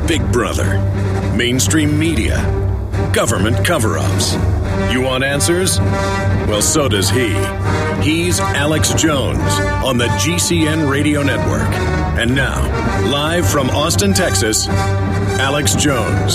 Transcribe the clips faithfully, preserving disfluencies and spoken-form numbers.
Big Brother, mainstream media, government cover-ups. You want answers? Well, so does he. He's Alex Jones on the G C N Radio Network. And now, live from Austin, Texas, Alex Jones.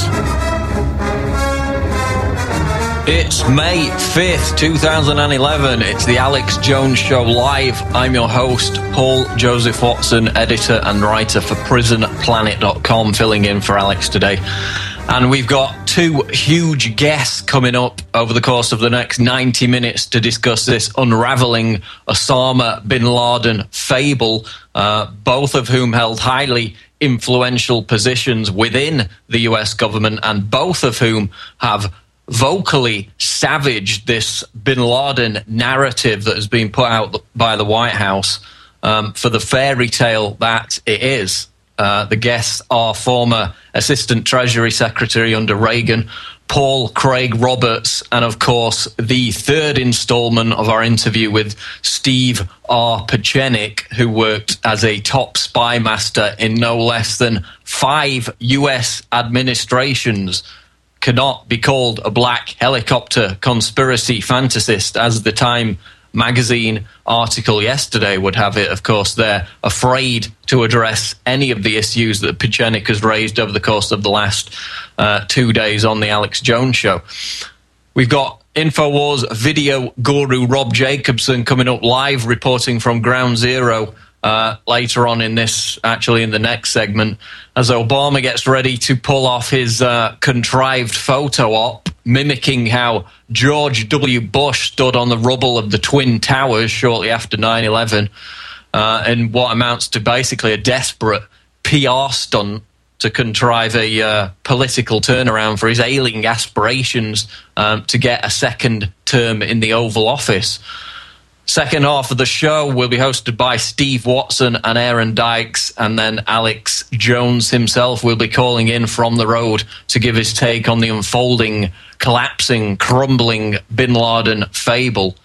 It's May fifth, twenty eleven. It's the Alex Jones Show live. I'm your host, Paul Joseph Watson, editor and writer for prison planet dot com, filling in for Alex today. And we've got two huge guests coming up over the course of the next ninety minutes to discuss this unraveling Osama bin Laden fable, uh, both of whom held highly influential positions within the U S government, and both of whom have vocally savaged this bin Laden narrative that has been put out by the White House um, for the fairy tale that it is. Uh, the guests are former Assistant Treasury Secretary under Reagan, Paul Craig Roberts, and of course the third installment of our interview with Steve R. Pieczenik, who worked as a top spy master in no less than five U S administrations. Cannot be called a black helicopter conspiracy fantasist, as the Time magazine article yesterday would have it. Of course, they're afraid to address any of the issues that Pieczenik has raised over the course of the last uh, two days on the Alex Jones Show. We've got InfoWars video guru Rob Jacobson coming up live, reporting from Ground Zero uh, later on in this, actually in the next segment, as Obama gets ready to pull off his uh, contrived photo op, mimicking how George W. Bush stood on the rubble of the Twin Towers shortly after nine eleven, uh, in what amounts to basically a desperate P R stunt to contrive a uh, political turnaround for his ailing aspirations um, to get a second term in the Oval Office. Second half of the show will be hosted by Steve Watson and Aaron Dykes, and then Alex Jones himself will be calling in from the road to give his take on the unfolding, collapsing, crumbling bin Laden fable.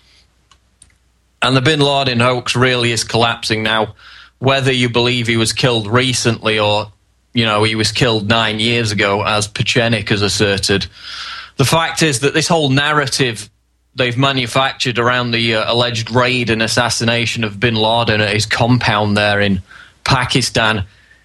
And the bin Laden hoax really is collapsing now, whether you believe he was killed recently or, you know, he was killed nine years ago, as Pieczenik has asserted. The fact is that this whole narrative they've manufactured around the uh, alleged raid and assassination of bin Laden at his compound there in Pakistan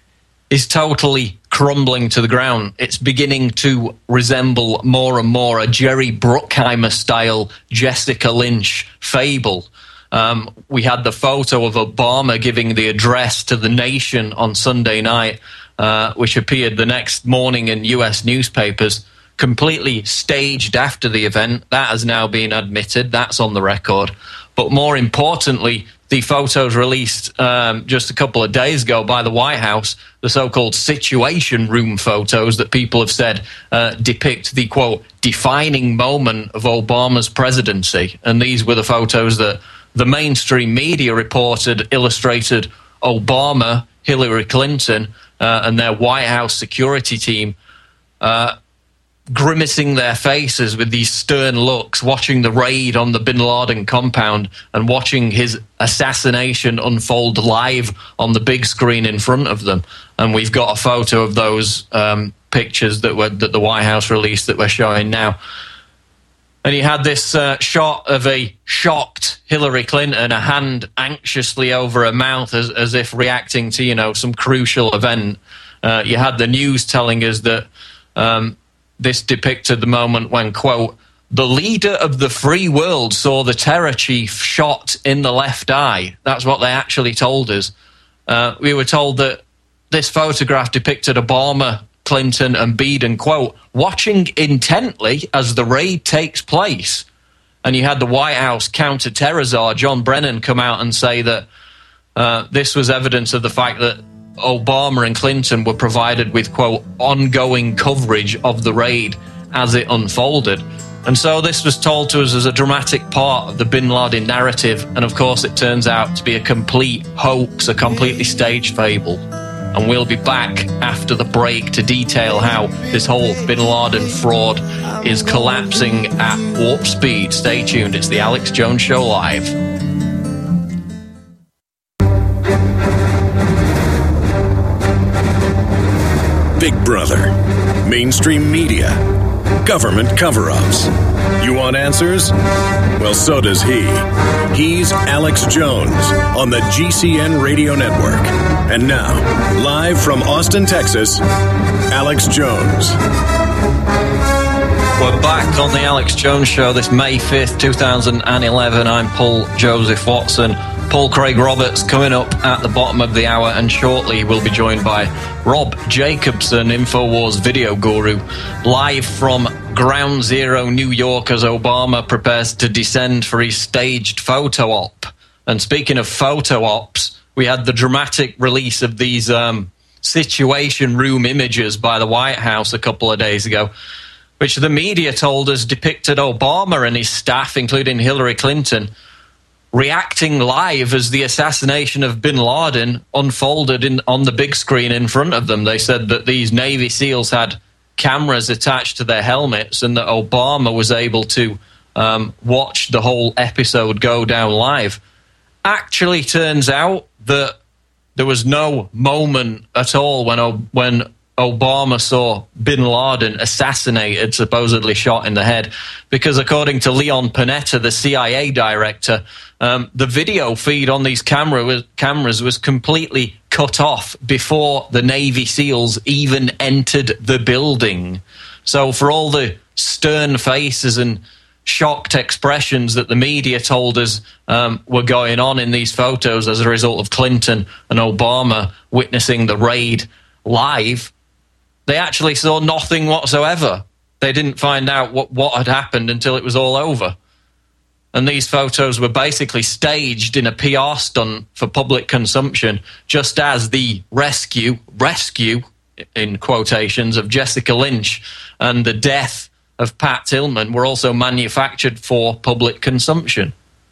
is totally crumbling to the ground. It's beginning to resemble more and more a Jerry Bruckheimer-style Jessica Lynch fable. Um, we had the photo of Obama giving the address to the nation on Sunday night, uh, which appeared the next morning in U S newspapers, completely staged after the event. That has now been admitted. That's on the record. But more importantly, the photos released um, just a couple of days ago by the White House, the so-called Situation Room photos that people have said uh, depict the, quote, defining moment of Obama's presidency. And these were the photos that the mainstream media reported illustrated Obama, Hillary Clinton, uh, and their White House security team uh, grimacing their faces with these stern looks, watching the raid on the bin Laden compound and watching his assassination unfold live on the big screen in front of them. And we've got a photo of those um, pictures that were that the White House released that we're showing now. And he had this uh, shot of a shocked Hillary Clinton, a hand anxiously over her mouth as, as if reacting to, you know, some crucial event. Uh, you had the news telling us that um, this depicted the moment when, quote, the leader of the free world saw the terror chief shot in the left eye. That's what they actually told us. Uh, we were told that this photograph depicted Obama, Clinton, and Biden, quote, watching intently as the raid takes place. And you had the White House counter-terror czar, John Brennan, come out and say that uh, this was evidence of the fact that Obama and Clinton were provided with, quote, ongoing coverage of the raid as it unfolded. And so this was told to us as a dramatic part of the bin Laden narrative, and of course it turns out to be a complete hoax, a completely staged fable. And we'll be back after the break to detail how this whole bin Laden fraud is collapsing at warp speed. Stay tuned, it's the Alex Jones Show Live. Big Brother, mainstream media, government cover-ups. You want answers? Well, so does he. He's Alex Jones on the G C N Radio Network. And now, live from Austin, Texas, Alex Jones. We're back on the Alex Jones Show this May fifth, twenty eleven. I'm Paul Joseph Watson. Paul Craig Roberts coming up at the bottom of the hour, and shortly we'll be joined by Rob Jacobson, InfoWars video guru, live from Ground Zero, New York, as Obama prepares to descend for his staged photo op. And speaking of photo ops, we had the dramatic release of these um, Situation Room images by the White House a couple of days ago, which the media told us depicted Obama and his staff, including Hillary Clinton, reacting live as the assassination of bin Laden unfolded in, on the big screen in front of them. They said that these Navy SEALs had cameras attached to their helmets and that Obama was able to um, watch the whole episode go down live. Actually turns out that there was no moment at all when when Obama saw bin Laden assassinated, supposedly shot in the head, because according to Leon Panetta, the C I A director, um, the video feed on these camera was, cameras was completely cut off before the Navy SEALs even entered the building. So for all the stern faces and shocked expressions that the media told us um, were going on in these photos as a result of Clinton and Obama witnessing the raid live, they actually saw nothing whatsoever. They didn't find out what, what had happened until it was all over. And these photos were basically staged in a P R stunt for public consumption, just as the rescue, rescue, in quotations, of Jessica Lynch and the death of Pat Tillman were also manufactured for public consumption.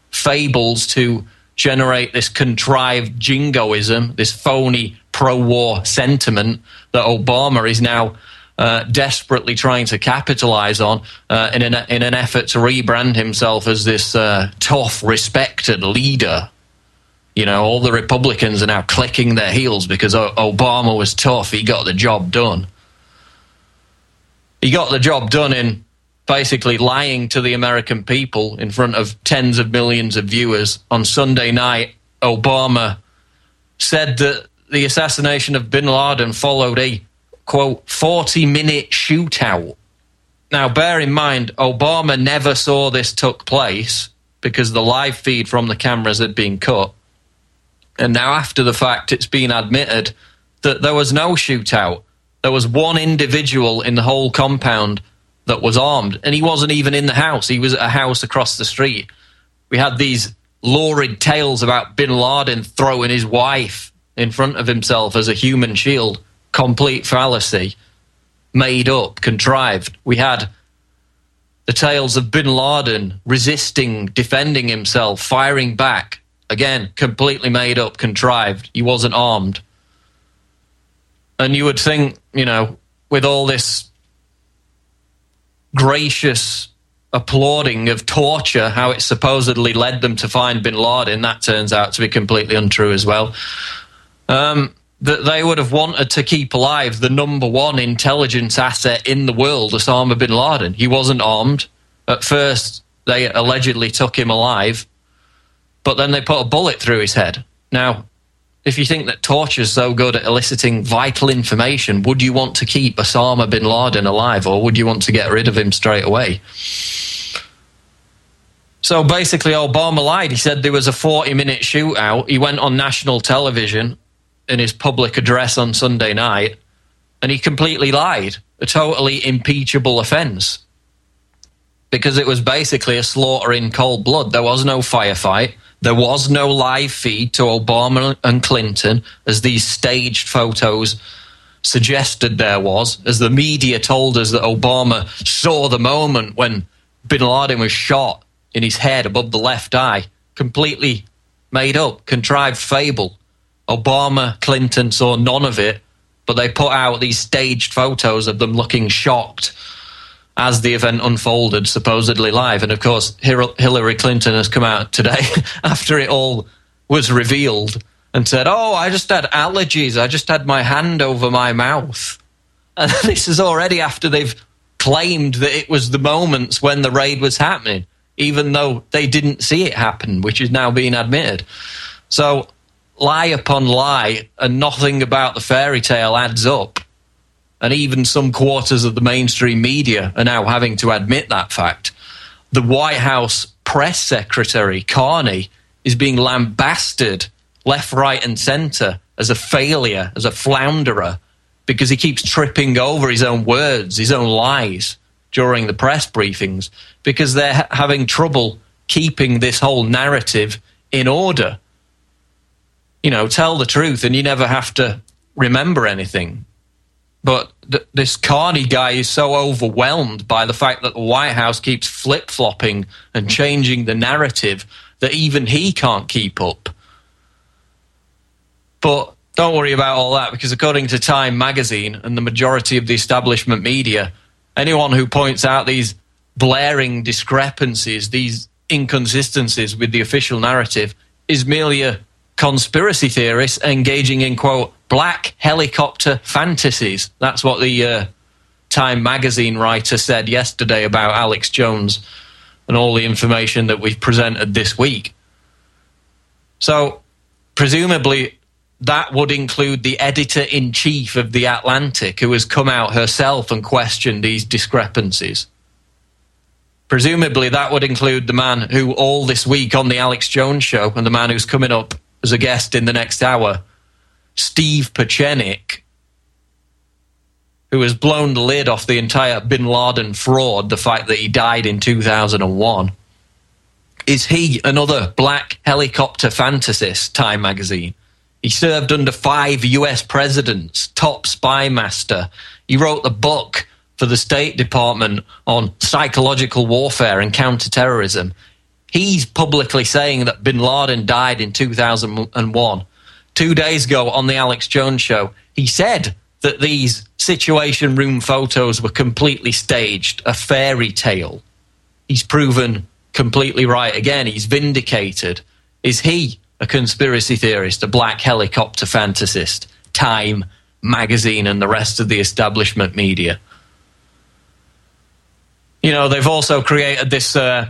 Fables to generate this contrived jingoism, this phony pro-war sentiment that Obama is now uh, desperately trying to capitalize on uh, in, an, in an effort to rebrand himself as this uh, tough, respected leader. You know, all the Republicans are now clicking their heels because o- Obama was tough. He got the job done. He got the job done in basically lying to the American people in front of tens of millions of viewers. On Sunday night, Obama said that the assassination of bin Laden followed a, quote, forty-minute shootout. Now, bear in mind, Obama never saw this took place because the live feed from the cameras had been cut. And now, after the fact, it's been admitted that there was no shootout. There was one individual in the whole compound that was armed, and he wasn't even in the house. He was at a house across the street. We had these lurid tales about bin Laden throwing his wife in front of himself as a human shield. Complete fallacy. Made up, contrived. We had the tales of bin Laden resisting, defending himself, firing back. Again, completely made up, contrived. He wasn't armed. And you would think, you know, with all this gracious applauding of torture, how it supposedly led them to find bin Laden, that turns out to be completely untrue as well. Um, that they would have wanted to keep alive the number one intelligence asset in the world, Osama bin Laden. He wasn't armed. At first, they allegedly took him alive, but then they put a bullet through his head. Now, if you think that torture is so good at eliciting vital information, would you want to keep Osama bin Laden alive, or would you want to get rid of him straight away? So basically, Obama lied. He said there was a forty-minute shootout. He went on national television in his public address on Sunday night, and he completely lied. A totally impeachable offence. Because it was basically a slaughter in cold blood. There was no firefight. There was no live feed to Obama and Clinton, as these staged photos suggested there was, as the media told us that Obama saw the moment when bin Laden was shot in his head above the left eye. Completely made up, contrived fable. Obama, Clinton saw none of it, but they put out these staged photos of them looking shocked as the event unfolded, supposedly live. And of course, Hillary Clinton has come out today after it all was revealed and said, oh, I just had allergies. I just had my hand over my mouth. And this is already after they've claimed that it was the moments when the raid was happening, even though they didn't see it happen, which is now being admitted. So lie upon lie, and nothing about the fairy tale adds up. And even some quarters of the mainstream media are now having to admit that fact. The White House press secretary, Carney, is being lambasted left, right, and centre as a failure, as a flounderer, because he keeps tripping over his own words, his own lies during the press briefings, because they're ha- having trouble keeping this whole narrative in order. You know, tell the truth and you never have to remember anything. But th- this Carney guy is so overwhelmed by the fact that the White House keeps flip-flopping and changing the narrative that even he can't keep up. But don't worry about all that, because according to Time magazine and the majority of the establishment media, anyone who points out these blaring discrepancies, these inconsistencies with the official narrative, is merely a conspiracy theorist engaging in, quote, black helicopter fantasies. That's what the uh, Time magazine writer said yesterday about Alex Jones and all the information that we've presented this week. So, presumably, that would include the editor-in-chief of The Atlantic, who has come out herself and questioned these discrepancies. Presumably, that would include the man who all this week on The Alex Jones Show, and the man who's coming up as a guest in the next hour, Steve Pieczenik, who has blown the lid off the entire Bin Laden fraud, the fact that he died in two thousand one. Is he another black helicopter fantasist, Time magazine? He served under five U S presidents, top spy master. He wrote the book for the State Department on psychological warfare and counterterrorism. He's publicly saying that Bin Laden died in two thousand one. Two days ago on the Alex Jones Show, he said that these Situation Room photos were completely staged, a fairy tale. He's proven completely right again. He's vindicated. Is he a conspiracy theorist, a black helicopter fantasist? Time magazine and the rest of the establishment media. You know, they've also created this uh,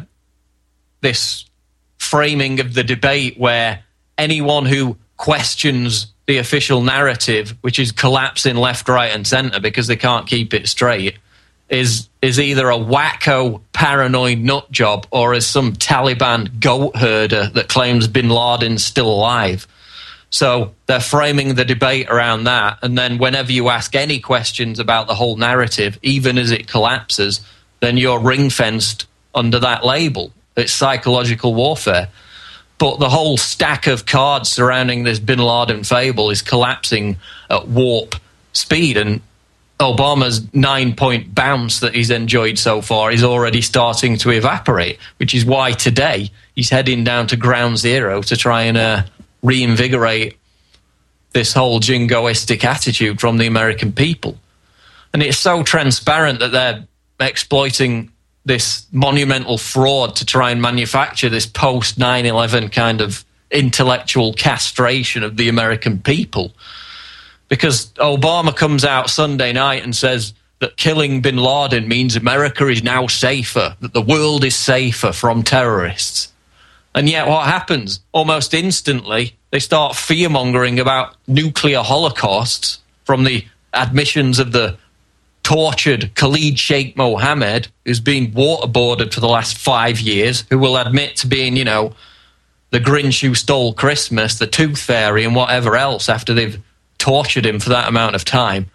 this framing of the debate where anyone who questions the official narrative, which is collapsing left, right, and centre because they can't keep it straight, is is either a wacko, paranoid nut job or is some Taliban goat herder that claims Bin Laden's still alive. So they're framing the debate around that, and then whenever you ask any questions about the whole narrative, even as it collapses, then you're ring-fenced under that label. It's psychological warfare. But the whole stack of cards surrounding this Bin Laden fable is collapsing at warp speed, and Obama's nine-point bounce that he's enjoyed so far is already starting to evaporate, which is why today he's heading down to ground zero to try and uh, reinvigorate this whole jingoistic attitude from the American people. And it's so transparent that they're exploiting this monumental fraud to try and manufacture this post nine eleven kind of intellectual castration of the American people. Because Obama comes out Sunday night and says that killing Bin Laden means America is now safer, that the world is safer from terrorists. And yet what happens? Almost instantly, they start fear-mongering about nuclear holocausts from the admissions of the tortured Khalid Sheikh Mohammed, who's been waterboarded for the last five years, who will admit to being, you know, the Grinch who stole Christmas, the Tooth Fairy, and whatever else after they've tortured him for that amount of time.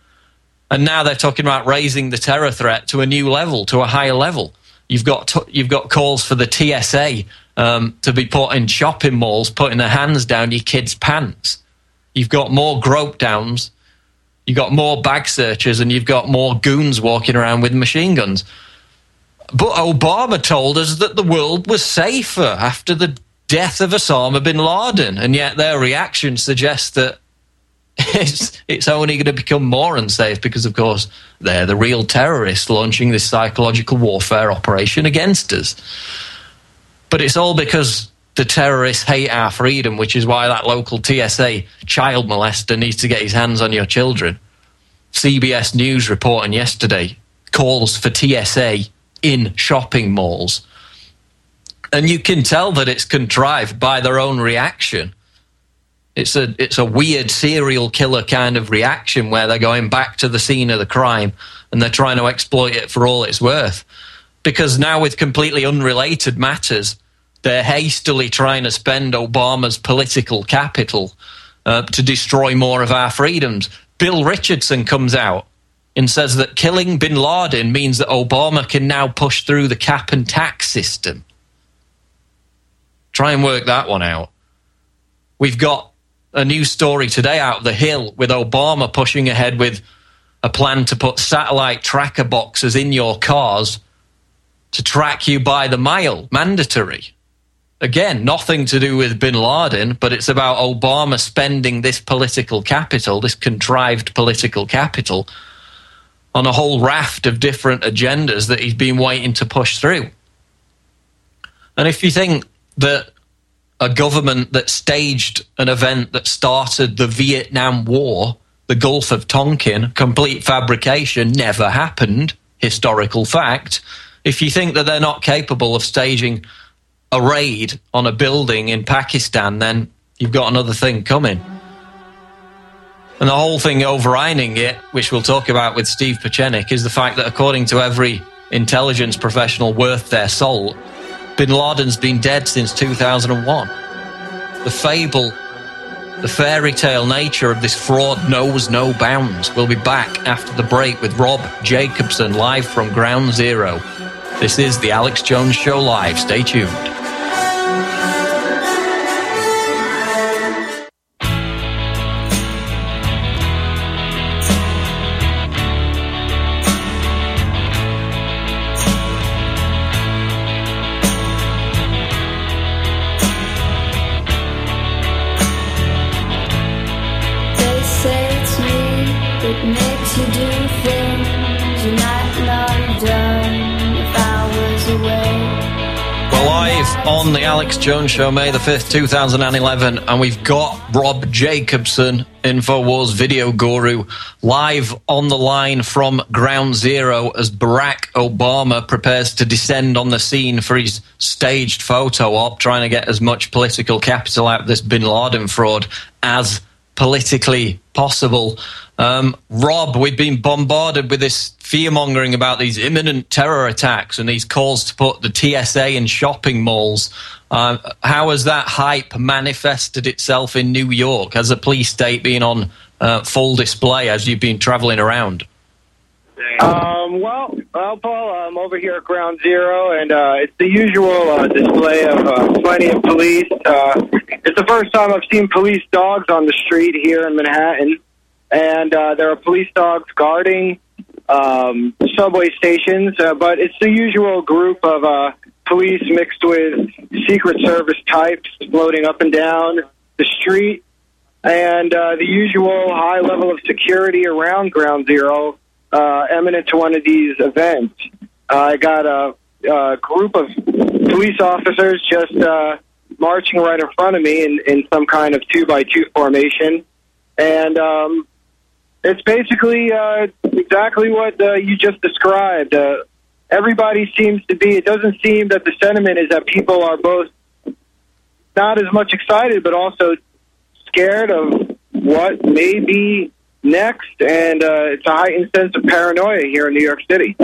And now they're talking about raising the terror threat to a new level, to a higher level. You've got t- you've got calls for the T S A um, to be put in shopping malls, putting their hands down your kids' pants. You've got more grope downs. You've got more bag searchers, and you've got more goons walking around with machine guns. But Obama told us that the world was safer after the death of Osama bin Laden, and yet their reaction suggests that it's, it's only going to become more unsafe because, of course, they're the real terrorists launching this psychological warfare operation against us. But it's all because the terrorists hate our freedom, which is why that local T S A child molester needs to get his hands on your children. C B S News reporting yesterday, calls for T S A in shopping malls. And you can tell that it's contrived by their own reaction. It's a it's a weird serial killer kind of reaction where they're going back to the scene of the crime and they're trying to exploit it for all it's worth. Because now with completely unrelated matters, they're hastily trying to spend Obama's political capital uh, to destroy more of our freedoms. Bill Richardson comes out and says that killing bin Laden means that Obama can now push through the cap and tax system. Try and work that one out. We've got a news story today out of the Hill with Obama pushing ahead with a plan to put satellite tracker boxes in your cars to track you by the mile, mandatory. Again, nothing to do with bin Laden, but it's about Obama spending this political capital, this contrived political capital, on a whole raft of different agendas that he's been waiting to push through. And if you think that a government that staged an event that started the Vietnam War, the Gulf of Tonkin, complete fabrication, never happened, historical fact, if you think that they're not capable of staging a raid on a building in Pakistan, then you've got another thing coming. And the whole thing overriding it, which we'll talk about with Steve Pieczenik, is the fact that according to every intelligence professional worth their salt, bin Laden's been dead since two thousand one. The fable, the fairy tale nature of this fraud knows no bounds. We'll be back after the break with Rob Jacobson live from Ground Zero. This is the Alex Jones Show Live. Stay tuned. On the Alex Jones Show, May the fifth, two thousand eleven, and we've got Rob Jacobson, InfoWars video guru, live on the line from Ground Zero as Barack Obama prepares to descend on the scene for his staged photo op, trying to get as much political capital out of this bin Laden fraud as politically possible. Um, Rob, we've been bombarded with this fear-mongering about these imminent terror attacks and these calls to put the T S A in shopping malls. Uh, how has that hype manifested itself in New York? Has the police state been on uh, full display as you've been traveling around? Um, well, well, Paul, I'm over here at Ground Zero, and uh, it's the usual uh, display of uh, plenty of police. Uh, it's the first time I've seen police dogs on the street here in Manhattan, and uh, there are police dogs guarding um, subway stations, uh, but it's the usual group of uh, police mixed with Secret Service types floating up and down the street, and uh, the usual high level of security around Ground Zero, Uh, eminent to one of these events. Uh, I got a, a group of police officers just uh, marching right in front of me in, in some kind of two-by-two formation. And um, it's basically uh, exactly what uh, you just described. Uh, everybody seems to be, it doesn't seem that the sentiment is that people are both not as much excited, but also scared of what may be next, and uh, it's a heightened sense of paranoia here in New York City.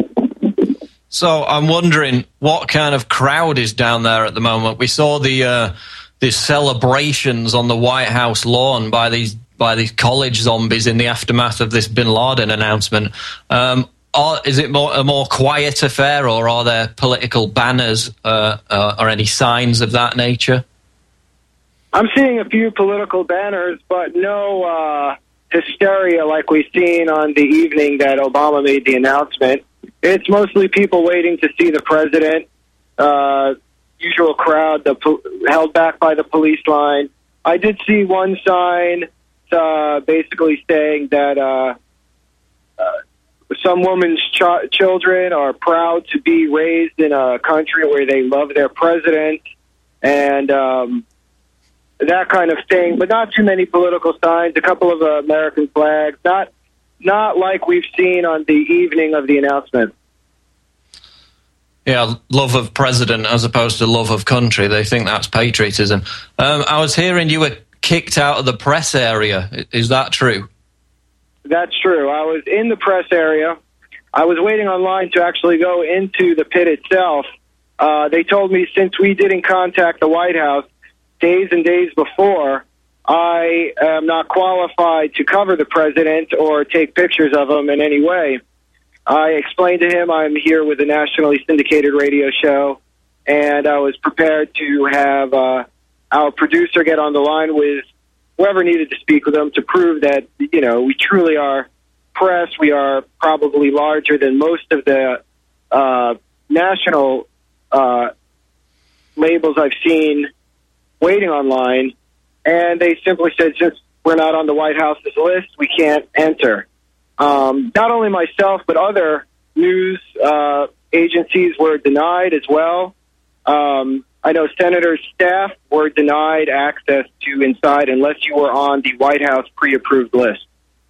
So I'm wondering what kind of crowd is down there at the moment. We saw the uh, these celebrations on the White House lawn by these by these college zombies in the aftermath of this bin Laden announcement. Um, are, is it more, a more quiet affair, or are there political banners uh, uh, or any signs of that nature? I'm seeing a few political banners, but no uh, hysteria like we've seen on the evening that Obama made the announcement. It's mostly people waiting to see the president, uh, usual crowd the po- held back by the police line. I did see one sign uh, basically saying that uh, uh, some women's ch- children are proud to be raised in a country where they love their president, and um, that kind of thing, but not too many political signs, a couple of uh, American flags, not not like we've seen on the evening of the announcement. Yeah, love of president as opposed to love of country. They think that's patriotism. Um, I was hearing you were kicked out of the press area. Is that true? That's true. I was in the press area. I was waiting online to actually go into the pit itself. Uh, they told me since we didn't contact the White House days and days before, I am not qualified to cover the president or take pictures of him in any way. I explained to him I'm here with a nationally syndicated radio show, and I was prepared to have uh, our producer get on the line with whoever needed to speak with him to prove that, you know, we truly are press. We are probably larger than most of the uh, national uh, labels I've seen waiting online. And they simply said, since we're not on the White House's list, we can't enter. Um, not only myself, but other news uh, agencies were denied as well. Um, I know senators' staff were denied access to inside unless you were on the White House pre-approved list.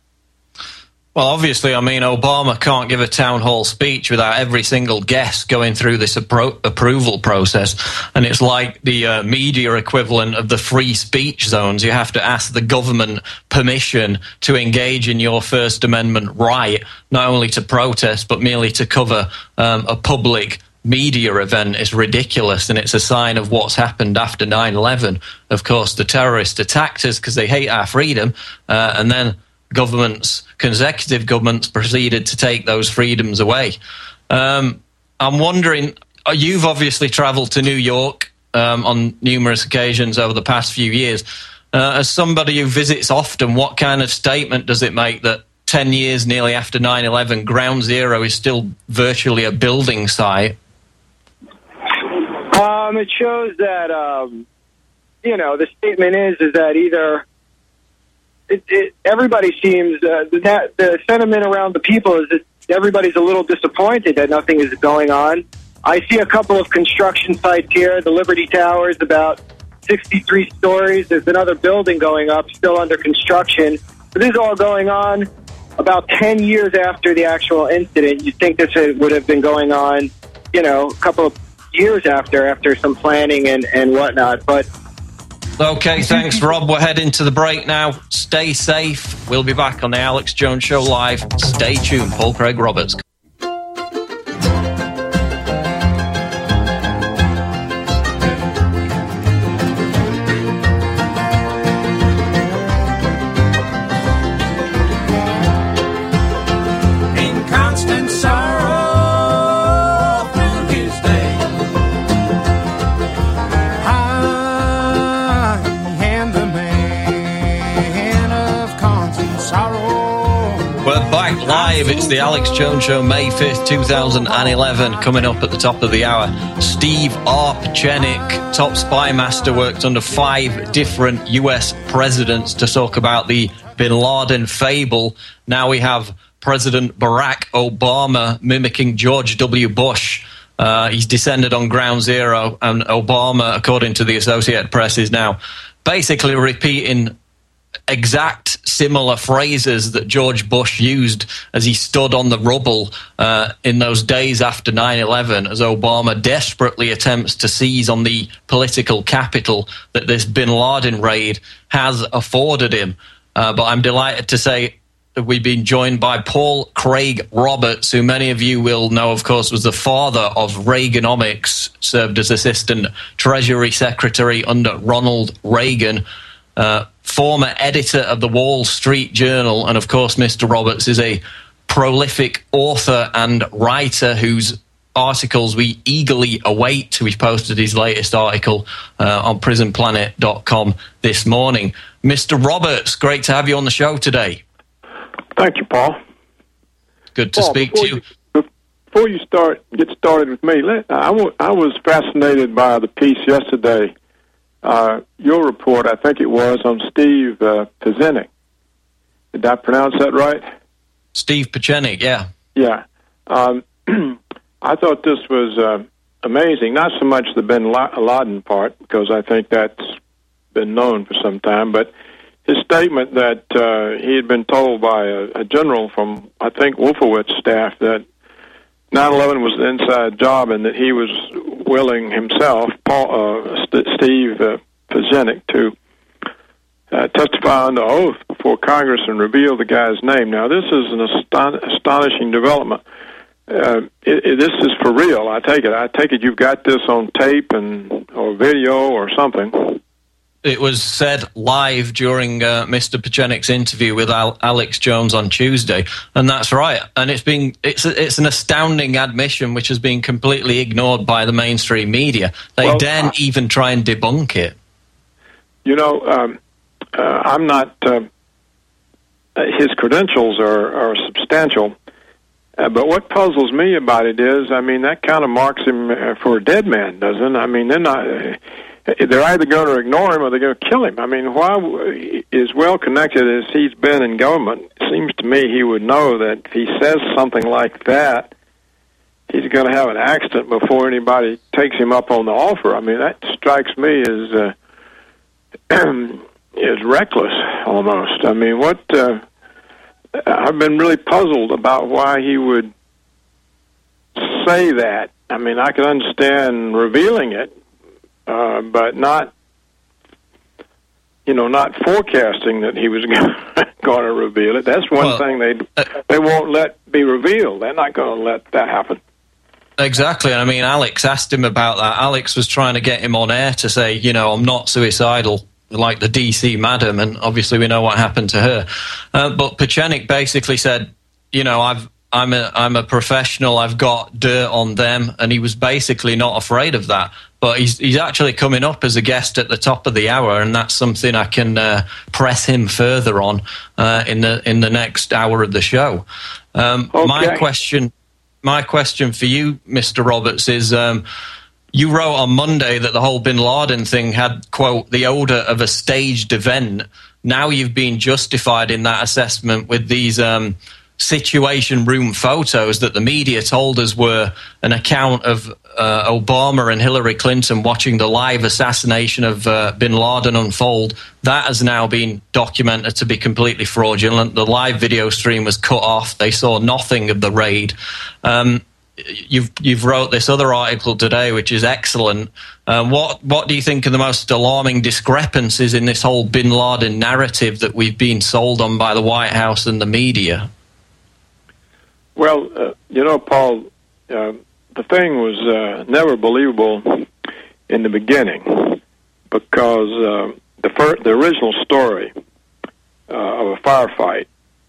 Well, obviously, I mean, Obama can't give a town hall speech without every single guest going through this appro- approval process. And it's like the uh, media equivalent of the free speech zones. You have to ask the government permission to engage in your First Amendment right, not only to protest, but merely to cover um, a public media event. Is ridiculous, and it's a sign of what's happened after nine eleven. Of course, the terrorists attacked us because they hate our freedom, uh, and then governments, consecutive governments, proceeded to take those freedoms away. Um, I'm wondering, you've obviously travelled to New York um, on numerous occasions over the past few years. Uh, as somebody who visits often, what kind of statement does it make that ten years nearly after nine eleven, Ground Zero is still virtually a building site? Um, it shows that, um, you know, the statement is, is that either It, it, everybody seems, uh, that the sentiment around the people is that everybody's a little disappointed that nothing is going on. I see a couple of construction sites here. The Liberty Tower is about sixty-three stories. There's another building going up, still under construction. So this is all going on about ten years after the actual incident. You'd think this would have been going on, you know, a couple of years after, after some planning and, and whatnot. But okay, thanks, Rob. We're heading to the break now. Stay safe. We'll be back on the Alex Jones Show live. Stay tuned. Paul Craig Roberts. Live, it's the Alex Jones Show, May fifth, twenty eleven, coming up at the top of the hour. Steve R. Pieczenik, top spy master, worked under five different U S presidents to talk about the Bin Laden fable. Now we have President Barack Obama mimicking George W. Bush. Uh, he's descended on Ground Zero, and Obama, according to the Associated Press, is now basically repeating exact similar phrases that George Bush used as he stood on the rubble uh, in those days after nine eleven, as Obama desperately attempts to seize on the political capital that this Bin Laden raid has afforded him. Uh, but I'm delighted to say that we've been joined by Paul Craig Roberts, who many of you will know, of course, was the father of Reaganomics, served as Assistant Treasury Secretary under Ronald Reagan, uh, former editor of the Wall Street Journal, and of course Mister Roberts is a prolific author and writer whose articles we eagerly await. We've posted his latest article uh, on prison planet dot com this morning. Mister Roberts, great to have you on the show today. Thank you, Paul. Good to Paul, speak to you. you. Before you start, get started with me, let, I, w- I was fascinated by the piece yesterday. Uh, your report, I think it was, on Steve uh, Pieczenik. Did I pronounce that right? Steve Pieczenik, yeah. Yeah. Um, I thought this was uh, amazing. Not so much the Bin Laden part, because I think that's been known for some time, but his statement that uh, he had been told by a, a general from, I think, Wolfowitz's staff that nine eleven was an inside job and that he was willing himself, Paul, uh, St- Steve uh, Pieczenik, to uh, testify under oath before Congress and reveal the guy's name. Now, this is an aston- astonishing development. Uh, it, it, this is for real, I take it. I take it you've got this on tape and or video or something. It was said live during uh, Mister Pieczenik's interview with Al- Alex Jones on Tuesday, and that's right. And it's been it's a, it's an astounding admission which has been completely ignored by the mainstream media. They well, daren't uh, even try and debunk it. You know, um, uh, I'm not. Uh, his credentials are, are substantial, uh, but what puzzles me about it is, I mean, that kind of marks him uh, for a dead man, doesn't it? I mean, they're not. Uh, They're either going to ignore him or they're going to kill him. I mean, why, as well connected as he's been in government, it seems to me he would know that if he says something like that, he's going to have an accident before anybody takes him up on the offer. I mean, that strikes me as uh, as reckless almost. I mean, what uh, I've been really puzzled about why he would say that. I mean, I can understand revealing it. Uh, but not, you know, not forecasting that he was going to reveal it. That's one well, thing they uh, they won't let be revealed. They're not going to let that happen. Exactly. And I mean, Alex asked him about that. Alex was trying to get him on air to say, you know, I'm not suicidal like the D C madam, and obviously we know what happened to her. Uh, but Pieczenik basically said, you know, I've. I'm a I'm a professional. I've got dirt on them, and he was basically not afraid of that. But he's he's actually coming up as a guest at the top of the hour, and that's something I can uh, press him further on uh, in the in the next hour of the show. Um, okay. My question, my question for you, Mister Roberts, is. Um, You wrote on Monday that the whole Bin Laden thing had, quote, the odour of a staged event. Now you've been justified in that assessment with these um, situation room photos that the media told us were an account of uh, Obama and Hillary Clinton watching the live assassination of uh, Bin Laden unfold. That has now been documented to be completely fraudulent. The live video stream was cut off. They saw nothing of the raid. Um, You've you've wrote this other article today, which is excellent. Uh, what what do you think are the most alarming discrepancies in this whole Bin Laden narrative that we've been sold on by the White House and the media? Well, uh, you know, Paul, uh, the thing was uh, never believable in the beginning because uh, the fir- the original story uh, of a firefight.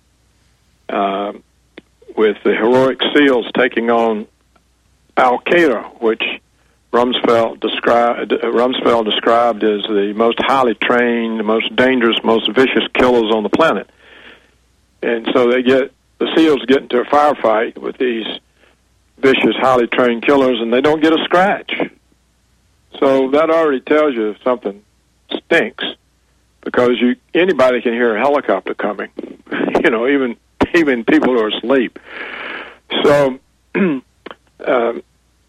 Uh, with the heroic SEALs taking on Al-Qaeda, which Rumsfeld described, Rumsfeld described as the most highly trained, the most dangerous, most vicious killers on the planet. And so they get, the SEALs get into a firefight with these vicious, highly trained killers, and they don't get a scratch. So that already tells you something stinks, because you anybody can hear a helicopter coming, you know, even even people who are asleep. So um,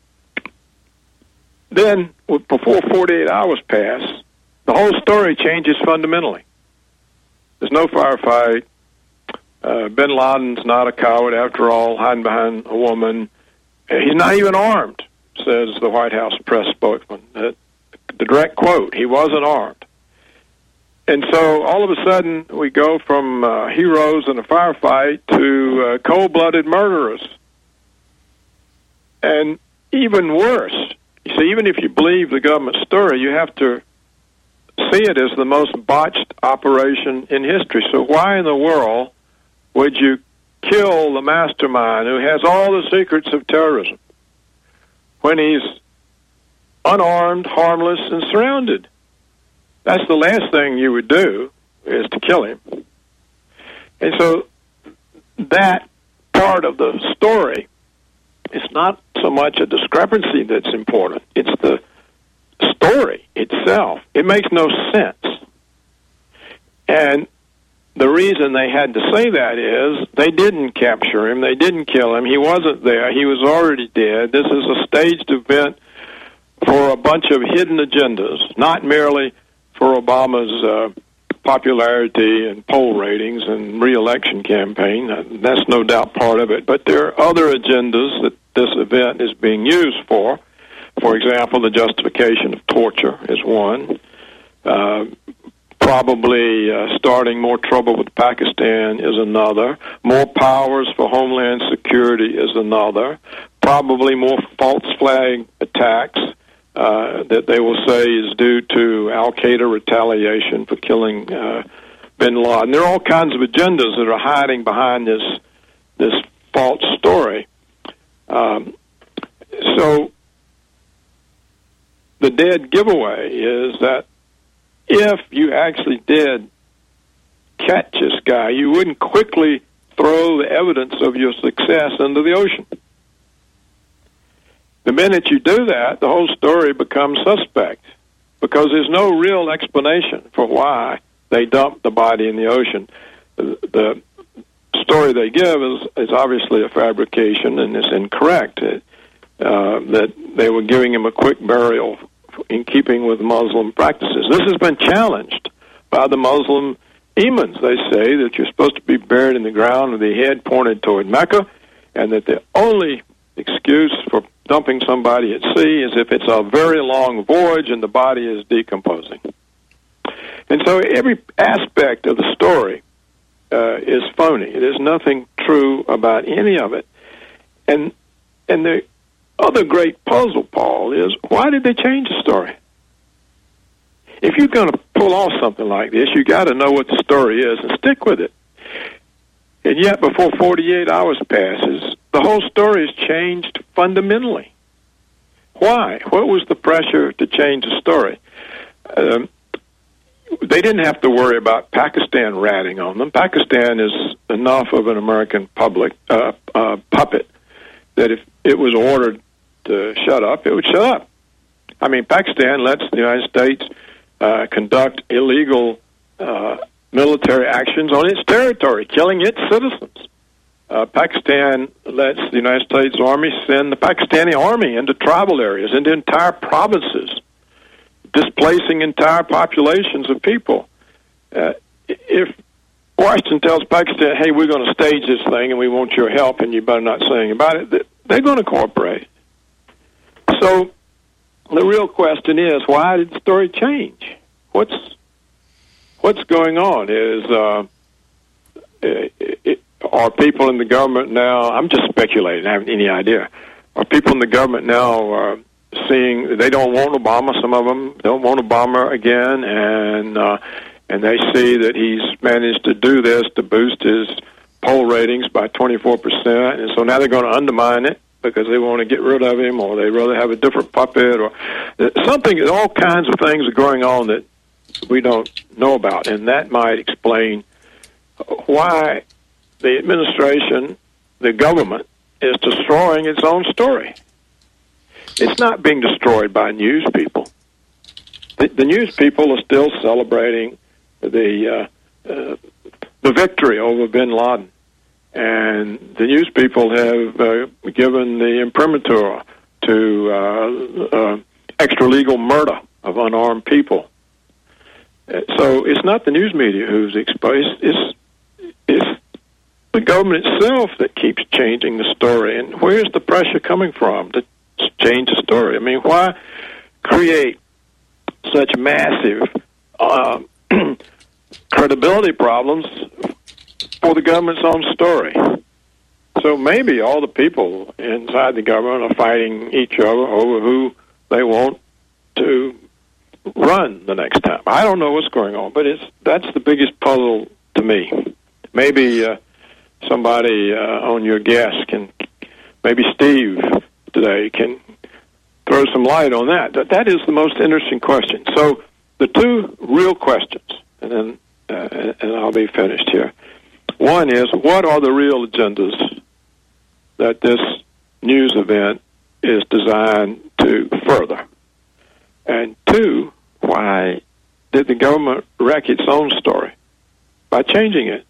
then, before forty-eight hours pass, the whole story changes fundamentally. There's no firefight. Uh, Bin Laden's not a coward after all, hiding behind a woman. He's not even armed, says the White House press spokesman. Uh, the direct quote, he wasn't armed. And so all of a sudden we go from uh, heroes in a firefight to uh, cold-blooded murderers. And even worse, you see, even if you believe the government story, you have to see it as the most botched operation in history. So why in the world would you kill the mastermind who has all the secrets of terrorism when he's unarmed, harmless, and surrounded? That's the last thing you would do, is to kill him. And so that part of the story is not so much a discrepancy that's important. It's the story itself. It makes no sense. And the reason they had to say that is they didn't capture him. They didn't kill him. He wasn't there. He was already dead. This is a staged event for a bunch of hidden agendas, not merely for Obama's uh, popularity and poll ratings and re-election campaign. That's no doubt part of it. But there are other agendas that this event is being used for. For example, the justification of torture is one. Uh, probably uh, starting more trouble with Pakistan is another. More powers for Homeland Security is another. Probably more false flag attacks uh, that they will say is due to Al-Qaeda retaliation for killing uh, bin Laden. There are all kinds of agendas that are hiding behind this this false story. Um, so the dead giveaway is that if you actually did catch this guy, you wouldn't quickly throw the evidence of your success into the ocean. The minute you do that, the whole story becomes suspect because there's no real explanation for why they dumped the body in the ocean. The story they give is, is obviously a fabrication and is incorrect, uh, that they were giving him a quick burial in keeping with Muslim practices. This has been challenged by the Muslim imams. They say that you're supposed to be buried in the ground with the head pointed toward Mecca, and that the only excuse for dumping somebody at sea is if it's a very long voyage and the body is decomposing. And so every aspect of the story uh, is phony. There's nothing true about any of it. And and the other great puzzle, Paul, is why did they change the story? If you're going to pull off something like this, you got to know what the story is and stick with it. And yet, before forty-eight hours passes, the whole story is changed fundamentally. Why? What was the pressure to change the story? Um, they didn't have to worry about Pakistan ratting on them. Pakistan is enough of an American public uh, uh, puppet that if it was ordered to shut up, it would shut up. I mean, Pakistan lets the United States uh, conduct illegal uh, military actions on its territory, killing its citizens. Uh, Pakistan lets the United States Army send the Pakistani army into tribal areas, into entire provinces, displacing entire populations of people. Uh, if Washington tells Pakistan, hey, we're going to stage this thing and we want your help and you better not say anything about it, they're going to cooperate. So the real question is, why did the story change? What's what's going on? Is uh, it, it, are people in the government now, I'm just speculating, I haven't any idea, are people in the government now uh, seeing, they don't want Obama, some of them don't want Obama again, and uh, and they see that he's managed to do this to boost his poll ratings by twenty-four percent, and so now they're going to undermine it because they want to get rid of him, or they rather have a different puppet, or something. All kinds of things are going on that we don't know about, and that might explain why the administration, the government, is destroying its own story. It's not being destroyed by news people. The, the news people are still celebrating the uh, uh, the victory over bin Laden, and the news people have uh, given the imprimatur to uh, uh, extra-legal murder of unarmed people. So it's not the news media who's exposed. It's it's the government itself that keeps changing the story. And where's the pressure coming from to change the story? I mean, why create such massive uh, credibility problems for the government's own story? So maybe all the people inside the government are fighting each other over who they want to run the next time. I don't know what's going on, but it's that's the biggest puzzle to me. Maybe uh, somebody uh, on your guest can, maybe Steve today can throw some light on that. That that is the most interesting question. So the two real questions, and then uh, and I'll be finished here. One is, what are the real agendas that this news event is designed to further? And two, why did the government wreck its own story by changing it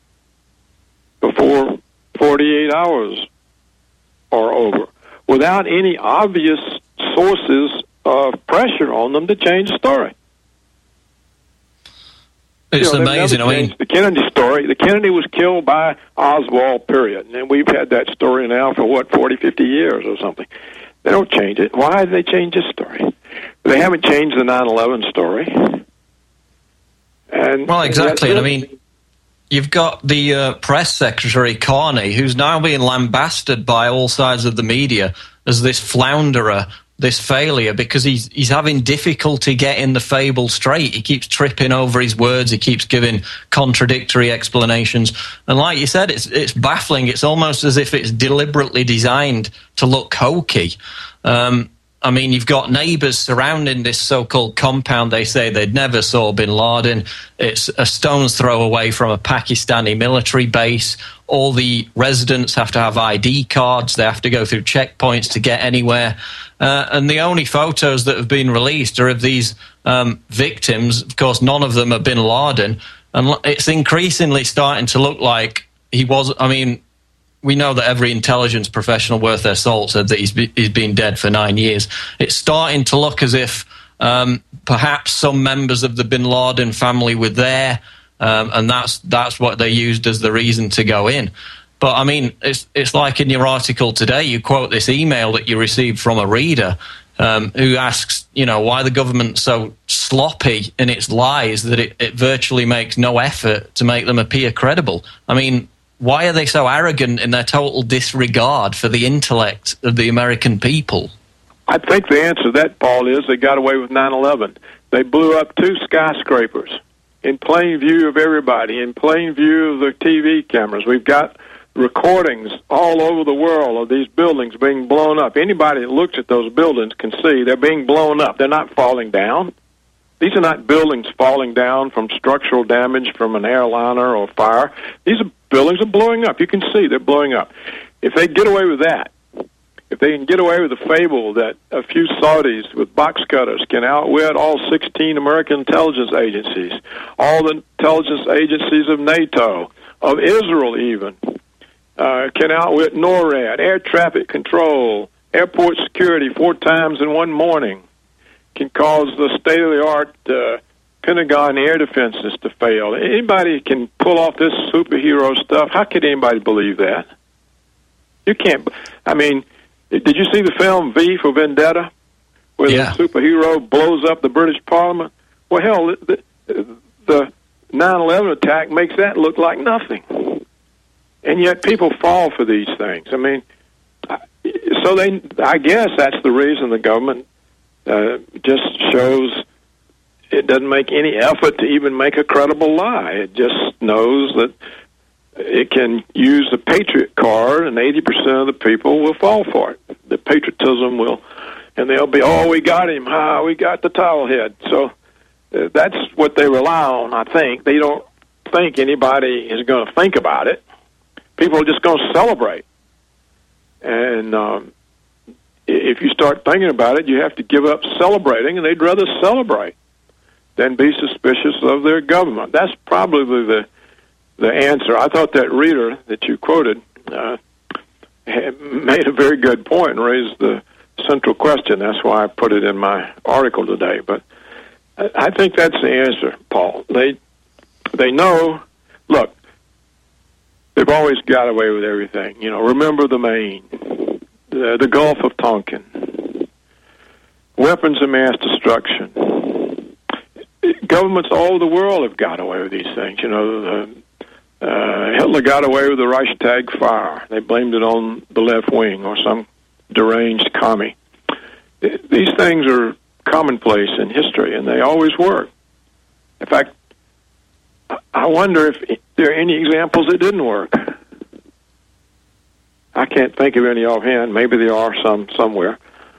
before forty-eight hours are over without any obvious sources of pressure on them to change the story? It's you know, amazing. I mean, the Kennedy story. The Kennedy was killed by Oswald. Period. And we've had that story now for what forty, fifty years or something. They don't change it. Why did they change this story? They haven't changed the nine eleven story. And well, exactly. And I mean, you've got the uh, press secretary Carney, who's now being lambasted by all sides of the media as this flounderer, this failure, because he's he's having difficulty getting the fable straight. He keeps tripping over his words. He keeps giving contradictory explanations. And like you said, it's it's baffling. It's almost as if it's deliberately designed to look hokey. Um, I mean, you've got neighbours surrounding this so-called compound. They say they'd never saw bin Laden. It's a stone's throw away from a Pakistani military base. All the residents have to have I D cards. They have to go through checkpoints to get anywhere. Uh, and the only photos that have been released are of these um, victims. Of course, none of them are bin Laden. And it's increasingly starting to look like he was, I mean, we know that every intelligence professional worth their salt said that he's, be, he's been dead for nine years. It's starting to look as if um, perhaps some members of the bin Laden family were there, um, and that's that's what they used as the reason to go in. But, I mean, it's it's like in your article today, you quote this email that you received from a reader um, who asks, you know, why the government's so sloppy in its lies that it, it virtually makes no effort to make them appear credible. I mean, why are they so arrogant in their total disregard for the intellect of the American people? I think the answer to that, Paul, is they got away with nine eleven. They blew up two skyscrapers in plain view of everybody, in plain view of the T V cameras. We've got recordings all over the world of these buildings being blown up. Anybody that looks at those buildings can see they're being blown up. They're not falling down. These are not buildings falling down from structural damage from an airliner or fire. These are buildings are blowing up. You can see they're blowing up. If they get away with that, if they can get away with the fable that a few Saudis with box cutters can outwit all sixteen American intelligence agencies, all the intelligence agencies of NATO, of Israel even, uh, can outwit NORAD, air traffic control, airport security four times in one morning, can cause the state-of-the-art uh, Pentagon air defenses to fail. Anybody can pull off this superhero stuff. How could anybody believe that? You can't. I mean, did you see the film V for Vendetta, where yeah. the superhero blows up the British Parliament? Well, hell, the, the nine eleven attack makes that look like nothing. And yet people fall for these things. I mean, so they. I guess that's the reason the government uh, just shows it doesn't make any effort to even make a credible lie. It just knows that it can use the patriot card, and eighty percent of the people will fall for it. The patriotism will, and they'll be, oh, we got him, ah, we got the towel head. So uh, that's what they rely on, I think. They don't think anybody is going to think about it. People are just going to celebrate. And um, if you start thinking about it, you have to give up celebrating, and they'd rather celebrate than be suspicious of their government. That's probably the the answer. I thought that reader that you quoted uh, had made a very good point and raised the central question. That's why I put it in my article today. But I think that's the answer, Paul. They they know, look, they've always got away with everything. You know, remember the Maine, the, the Gulf of Tonkin, weapons of mass destruction. Governments all over the world have got away with these things. You know, the, uh, Hitler got away with the Reichstag fire. They blamed it on the left wing or some deranged commie. These things are commonplace in history, and they always work. In fact, I wonder if there are any examples that didn't work. I can't think of any offhand. Maybe there are some somewhere.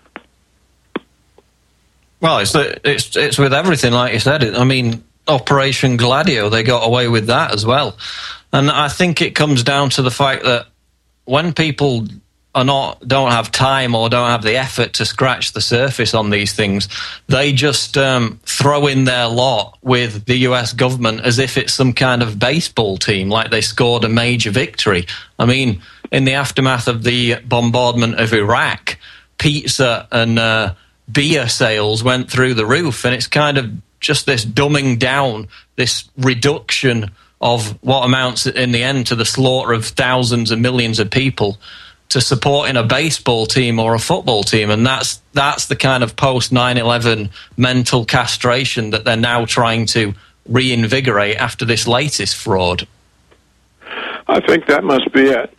Well, it's it's it's with everything, like you said. I mean, Operation Gladio, they got away with that as well. And I think it comes down to the fact that when people are not don't have time or don't have the effort to scratch the surface on these things, they just um, throw in their lot with the U S government as if it's some kind of baseball team, like they scored a major victory. I mean, in the aftermath of the bombardment of Iraq, pizza and uh, beer sales went through the roof, and it's kind of just this dumbing down this reduction of what amounts in the end to the slaughter of thousands and millions of people to supporting a baseball team or a football team. And that's that's the kind of post nine eleven mental castration that they're now trying to reinvigorate after this latest fraud. I think that must be it.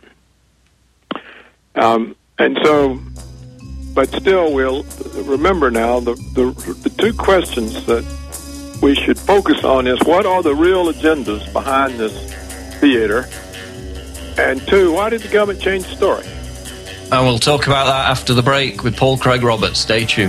Um, and so, but still, we'll remember now the, the the two questions that we should focus on is, what are the real agendas behind this theater? And two, why did the government change the story? And we'll talk about that after the break with Paul Craig Roberts. Stay tuned.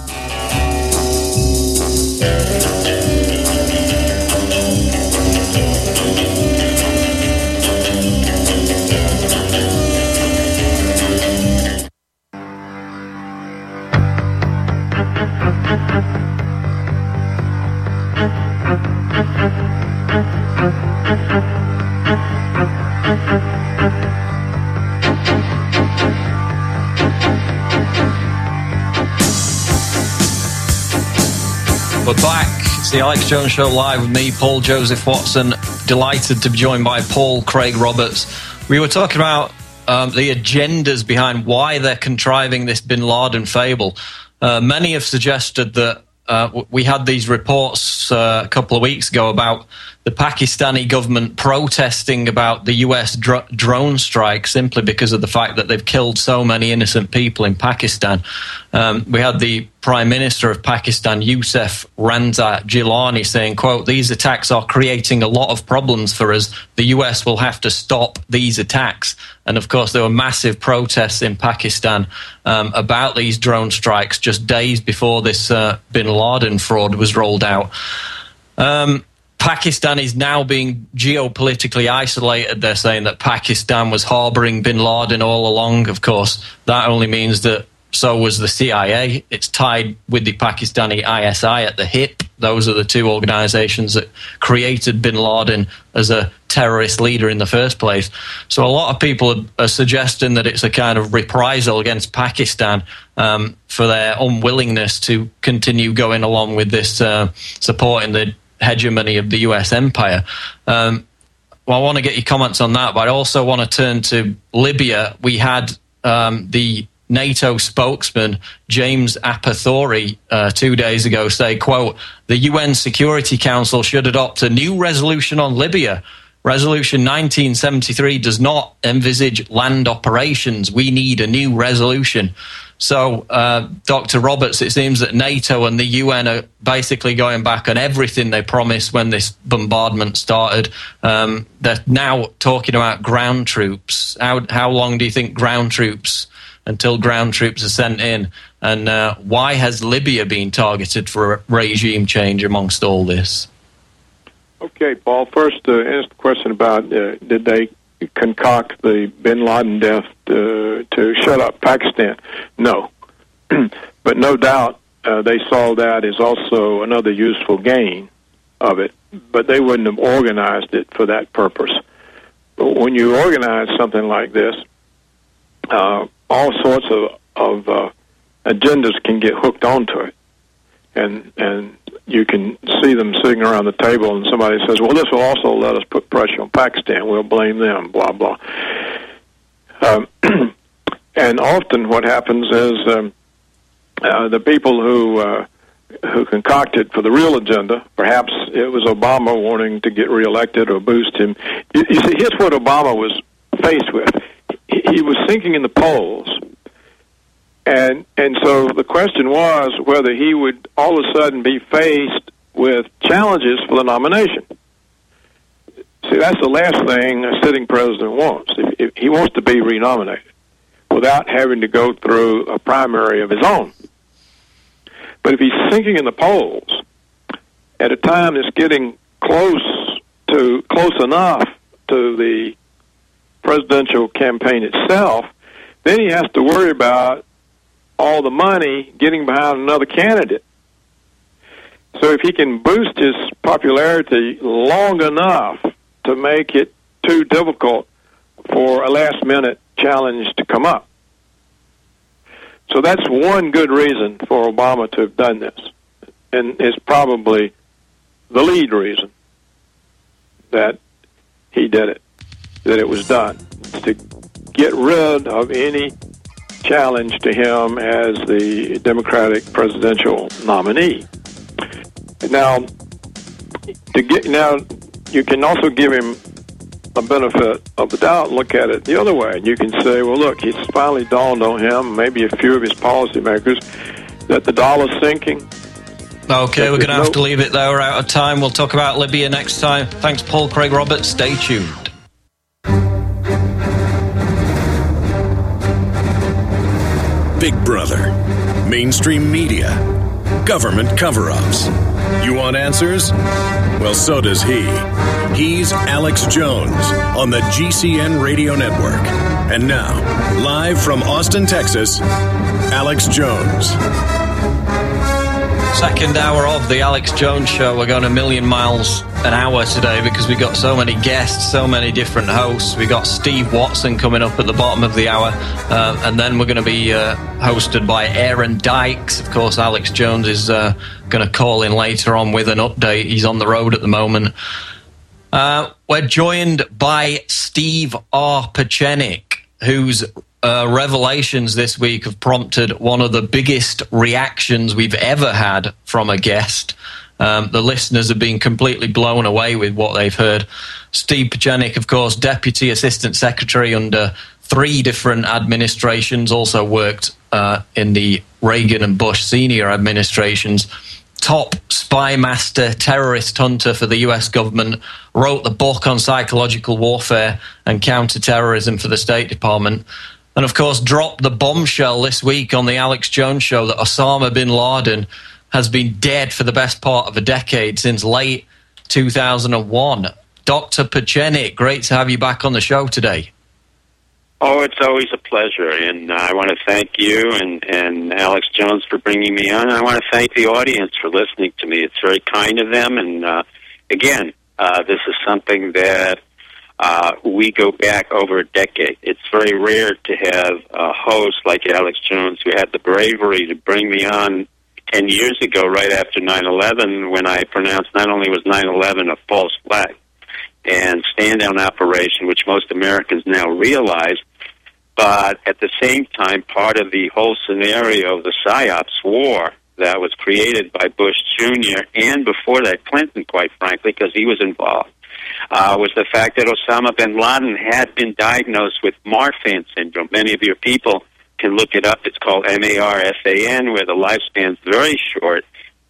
We're back. It's the Alex Jones Show live with me, Paul Joseph Watson. Delighted to be joined by Paul Craig Roberts. We were talking about um, the agendas behind why they're contriving this Bin Laden fable. Uh, many have suggested that uh, we had these reports uh, a couple of weeks ago about the Pakistani government protesting about the U S dr- drone strike simply because of the fact that they've killed so many innocent people in Pakistan. Um, we had the Prime Minister of Pakistan, Yousef Raza Gilani, saying, quote, "These attacks are creating a lot of problems for us. The U S will have to stop these attacks." And of course, there were massive protests in Pakistan um, about these drone strikes just days before this uh, Bin Laden fraud was rolled out. Um, Pakistan is now being geopolitically isolated. They're saying that Pakistan was harboring Bin Laden all along. Of course, that only means that so was the C I A. It's tied with the Pakistani I S I at the hip. Those are the two organizations that created Bin Laden as a terrorist leader in the first place. So a lot of people are suggesting that it's a kind of reprisal against Pakistan um, for their unwillingness to continue going along with this, uh, supporting the hegemony of the U S empire. Um, well, I want to get your comments on that, but I also want to turn to Libya. We had um, the NATO spokesman, James Apathori, uh, two days ago say, quote, "The U N Security Council should adopt a new resolution on Libya. Resolution nineteen seventy-three does not envisage land operations. We need a new resolution." So, uh, Doctor Roberts, it seems that NATO and the U N are basically going back on everything they promised when this bombardment started. Um, they're now talking about ground troops. How, how long do you think ground troops, until ground troops are sent in? And uh, why has Libya been targeted for a regime change amongst all this? Okay, Paul, first uh, answer the question about uh, did they concoct the Bin Laden death uh, to shut up Pakistan? No. But no doubt uh, they saw that as also another useful gain of it, but they wouldn't have organized it for that purpose. But when you organize something like this, uh, all sorts of, of uh, agendas can get hooked onto it. And and you can see them sitting around the table, and somebody says, well, this will also let us put pressure on Pakistan. We'll blame them, blah, blah. Um, and often what happens is um, uh, the people who uh, who concocted for the real agenda, perhaps it was Obama wanting to get reelected or boost him. You, you see, here's what Obama was faced with. He, he was sinking in the polls. And and so the question was whether he would all of a sudden be faced with challenges for the nomination. See, that's the last thing a sitting president wants. If, if he wants to be renominated without having to go through a primary of his own. But if he's sinking in the polls at a time that's getting close to close enough to the presidential campaign itself, then he has to worry about all the money getting behind another candidate. So if he can boost his popularity long enough to make it too difficult for a last-minute challenge to come up. So that's one good reason for Obama to have done this, and it's probably the lead reason. that he did it, that it was done, to get rid of any challenge to him as the Democratic presidential nominee. Now, to get now, you can also give him a benefit of the doubt and look at it the other way. You can say, well, look, it's finally dawned on him, maybe a few of his policymakers, that the dollar's sinking. Okay, we're going to have to leave it there. We're out of time. We'll talk about Libya next time. Thanks, Paul Craig Roberts. Stay tuned. Big Brother, mainstream media, government cover-ups. You want answers? Well, so does he. He's Alex Jones on the G C N Radio Network. And now, live from Austin, Texas, Alex Jones. Second hour of the Alex Jones Show. We're going a million miles an hour today because we got so many guests, so many different hosts. We got Steve Watson coming up at the bottom of the hour, uh, and then we're going to be uh, hosted by Aaron Dykes. Of course, Alex Jones is uh, going to call in later on with an update. He's on the road at the moment. Uh, we're joined by Steve R. Pieczenik, whose Uh, revelations this week have prompted one of the biggest reactions we've ever had from a guest. Um, the listeners have been completely blown away with what they've heard. Steve Pieczenik, of course, Deputy Assistant Secretary under three different administrations, also worked uh, in the Reagan and Bush senior administrations. Top spy master, terrorist hunter for the U S government, wrote the book on psychological warfare and counterterrorism for the State Department. And, of course, dropped the bombshell this week on the Alex Jones Show that Osama bin Laden has been dead for the best part of a decade, since late two thousand one. Doctor Pieczenik, great to have you back on the show today. Oh, it's always a pleasure, and uh, I want to thank you and, and Alex Jones for bringing me on. And I want to thank the audience for listening to me. It's very kind of them, and, uh, again, uh, this is something that Uh, we go back over a decade. It's very rare to have a host like Alex Jones who had the bravery to bring me on ten years ago, right after nine eleven, when I pronounced not only was nine eleven a false flag and stand-down operation, which most Americans now realize, but at the same time, part of the whole scenario of the PSYOPs war that was created by Bush Junior and before that Clinton, quite frankly, because he was involved. Uh, was the fact that Osama bin Laden had been diagnosed with Marfan syndrome. Many of your people can look it up. It's called M A R F A N, where the lifespan's very short.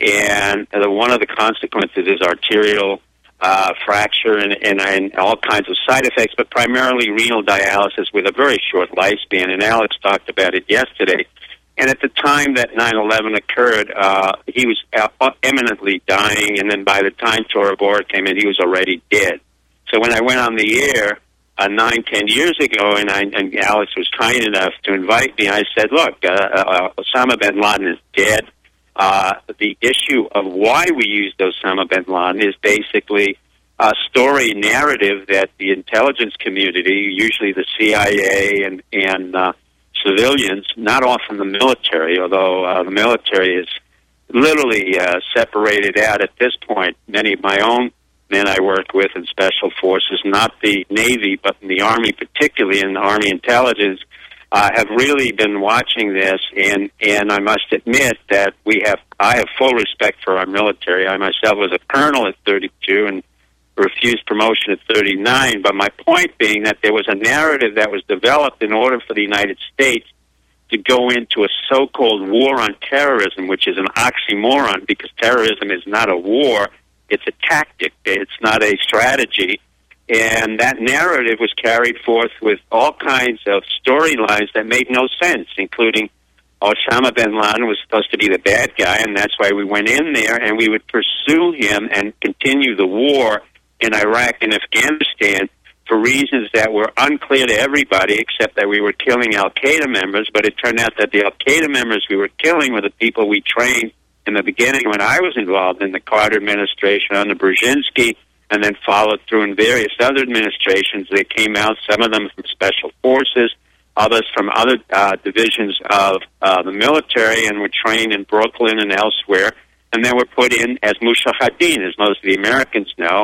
And uh, one of the consequences is arterial uh, fracture and, and, and all kinds of side effects, but primarily renal dialysis with a very short lifespan. And Alex talked about it yesterday. And at the time that nine eleven occurred, uh, he was imminently dying, and then by the time Tora Bora came in, he was already dead. So when I went on the air uh, nine, ten years ago, and, I, and Alex was kind enough to invite me, I said, look, uh, uh, Osama bin Laden is dead. Uh, the issue of why we used Osama bin Laden is basically a story narrative that the intelligence community, usually the C I A and, and uh, civilians, not often the military, although uh, the military is literally uh, separated out at this point. Many of my own men I work with in special forces, not the Navy, but in the Army, particularly in the Army intelligence, uh, have really been watching this, and, and I must admit that we have I have full respect for our military. I myself was a colonel at thirty-two and refused promotion at thirty-nine, but my point being that there was a narrative that was developed in order for the United States to go into a so-called war on terrorism, which is an oxymoron because terrorism is not a war, it's a tactic, it's not a strategy. And that narrative was carried forth with all kinds of storylines that made no sense, including Osama bin Laden was supposed to be the bad guy, and that's why we went in there, and we would pursue him and continue the war in Iraq and Afghanistan for reasons that were unclear to everybody, except that we were killing Al-Qaeda members. But it turned out that the Al-Qaeda members we were killing were the people we trained in the beginning when I was involved in the Carter administration under Brzezinski, and then followed through in various other administrations. They came out, some of them from special forces, others from other uh, divisions of uh, the military, and were trained in Brooklyn and elsewhere, and then were put in as Mujahideen, as most of the Americans know.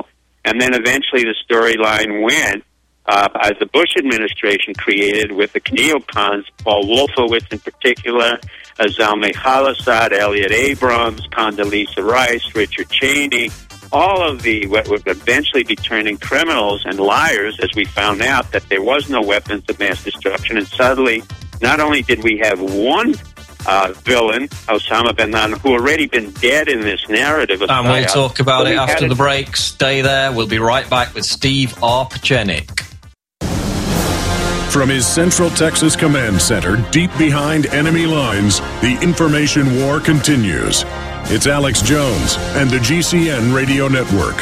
And then eventually the storyline went, uh, as the Bush administration created with the neocons, Paul Wolfowitz in particular, Zalmay Khalilzad, Elliot Abrams, Condoleezza Rice, Richard Cheney, all of the what would eventually be turning criminals and liars, as we found out that there was no weapons of mass destruction. And suddenly, not only did we have one uh, villain, Osama bin Laden, who already been dead in this narrative. Of and we'll talk about it after the break. Stay there. We'll be right back with Steve R. Pieczenik. From his Central Texas Command Center, deep behind enemy lines, the information war continues. It's Alex Jones and the G C N Radio Network.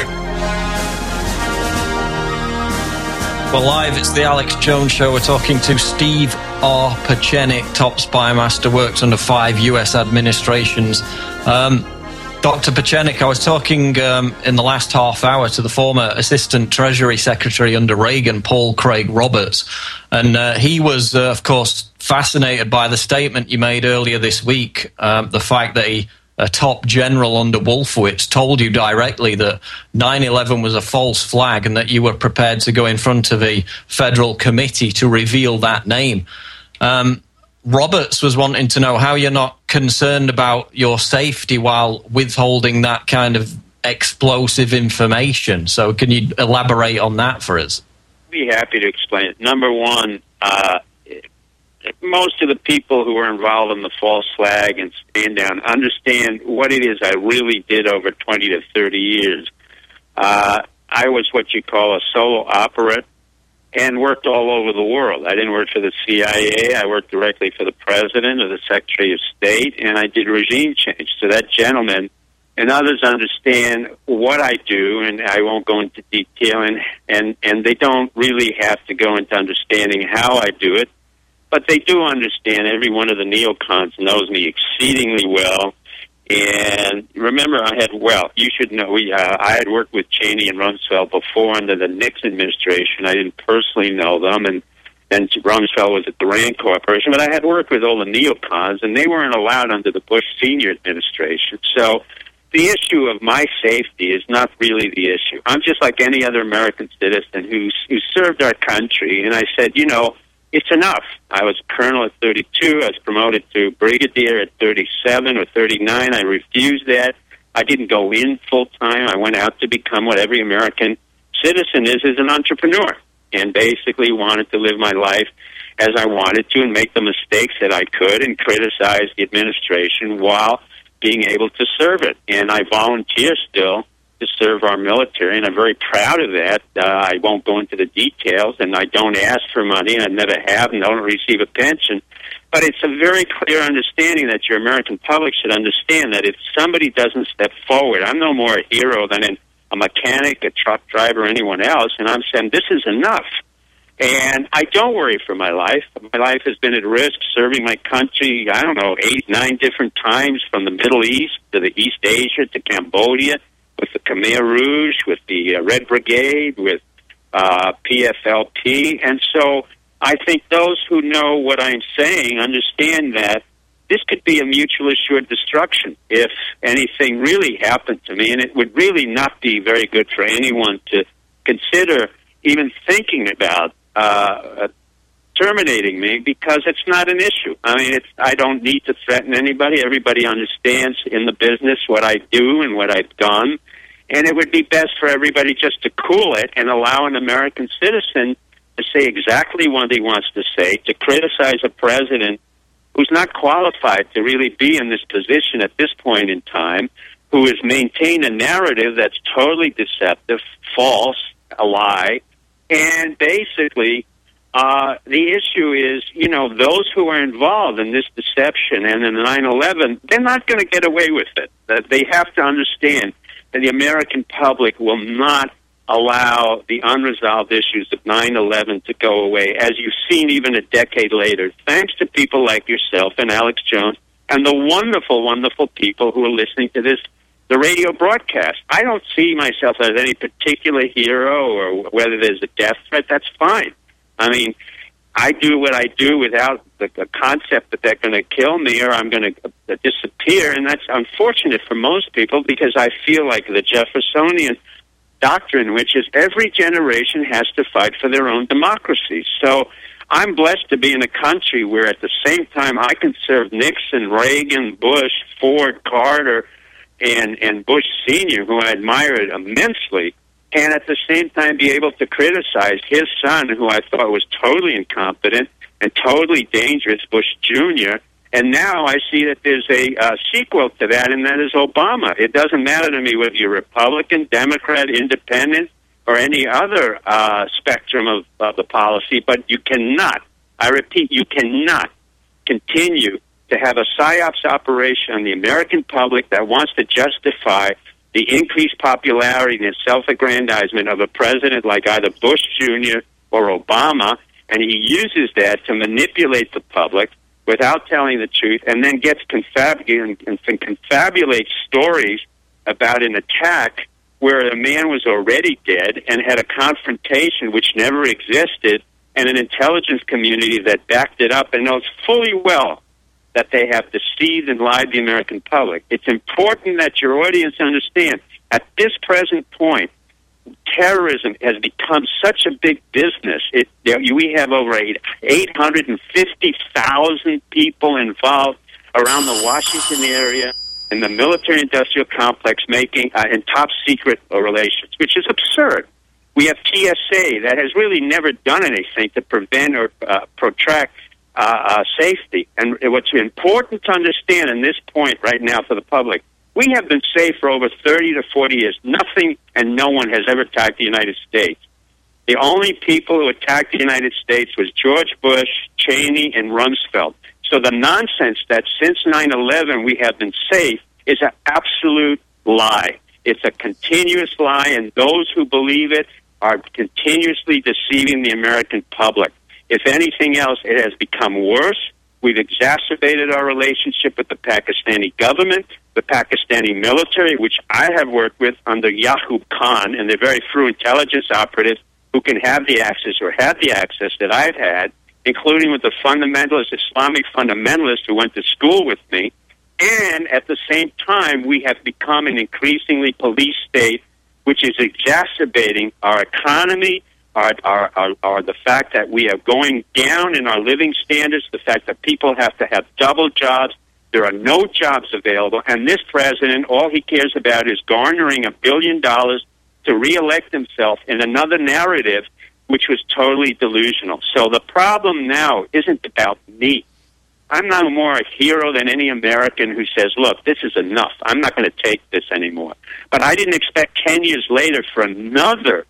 Well, live, it's the Alex Jones Show. We're talking to Steve R. Pieczenik, top spy master, works under five U S administrations. Um, Doctor Pieczenik, I was talking um, in the last half hour to the former Assistant Treasury Secretary under Reagan, Paul Craig Roberts, and uh, he was, uh, of course, fascinated by the statement you made earlier this week, um, the fact that he a top general under Wolfowitz told you directly that nine eleven was a false flag and that you were prepared to go in front of a federal committee to reveal that name. Um, Roberts was wanting to know how you're not concerned about your safety while withholding that kind of explosive information. So can you elaborate on that for us? I'd be happy to explain it. Number one, uh, most of the people who were involved in the false flag and stand down understand what it is I really did over twenty to thirty years. Uh, I was what you call a solo operate and worked all over the world. I didn't work for the C I A. I worked directly for the President or the Secretary of State, and I did regime change. So that gentleman and others understand what I do, and I won't go into detail, and, and, and they don't really have to go into understanding how I do it. But they do understand. Every one of the neocons knows me exceedingly well. And remember, I had, well, you should know, we, uh, I had worked with Cheney and Rumsfeld before under the Nixon administration. I didn't personally know them, and then Rumsfeld was at the Rand Corporation. But I had worked with all the neocons, and they weren't allowed under the Bush senior administration. So the issue of my safety is not really the issue. I'm just like any other American citizen who's, who served our country, and I said, you know, it's enough. I was a colonel at thirty-two. I was promoted to brigadier at thirty-seven or thirty-nine. I refused that. I didn't go in full-time. I went out to become what every American citizen is, as an entrepreneur, and basically wanted to live my life as I wanted to and make the mistakes that I could and criticize the administration while being able to serve it. And I volunteer still to serve our military, and I'm very proud of that. Uh, I won't go into the details, and I don't ask for money, and I never have, and don't receive a pension. But it's a very clear understanding that your American public should understand that if somebody doesn't step forward, I'm no more a hero than an, a mechanic, a truck driver, anyone else, and I'm saying this is enough. And I don't worry for my life. My life has been at risk serving my country, I don't know, eight, nine different times, from the Middle East to the East Asia to Cambodia, with the Khmer Rouge, with the uh, Red Brigade, with uh, P F L P. And so I think those who know what I'm saying understand that this could be a mutually assured destruction if anything really happened to me, and it would really not be very good for anyone to consider even thinking about uh, terminating me, because it's not an issue. I mean, it's, I don't need to threaten anybody. Everybody understands in the business what I do and what I've done, and it would be best for everybody just to cool it and allow an American citizen to say exactly what he wants to say, to criticize a president who's not qualified to really be in this position at this point in time, who has maintained a narrative that's totally deceptive, false, a lie, and basically Uh, the issue is, you know, those who are involved in this deception and in nine eleven, they're not going to get away with it. That they have to understand that the American public will not allow the unresolved issues of nine eleven to go away, as you've seen even a decade later, thanks to people like yourself and Alex Jones and the wonderful, wonderful people who are listening to this, the radio broadcast. I don't see myself as any particular hero, or whether there's a death threat. That's fine. I mean, I do what I do without the, the concept that they're going to kill me or I'm going to uh, disappear, and that's unfortunate for most people, because I feel like the Jeffersonian doctrine, which is every generation has to fight for their own democracy. So I'm blessed to be in a country where at the same time I can serve Nixon, Reagan, Bush, Ford, Carter, and, and Bush Senior, who I admired immensely, and at the same time be able to criticize his son, who I thought was totally incompetent and totally dangerous, Bush Junior, and now I see that there's a uh, sequel to that, and that is Obama. It doesn't matter to me whether you're Republican, Democrat, Independent, or any other uh, spectrum of, of the policy, but you cannot, I repeat, you cannot continue to have a PSYOPs operation on the American public that wants to justify the increased popularity and self-aggrandizement of a president like either Bush Junior or Obama, and he uses that to manipulate the public without telling the truth, and then gets confabulated and confabulates stories about an attack where a man was already dead and had a confrontation which never existed, and an intelligence community that backed it up and knows fully well that they have deceived and lied to the American public. It's important that your audience understand, at this present point, terrorism has become such a big business. It, we have over eight hundred fifty thousand people involved around the Washington area in the military-industrial complex making uh, in top-secret relations, which is absurd. We have T S A that has really never done anything to prevent or uh, protract uh, uh, safety. And what's important to understand in this point right now for the public, we have been safe for over thirty to forty years. Nothing and no one has ever attacked the United States. The only people who attacked the United States was George Bush, Cheney, and Rumsfeld. So the nonsense that since nine eleven we have been safe is an absolute lie. It's a continuous lie, and those who believe it are continuously deceiving the American public. If anything else, it has become worse. We've exacerbated our relationship with the Pakistani government, the Pakistani military, which I have worked with under Yaqub Khan, and they're very few intelligence operatives who can have the access or had the access that I've had, including with the fundamentalist, Islamic fundamentalists who went to school with me. And at the same time, we have become an increasingly police state, which is exacerbating our economy, Are, are, are, are the fact that we are going down in our living standards, the fact that people have to have double jobs, there are no jobs available, and this president, all he cares about is garnering a billion dollars to reelect himself in another narrative, which was totally delusional. So the problem now isn't about me. I'm no more a hero than any American who says, look, this is enough. I'm not going to take this anymore. But I didn't expect ten years later for another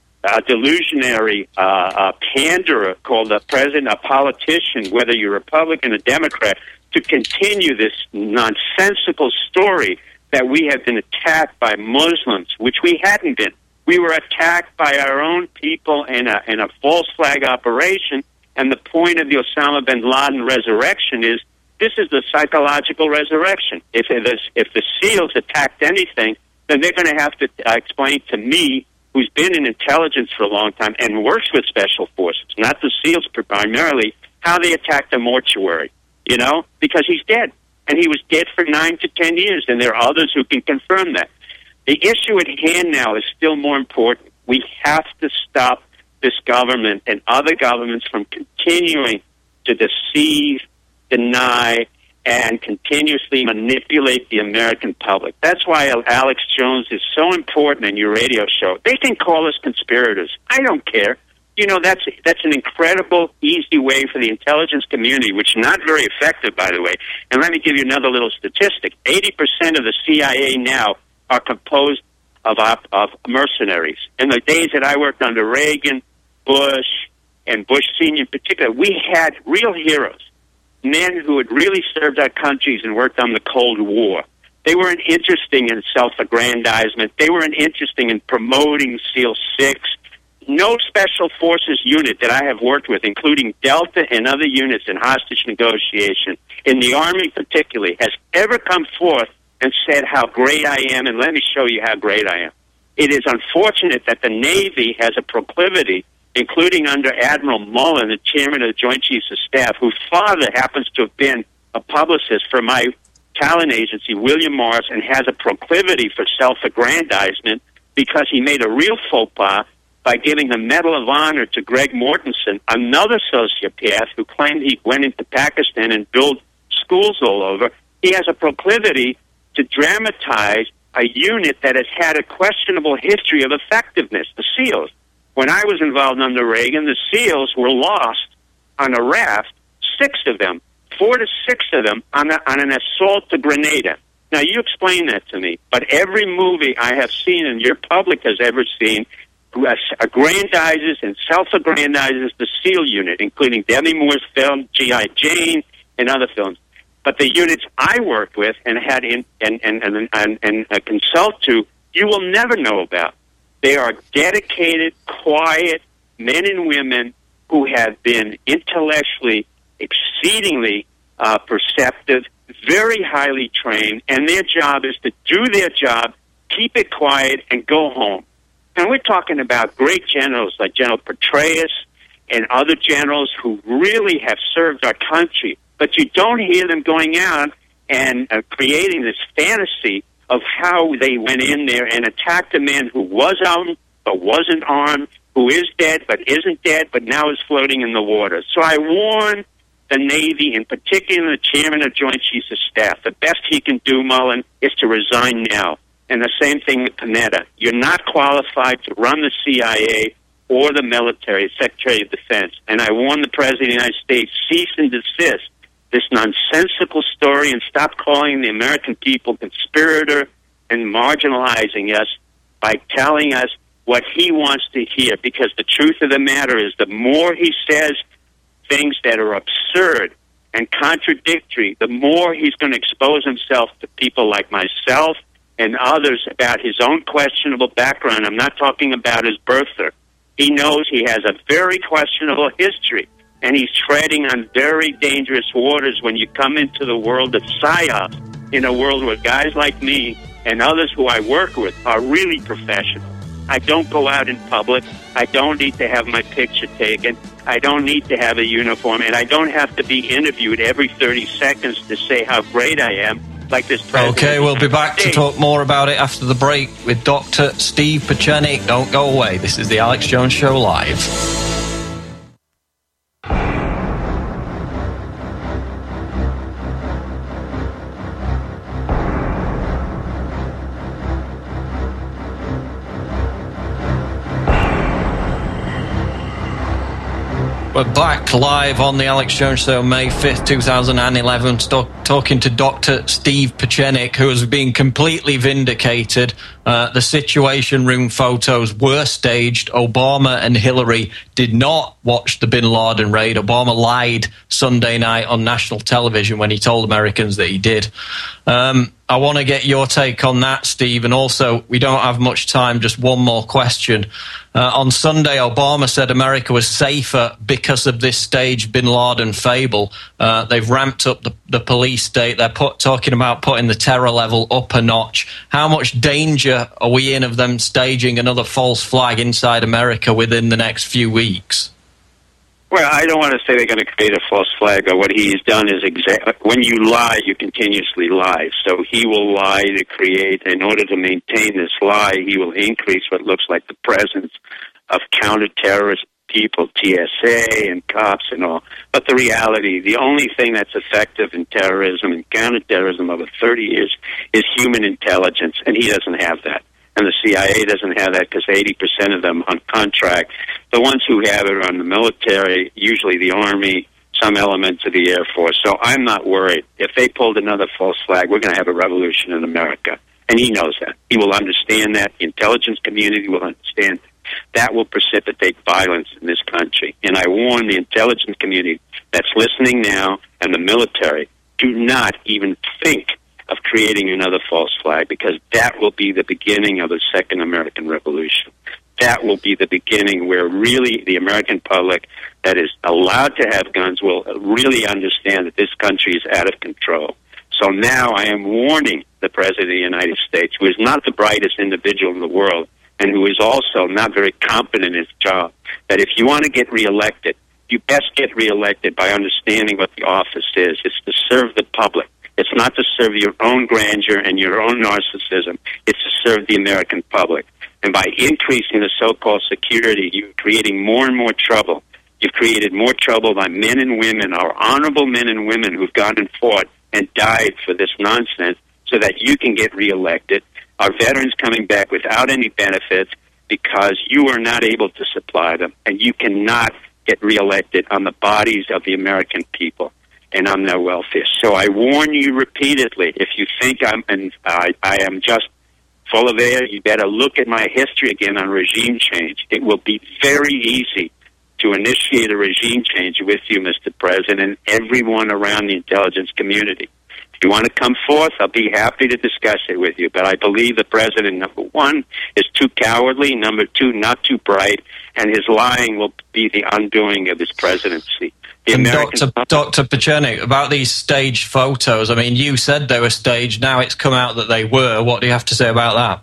a delusionary uh, uh, panderer called a president, a politician, whether you're Republican or Democrat, to continue this nonsensical story that we have been attacked by Muslims, which we hadn't been. We were attacked by our own people in a, in a false flag operation, and the point of the Osama bin Laden resurrection is this is the psychological resurrection. If, if the SEALs attacked anything, then they're going to have to uh, explain to me, who's been in intelligence for a long time and works with special forces, not the SEALs primarily, how they attacked a mortuary, you know, because he's dead. And he was dead for nine to ten years, and there are others who can confirm that. The issue at hand now is still more important. We have to stop this government and other governments from continuing to deceive, deny, and continuously manipulate the American public. That's why Alex Jones is so important in your radio show. They can call us conspirators. I don't care. You know, that's that's an incredible, easy way for the intelligence community, which is not very effective, by the way. And let me give you another little statistic. eighty percent of the C I A now are composed of, of mercenaries. In the days that I worked under Reagan, Bush, and Bush Senior in particular, we had real heroes. Men who had really served our countries and worked on the Cold War. They weren't interested in self-aggrandizement. They weren't interested in promoting SEAL six. No special forces unit that I have worked with, including Delta and other units in hostage negotiation, in the Army particularly, has ever come forth and said how great I am, and let me show you how great I am. It is unfortunate that the Navy has a proclivity, including under Admiral Mullen, the chairman of the Joint Chiefs of Staff, whose father happens to have been a publicist for my talent agency, William Morris, and has a proclivity for self-aggrandizement because he made a real faux pas by giving the Medal of Honor to Greg Mortensen, another sociopath who claimed he went into Pakistan and built schools all over. He has a proclivity to dramatize a unit that has had a questionable history of effectiveness, the SEALs. When I was involved under Reagan, the SEALs were lost on a raft, six of them, four to six of them, on, a, on an assault to Grenada. Now, you explain that to me, but every movie I have seen and your public has ever seen aggrandizes and self-aggrandizes the SEAL unit, including Demi Moore's film, G I. Jane, and other films. But the units I worked with and had in, and, and, and, and, and uh, consult to, you will never know about. They are dedicated, quiet men and women who have been intellectually exceedingly uh, perceptive, very highly trained, and their job is to do their job, keep it quiet, and go home. And we're talking about great generals like General Petraeus and other generals who really have served our country. But you don't hear them going out and uh, creating this fantasy of how they went in there and attacked a man who was armed but wasn't armed, who is dead but isn't dead, but now is floating in the water. So I warn the Navy, in particular the Chairman of Joint Chiefs of Staff, the best he can do, Mullen, is to resign now. And the same thing with Panetta. You're not qualified to run the C I A or the military, Secretary of Defense. And I warn the President of the United States, cease and desist this nonsensical story and stop calling the American people conspirator and marginalizing us by telling us what he wants to hear. Because the truth of the matter is the more he says things that are absurd and contradictory, the more he's going to expose himself to people like myself and others about his own questionable background. I'm not talking about his birther. He knows he has a very questionable history, and he's treading on very dangerous waters when you come into the world of psyops, in a world where guys like me and others who I work with are really professional. I don't go out in public. I don't need to have my picture taken. I don't need to have a uniform, and I don't have to be interviewed every thirty seconds to say how great I am, like this president. Okay, we'll be back to talk more about it after the break with Doctor Steve Pieczenik. Don't go away. This is the Alex Jones Show Live. We're back live on the Alex Jones Show, May fifth, twenty eleven, st- talking to Doctor Steve Pieczenik, who has been completely vindicated. Uh, the Situation Room photos were staged. Obama and Hillary did not watch the bin Laden raid. Obama lied Sunday night on national television when he told Americans that he did. Um, I want to get your take on that, Steve, and also, we don't have much time, just one more question. Uh, on Sunday, Obama said America was safer because of this staged bin Laden fable. Uh, they've ramped up the, the police state. They're put, talking about putting the terror level up a notch. How much danger are we in of them staging another false flag inside America within the next few weeks? Well, I don't want to say they're going to create a false flag. Or what he's done is exa- when you lie, you continuously lie. So he will lie to create, in order to maintain this lie, he will increase what looks like the presence of counter-terrorist people, T S A and cops and all. But the reality, the only thing that's effective in terrorism and counterterrorism over thirty years is human intelligence, and he doesn't have that. And the C I A doesn't have that because eighty percent of them on contract. The ones who have it are on the military, usually the Army, some elements of the Air Force. So I'm not worried. If they pulled another false flag, we're going to have a revolution in America. And he knows that. He will understand that. The intelligence community will understand that. That will precipitate violence in this country. And I warn the intelligence community that's listening now and the military, do not even think of creating another false flag, because that will be the beginning of a second American Revolution. That will be the beginning where really the American public that is allowed to have guns will really understand that this country is out of control. So now I am warning the President of the United States, who is not the brightest individual in the world and who is also not very competent in his job, that if you want to get reelected, you best get reelected by understanding what the office is. It's to serve the public. It's not to serve your own grandeur and your own narcissism. It's to serve the American public. And by increasing the so-called security, you're creating more and more trouble. You've created more trouble by men and women, our honorable men and women who've gone and fought and died for this nonsense so that you can get reelected. Our veterans coming back without any benefits because you are not able to supply them, and you cannot get reelected on the bodies of the American people and on their welfare. So I warn you repeatedly, if you think I'm and I, I am just full of air, you better look at my history again on regime change. It will be very easy to initiate a regime change with you, Mister President, and everyone around the intelligence community. If you want to come forth, I'll be happy to discuss it with you. But I believe the president, number one, is too cowardly, number two, not too bright, and his lying will be the undoing of his presidency. The and American Doctor Doctor Pieczenik, about these staged photos, I mean, you said they were staged, now it's come out that they were. What do you have to say about that?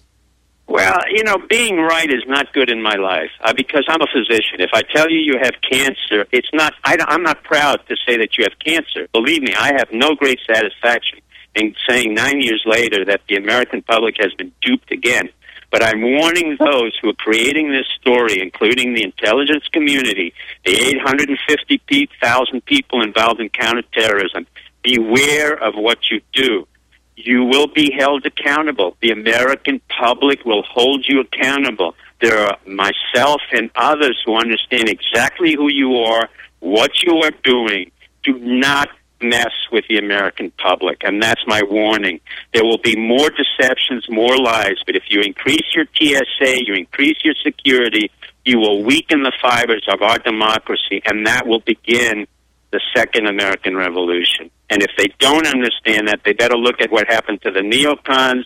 Well, you know, being right is not good in my life uh, because I'm a physician. If I tell you you have cancer, it's not. I, I'm not proud to say that you have cancer. Believe me, I have no great satisfaction in saying nine years later that the American public has been duped again. But I'm warning those who are creating this story, including the intelligence community, the eight hundred fifty thousand people involved in counterterrorism, beware of what you do. You will be held accountable. The American public will hold you accountable. There are myself and others who understand exactly who you are, what you are doing. Do not mess with the American public, and that's my warning. There will be more deceptions, more lies, but if you increase your T S A, you increase your security, you will weaken the fibers of our democracy, and that will begin the second American Revolution. And if they don't understand that, they better look at what happened to the neocons,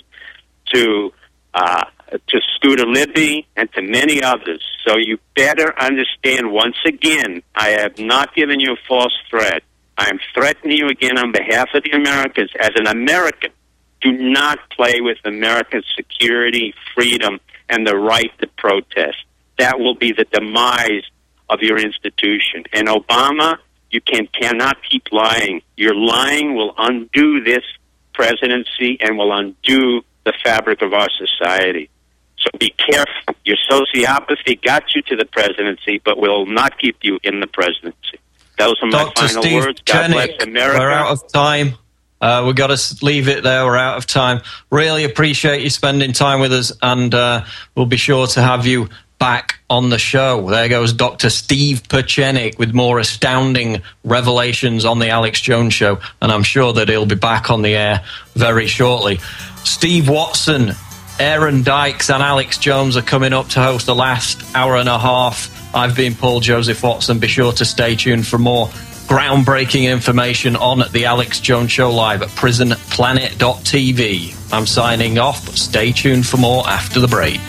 to uh, to Scooter Libby, and to many others. So you better understand, once again, I have not given you a false threat. I am threatening you again on behalf of the Americans. As an American, do not play with America's security, freedom, and the right to protest. That will be the demise of your institution. And Obama, you can cannot keep lying. Your lying will undo this presidency and will undo the fabric of our society. So be careful. Your sociopathy got you to the presidency, but will not keep you in the presidency. Those are my Doctor final Steve words. God bless Pieczenik, America. we're out of time. Uh, we've got to leave it there. We're out of time. Really appreciate you spending time with us, and uh, we'll be sure to have you back on the show. There goes Doctor Steve Pieczenik with more astounding revelations on the Alex Jones Show, and I'm sure that he'll be back on the air very shortly. Steve Watson, Aaron Dykes, and Alex Jones are coming up to host the last hour and a half. I've been Paul Joseph Watson. Be sure to stay tuned for more groundbreaking information on the Alex Jones Show live at prison planet dot t v. I'm signing off, but stay tuned for more after the break.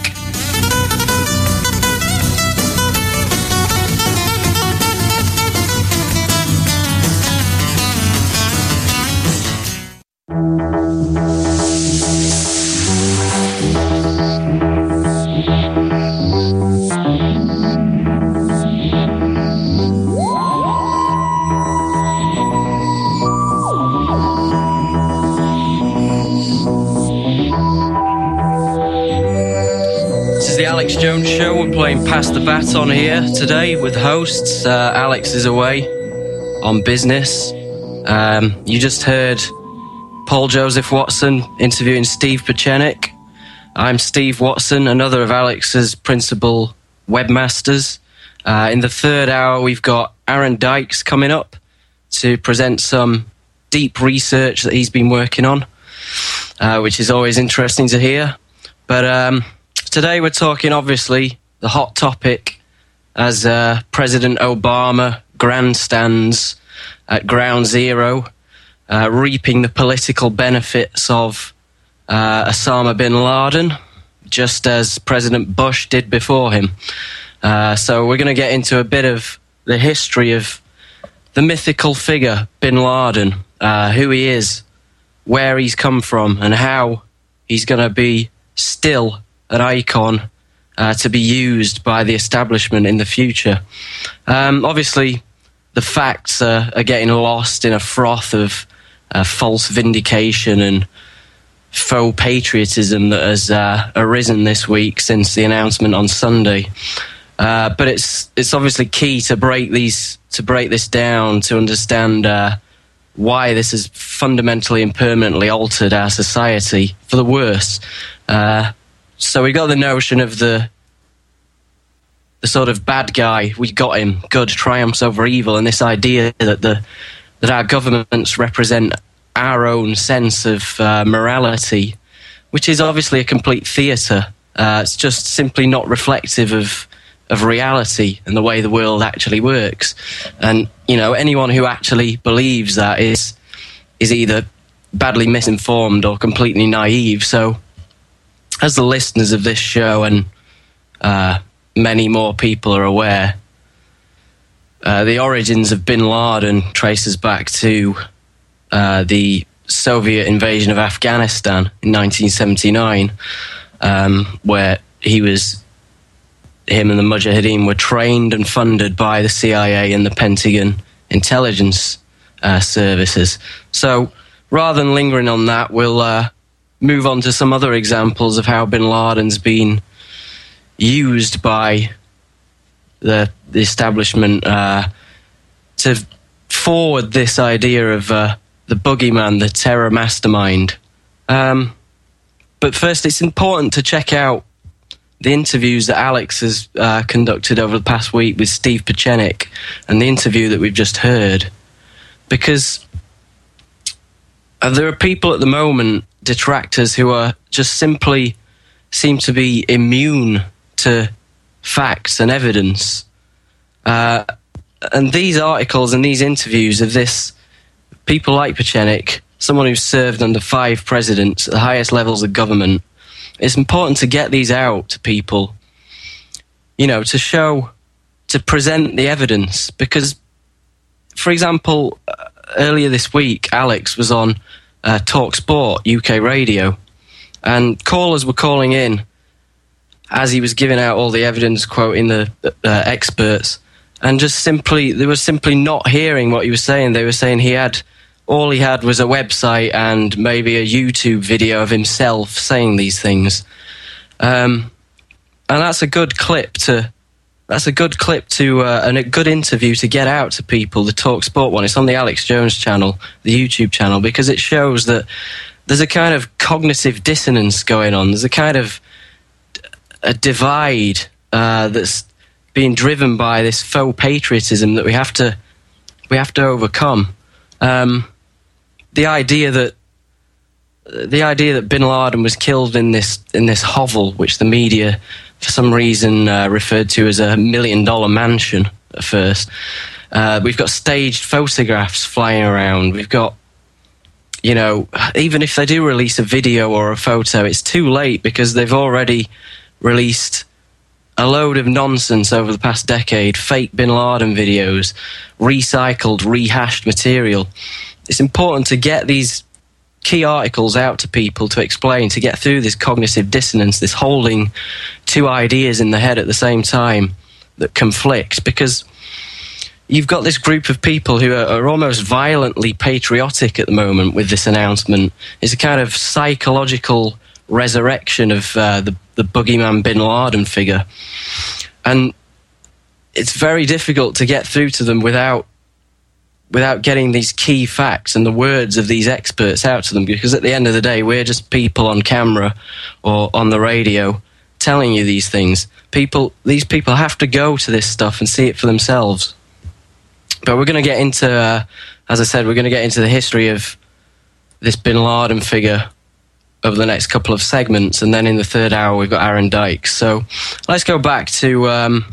Alex Jones Show. We're playing Pass the Baton here today with hosts. Uh, Alex is away on business. Um, you just heard Paul Joseph Watson interviewing Steve Pieczenik. I'm Steve Watson, another of Alex's principal webmasters. Uh, in the third hour, we've got Aaron Dykes coming up to present some deep research that he's been working on, uh, which is always interesting to hear. But um, today we're talking, obviously, the hot topic as uh, President Obama grandstands at Ground Zero, uh, reaping the political benefits of uh, Osama bin Laden, just as President Bush did before him. Uh, so we're going to get into a bit of the history of the mythical figure bin Laden, uh, who he is, where he's come from, and how he's going to be still an icon uh, to be used by the establishment in the future. Um, obviously, the facts are, are getting lost in a froth of uh, false vindication and faux patriotism that has uh, arisen this week since the announcement on Sunday. Uh, but it's it's obviously key to break these to break this down to understand uh, why this has fundamentally and permanently altered our society for the worse. Uh, so we got the notion of the the sort of bad guy. We got him. Good triumphs over evil, and this idea that the that our governments represent our own sense of uh, morality, which is obviously a complete theatre. Uh, it's just simply not reflective of of reality and the way the world actually works. And, you know, anyone who actually believes that is is either badly misinformed or completely naive. So, as the listeners of this show and uh, many more people are aware, uh, the origins of Bin Laden traces back to uh, the Soviet invasion of Afghanistan in nineteen seventy-nine, um, where he was, him and the Mujahideen were trained and funded by the C I A and the Pentagon intelligence uh, services. So, rather than lingering on that, we'll uh, move on to some other examples of how Bin Laden's been used by the, the establishment uh, to forward this idea of uh, the boogeyman, the terror mastermind. Um, but first, it's important to check out the interviews that Alex has uh, conducted over the past week with Steve Pieczenik and the interview that we've just heard, because uh, there are people at the moment, detractors, who are just simply seem to be immune to facts and evidence. Uh, and these articles and these interviews of this, people like Pieczenik, someone who's served under five presidents at the highest levels of government, it's important to get these out to people, you know, to show, to present the evidence. Because, for example, earlier this week, Alex was on uh, Talk Sport, U K radio, and callers were calling in as he was giving out all the evidence, quoting the uh, experts, and just simply, they were simply not hearing what he was saying. They were saying he had, all he had was a website and maybe a YouTube video of himself saying these things. Um, and that's a good clip to, that's a good clip to, uh, and a good interview to get out to people, the Talk Sport one. It's on the Alex Jones channel, the YouTube channel, because it shows that there's a kind of cognitive dissonance going on. There's a kind of a divide uh, that's being driven by this faux patriotism that we have to, we have to overcome. Um, The idea that the idea that Bin Laden was killed in this in this hovel, which the media, for some reason, uh, referred to as a million dollar mansion at first. Uh, we've got staged photographs flying around. We've got, you know, even if they do release a video or a photo, it's too late because they've already released a load of nonsense over the past decade, fake Bin Laden videos, recycled, rehashed material. It's important to get these key articles out to people to explain, to get through this cognitive dissonance, this holding two ideas in the head at the same time that conflicts, because you've got this group of people who are, are almost violently patriotic at the moment with this announcement. It's a kind of psychological resurrection of uh, the, the boogeyman Bin Laden figure. And it's very difficult to get through to them without without getting these key facts and the words of these experts out to them, because at the end of the day, we're just people on camera or on the radio telling you these things. People, these people have to go to this stuff and see it for themselves. But we're going to get into, uh, as I said, we're going to get into the history of this Bin Laden figure over the next couple of segments, and then in the third hour, we've got Aaron Dykes. So let's go back to Um,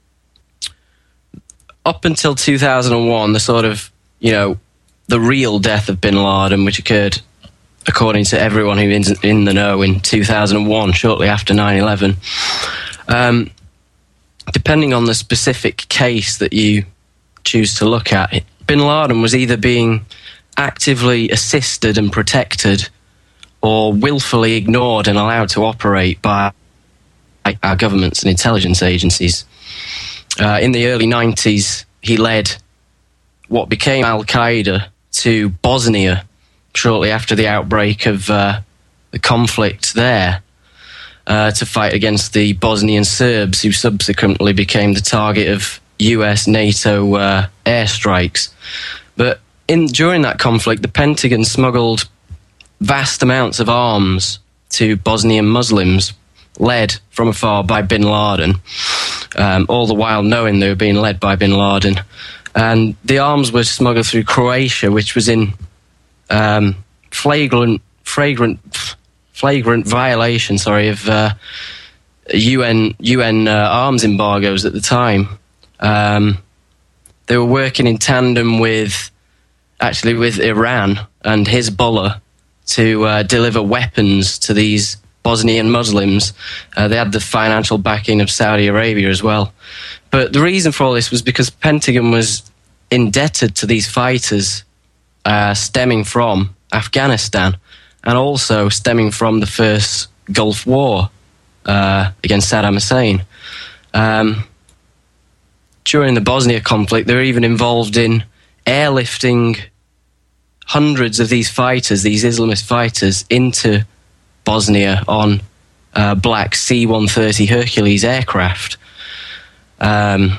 up until two thousand one, the sort of, you know, the real death of Bin Laden, which occurred, according to everyone who's in the know, in two thousand one, shortly after nine eleven. Um, depending on the specific case that you choose to look at, Bin Laden was either being actively assisted and protected or willfully ignored and allowed to operate by our governments and intelligence agencies. Uh, in the early nineties, he led what became Al-Qaeda to Bosnia shortly after the outbreak of uh, the conflict there uh, to fight against the Bosnian Serbs, who subsequently became the target of U S NATO uh, airstrikes. But in during that conflict, the Pentagon smuggled vast amounts of arms to Bosnian Muslims, led from afar by bin Laden, um, all the while knowing they were being led by bin Laden. And the arms were smuggled through Croatia, which was in um, flagrant, flagrant, flagrant violation, sorry, of uh, U N U N uh, arms embargoes at the time. Um, they were working in tandem with, actually, with Iran and Hezbollah to uh, deliver weapons to these Bosnian Muslims. Uh, they had the financial backing of Saudi Arabia as well. But the reason for all this was because the Pentagon was indebted to these fighters uh, stemming from Afghanistan and also stemming from the first Gulf War uh, against Saddam Hussein. Um, during the Bosnia conflict, they were even involved in airlifting hundreds of these fighters, these Islamist fighters, into Bosnia on uh, black C one thirty Hercules aircraft. Um,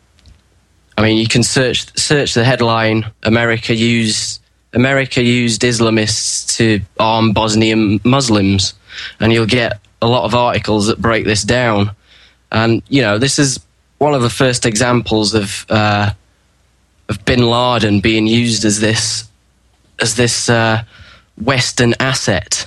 I mean, you can search search the headline: America used America used Islamists to arm Bosnian Muslims, and you'll get a lot of articles that break this down. And you know, this is one of the first examples of uh, of bin Laden being used as this as this uh, Western asset.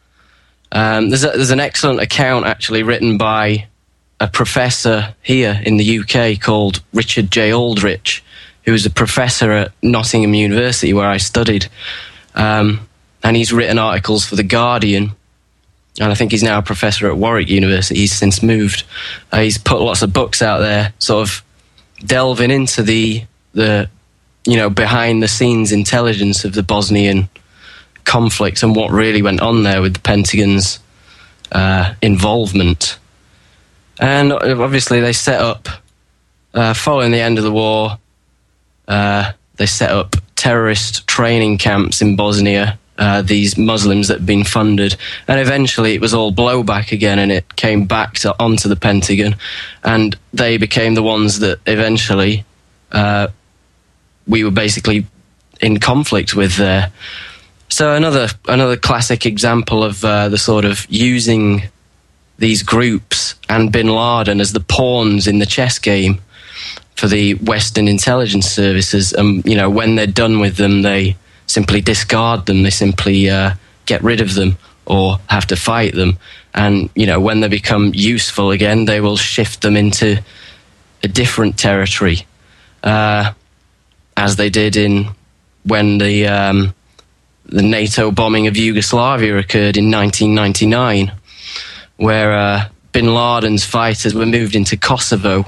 Um, there's, a, there's an excellent account actually written by a professor here in the U K called Richard J. Aldrich, who was a professor at Nottingham University where I studied. Um, and he's written articles for The Guardian, and I think he's now a professor at Warwick University. He's since moved. Uh, he's put lots of books out there sort of delving into the, the you know, behind-the-scenes intelligence of the Bosnian conflict and what really went on there with the Pentagon's uh, involvement. And obviously they set up, uh, following the end of the war, uh, they set up terrorist training camps in Bosnia, uh, these Muslims that had been funded, and eventually it was all blowback again and it came back to, onto the Pentagon, and they became the ones that eventually uh, we were basically in conflict with there. So another another classic example of uh, the sort of using these groups and bin Laden as the pawns in the chess game for the Western intelligence services. And, um, you know, when they're done with them, they simply discard them. They simply uh, get rid of them or have to fight them. And, you know, when they become useful again, they will shift them into a different territory, uh, as they did in when the... Um, the NATO bombing of Yugoslavia occurred in nineteen ninety-nine, where uh, bin Laden's fighters were moved into Kosovo,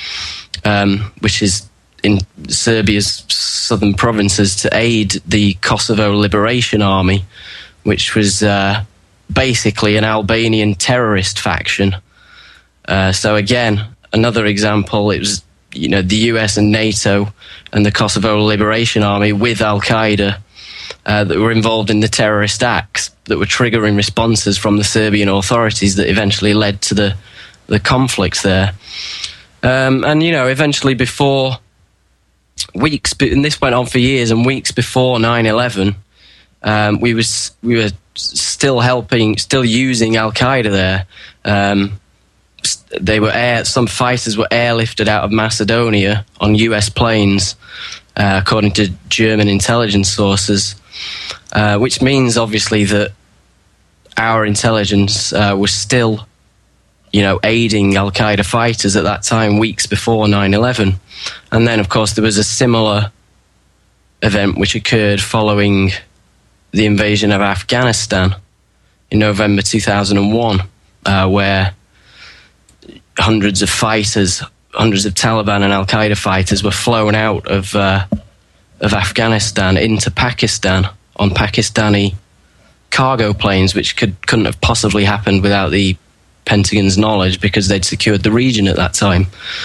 um, which is in Serbia's southern provinces, to aid the Kosovo Liberation Army, which was uh, basically an Albanian terrorist faction. Uh, so again, another example, it was, you know, the U S and NATO and the Kosovo Liberation Army with Al-Qaeda Uh, that were involved in the terrorist acts that were triggering responses from the Serbian authorities that eventually led to the the conflicts there. Um, and, you know, eventually before weeks, and this went on for years, and weeks before nine eleven, um, we, was, we were still helping, still using Al-Qaeda there. Um, they were air, some fighters were airlifted out of Macedonia on U S planes, uh, according to German intelligence sources. Uh, which means, obviously, that our intelligence uh, was still, you know, aiding Al-Qaeda fighters at that time, weeks before nine eleven. And then, of course, there was a similar event which occurred following the invasion of Afghanistan in November two thousand one, uh, where hundreds of fighters, hundreds of Taliban and Al-Qaeda fighters were flown out of uh, of Afghanistan into Pakistan on Pakistani cargo planes, which could, couldn't have possibly happened without the Pentagon's knowledge, because they'd secured the region at that time.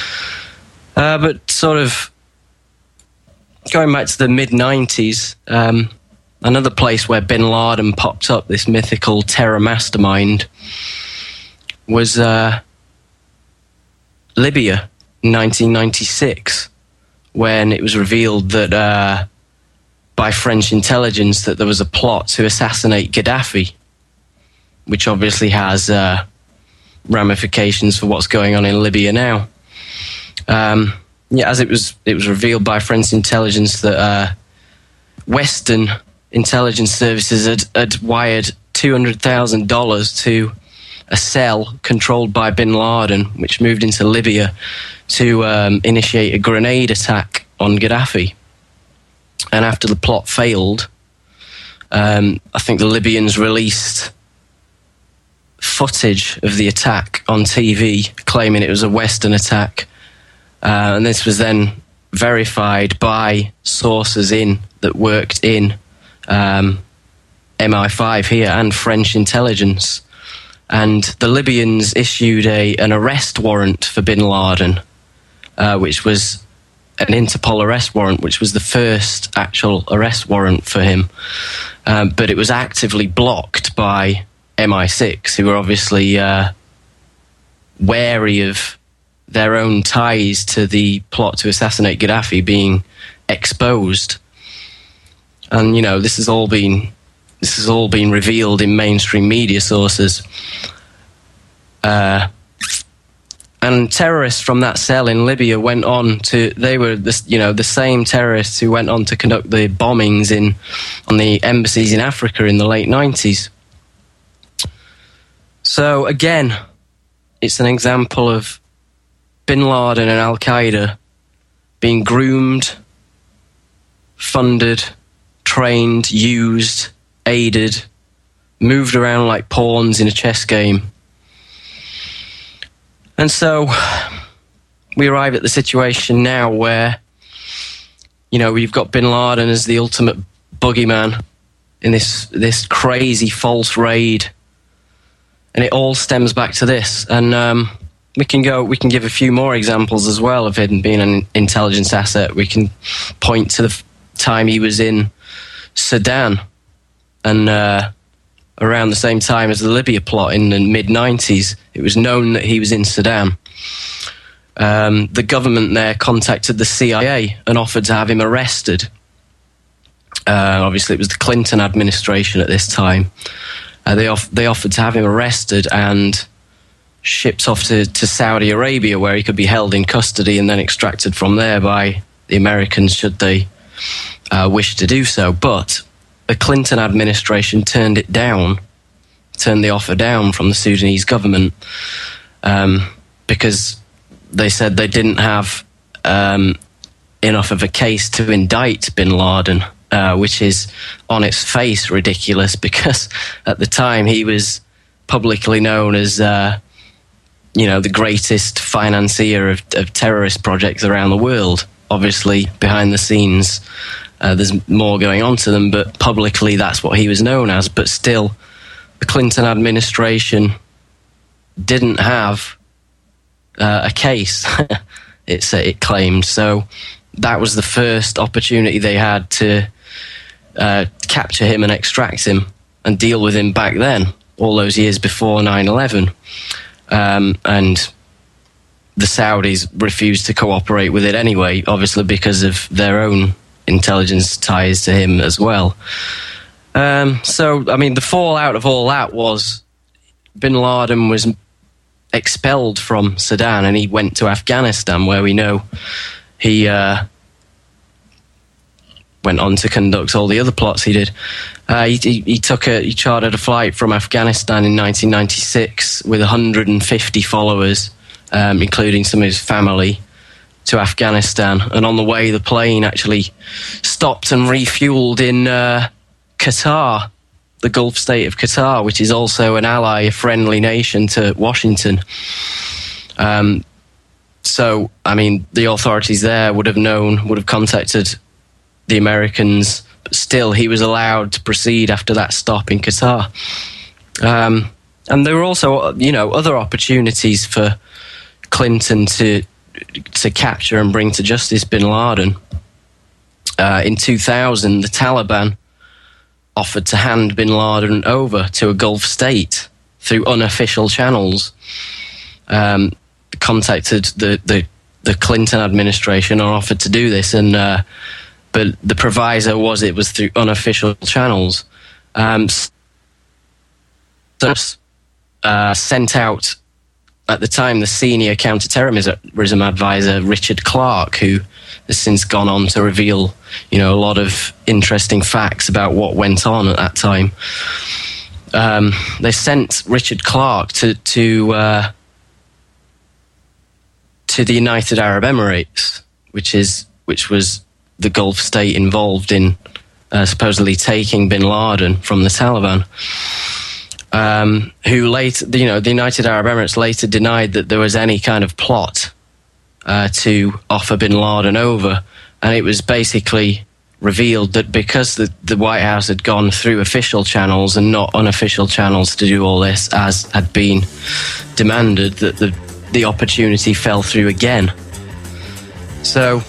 Uh, but sort of going back to the mid nineties, um, another place where bin Laden popped up, this mythical terror mastermind, was uh, Libya in nineteen ninety-six, when it was revealed that uh, by French intelligence that there was a plot to assassinate Gaddafi, which obviously has uh, ramifications for what's going on in Libya now. Um, yeah, as it was, it was revealed by French intelligence that uh, Western intelligence services had, had wired two hundred thousand dollars to a cell controlled by bin Laden, which moved into Libya to um, initiate a grenade attack on Gaddafi. And after the plot failed, um, I think the Libyans released footage of the attack on T V, claiming it was a Western attack. Uh, and this was then verified by sources in that worked in um, M I five here and French intelligence. And the Libyans issued a an arrest warrant for bin Laden, uh, which was an Interpol arrest warrant, which was the first actual arrest warrant for him. Um, but it was actively blocked by M I six, who were obviously uh, wary of their own ties to the plot to assassinate Gaddafi being exposed. And, you know, this has all been this has all been revealed in mainstream media sources. Uh, and terrorists from that cell in Libya went on to, they were, the, you know, the same terrorists who went on to conduct the bombings in on the embassies in Africa in the late nineties. So, again, it's an example of bin Laden and Al-Qaeda being groomed, funded, trained, used, aided, moved around like pawns in a chess game. And so we arrive at the situation now where, you know, we've got bin Laden as the ultimate boogeyman in this this crazy false raid. And it all stems back to this. And um, we can go, we can give a few more examples as well of him being an intelligence asset. We can point to the f- time he was in Sudan, and uh, around the same time as the Libya plot in the mid nineties, it was known that he was in Sudan. Um, the government there contacted the C I A and offered to have him arrested. Uh, obviously, it was the Clinton administration at this time. Uh, they, off- they offered to have him arrested and shipped off to, to Saudi Arabia, where he could be held in custody and then extracted from there by the Americans should they uh, wish to do so. But the Clinton administration turned it down, turned the offer down from the Sudanese government, um, because they said they didn't have um, enough of a case to indict bin Laden, uh, which is on its face ridiculous, because at the time he was publicly known as uh, you know, the greatest financier of, of terrorist projects around the world. Obviously, behind the scenes, uh, there's more going on to them, but publicly that's what he was known as. But still, the Clinton administration didn't have uh, a case, it's, uh, it claimed. So that was the first opportunity they had to uh, capture him and extract him and deal with him back then, all those years before nine eleven. Um, and the Saudis refused to cooperate with it anyway, obviously because of their own intelligence ties to him as well. Um, so, I mean, the fallout of all that was bin Laden was expelled from Sudan and he went to Afghanistan, where we know he uh, went on to conduct all the other plots he did. Uh, he, he, he took a, he chartered a flight from Afghanistan in nineteen ninety-six with one hundred fifty followers, um, including some of his family, to Afghanistan. And on the way, the plane actually stopped and refueled in uh, Qatar, the Gulf state of Qatar, which is also an ally, a friendly nation to Washington. Um, so, I mean, the authorities there would have known, would have contacted the Americans, but still he was allowed to proceed after that stop in Qatar. Um, and there were also, you know, other opportunities for Clinton to to capture and bring to justice bin Laden. Uh, in two thousand, the Taliban offered to hand bin Laden over to a Gulf state through unofficial channels. Um, contacted the, the, the Clinton administration or offered to do this, and uh, but the proviso was it was through unofficial channels. Um, so, uh, sent out at the time the senior counterterrorism advisor Richard Clarke, who has since gone on to reveal, you know, a lot of interesting facts about what went on at that time. Um, they sent Richard Clarke to to uh, to the United Arab Emirates, which is which was the Gulf state involved in uh, supposedly taking bin Laden from the Taliban. Um, who later, you know, the United Arab Emirates later denied that there was any kind of plot uh, to offer bin Laden over, and it was basically revealed that because the, the White House had gone through official channels and not unofficial channels to do all this, as had been demanded, that the the opportunity fell through again. So,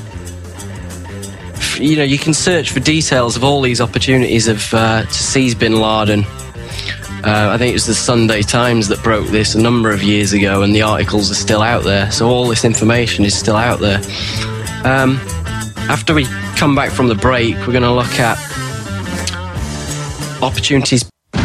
you know, you can search for details of all these opportunities of uh, to seize bin Laden. Uh, I think it was the Sunday Times that broke this a number of years ago, and the articles are still out there. So all this information is still out there. Um, after we come back from the break, we're going to look at opportunities.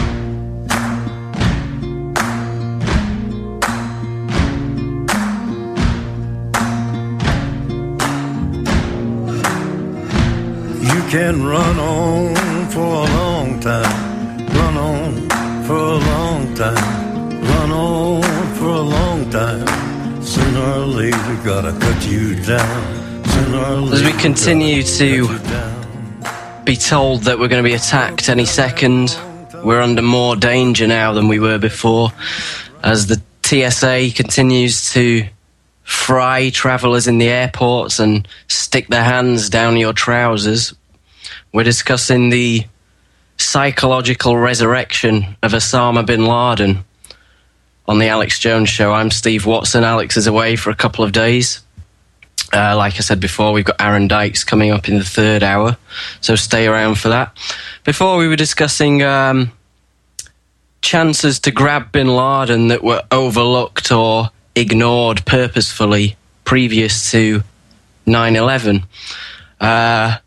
You can run on for a long time, run on for a long time, run on for a long time. Sooner or later, gotta cut you down. Sooner or later, as we continue to be told that we're going to be attacked any second, we're under more danger now than we were before, as the T S A continues to fry travellers in the airports and stick their hands down your trousers. We're discussing the psychological resurrection of Osama bin Laden on the Alex Jones Show. I'm Steve Watson. Alex is away for a couple of days. Uh, like I said before, we've got Aaron Dykes coming up in the third hour, so stay around for that. Before, we were discussing um, chances to grab bin Laden that were overlooked or ignored purposefully previous to nine eleven. Uh,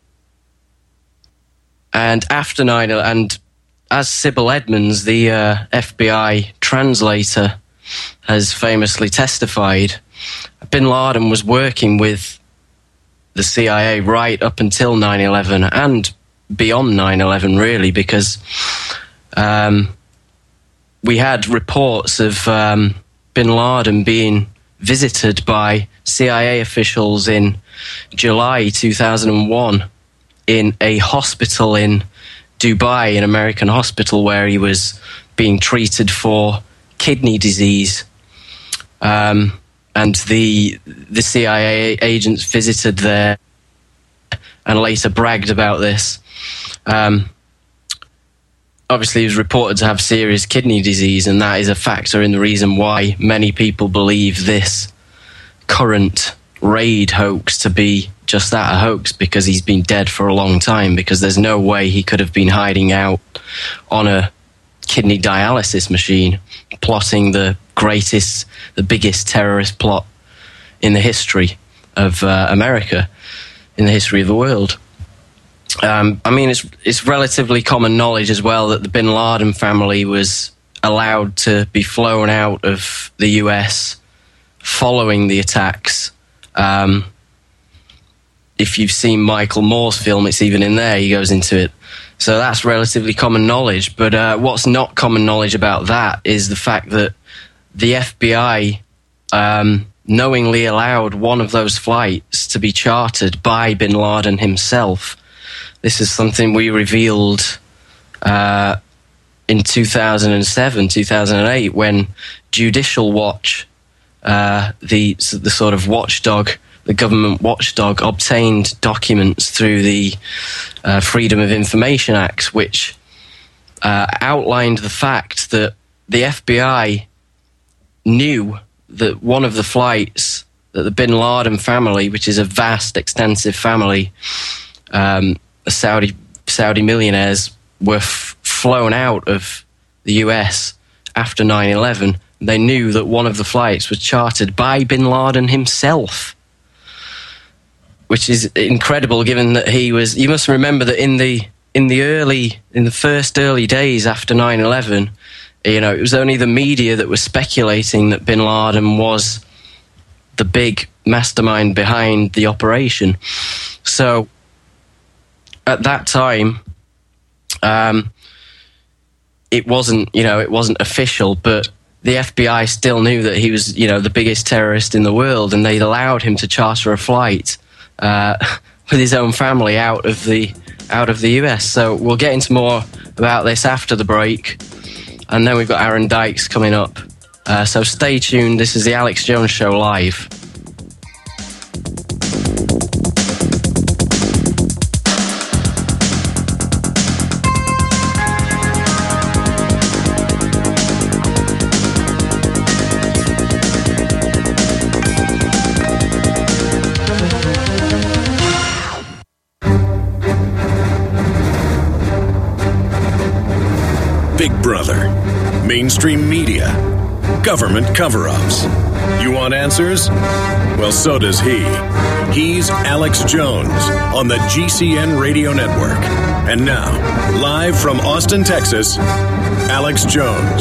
and after nine eleven, and as Sybil Edmonds, the uh, F B I translator, has famously testified, bin Laden was working with the C I A right up until nine eleven and beyond nine eleven, really, because um, we had reports of um, bin Laden being visited by C I A officials in July two thousand one in a hospital in Dubai, an American hospital where he was being treated for kidney disease. Um, and the the C I A agents visited there and later bragged about this. Um, obviously, he was reported to have serious kidney disease, and that is a factor in the reason why many people believe this current raid hoax to be just that, a hoax, because he's been dead for a long time, because there's no way he could have been hiding out on a kidney dialysis machine plotting the greatest, the biggest terrorist plot in the history of uh, America, in the history of the world. Um, I mean, it's it's relatively common knowledge as well that the bin Laden family was allowed to be flown out of the U S following the attacks. Um, if you've seen Michael Moore's film, it's even in there, he goes into it. So that's relatively common knowledge. But uh, what's not common knowledge about that is the fact that the F B I um, knowingly allowed one of those flights to be chartered by bin Laden himself. This is something we revealed uh, in two thousand seven, two thousand eight, when Judicial Watch, uh, the the sort of watchdog, the government watchdog, obtained documents through the uh, Freedom of Information Act, which uh, outlined the fact that the F B I knew that one of the flights that the bin Laden family, which is a vast, extensive family, um, Saudi Saudi millionaires, were f- flown out of the U S after nine eleven, they knew that one of the flights was chartered by bin Laden himself, which is incredible given that he was... You must remember that in the in the early, in the first early days after nine eleven, you know, it was only the media that was speculating that bin Laden was the big mastermind behind the operation. So at that time, um, it wasn't, you know, it wasn't official, but the F B I still knew that he was, you know, the biggest terrorist in the world, and they'd allowed him to charter a flight uh, with his own family out of the out of the U S. So we'll get into more about this after the break, and then we've got Aaron Dykes coming up. Uh, so stay tuned. This is the Alex Jones Show live. Big Brother, mainstream media, government cover-ups. You want answers? Well, so does he. He's Alex Jones on the G C N Radio Network. And now, live from Austin, Texas, Alex Jones.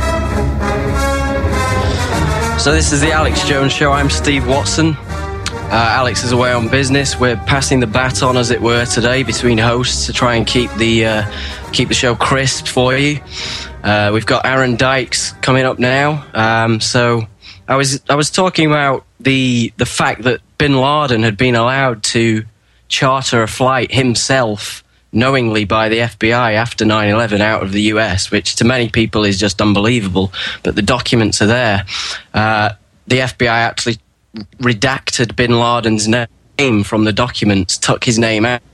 So this is the Alex Jones Show. I'm Steve Watson. Uh, Alex is away on business. We're passing the baton, as it were, today between hosts to try and keep the uh, keep the show crisp for you. Uh, we've got Aaron Dykes coming up now. Um, so I was I was talking about the the fact that bin Laden had been allowed to charter a flight himself knowingly by the F B I after nine eleven out of the U S, which to many people is just unbelievable. But the documents are there. Uh, the F B I actually redacted bin Laden's name from the documents, took his name out,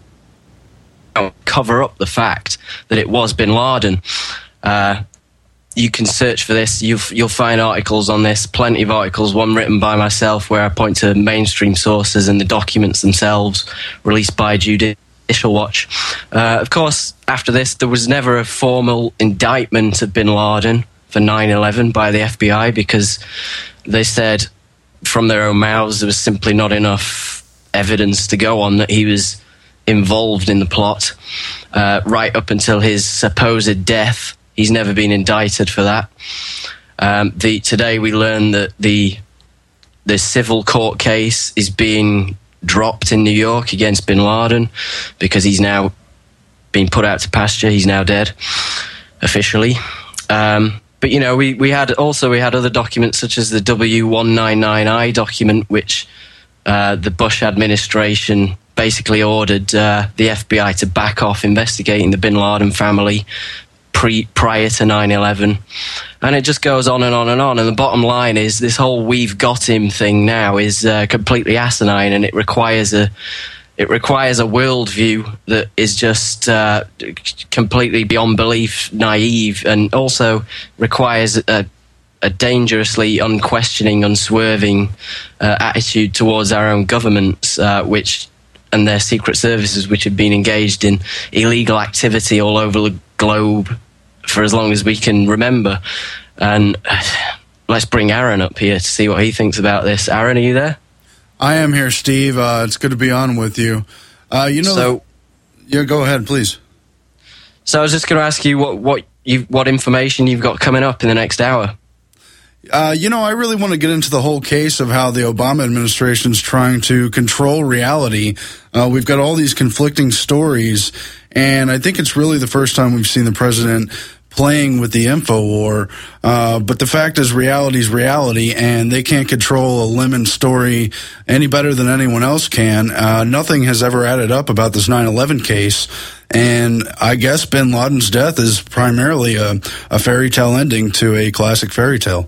cover up the fact that it was bin Laden. Uh, you can search for this. You'll, you'll find articles on this, plenty of articles, one written by myself where I point to mainstream sources and the documents themselves released by Judicial Watch. Uh, of course, after this, there was never a formal indictment of bin Laden for nine eleven by the F B I because they said from their own mouths there was simply not enough evidence to go on that he was involved in the plot. Uh, right up until his supposed death, he's never been indicted for that. Um, the, today we learned that the the civil court case is being dropped in New York against bin Laden because he's now been put out to pasture. He's now dead, officially. Um, But, you know, we, we had also we had other documents such as the W one ninety-nine I document, which uh, the Bush administration basically ordered uh, the F B I to back off investigating the bin Laden family pre, prior to nine eleven. And it just goes on and on and on. And the bottom line is this whole we've got him thing now is uh, completely asinine, and it requires a It requires a worldview that is just uh, completely beyond belief naive, and also requires a, a dangerously unquestioning, unswerving uh, attitude towards our own governments, uh, which and their secret services, which have been engaged in illegal activity all over the globe for as long as we can remember. And uh, let's bring Aaron up here to see what he thinks about this. Aaron, are you there? I am here, Steve. Uh, it's good to be on with you. Uh, you know, so, yeah, go ahead, please. So I was just going to ask you what what you what information you've got coming up in the next hour. Uh, you know, I really want to get into the whole case of how the Obama administration is trying to control reality. Uh, we've got all these conflicting stories, and I think it's really the first time we've seen the president playing with the info war. Uh, but the fact is, reality is reality, and they can't control a lemon story any better than anyone else can. Uh, nothing has ever added up about this nine eleven case. And I guess bin Laden's death is primarily a, a fairy tale ending to a classic fairy tale.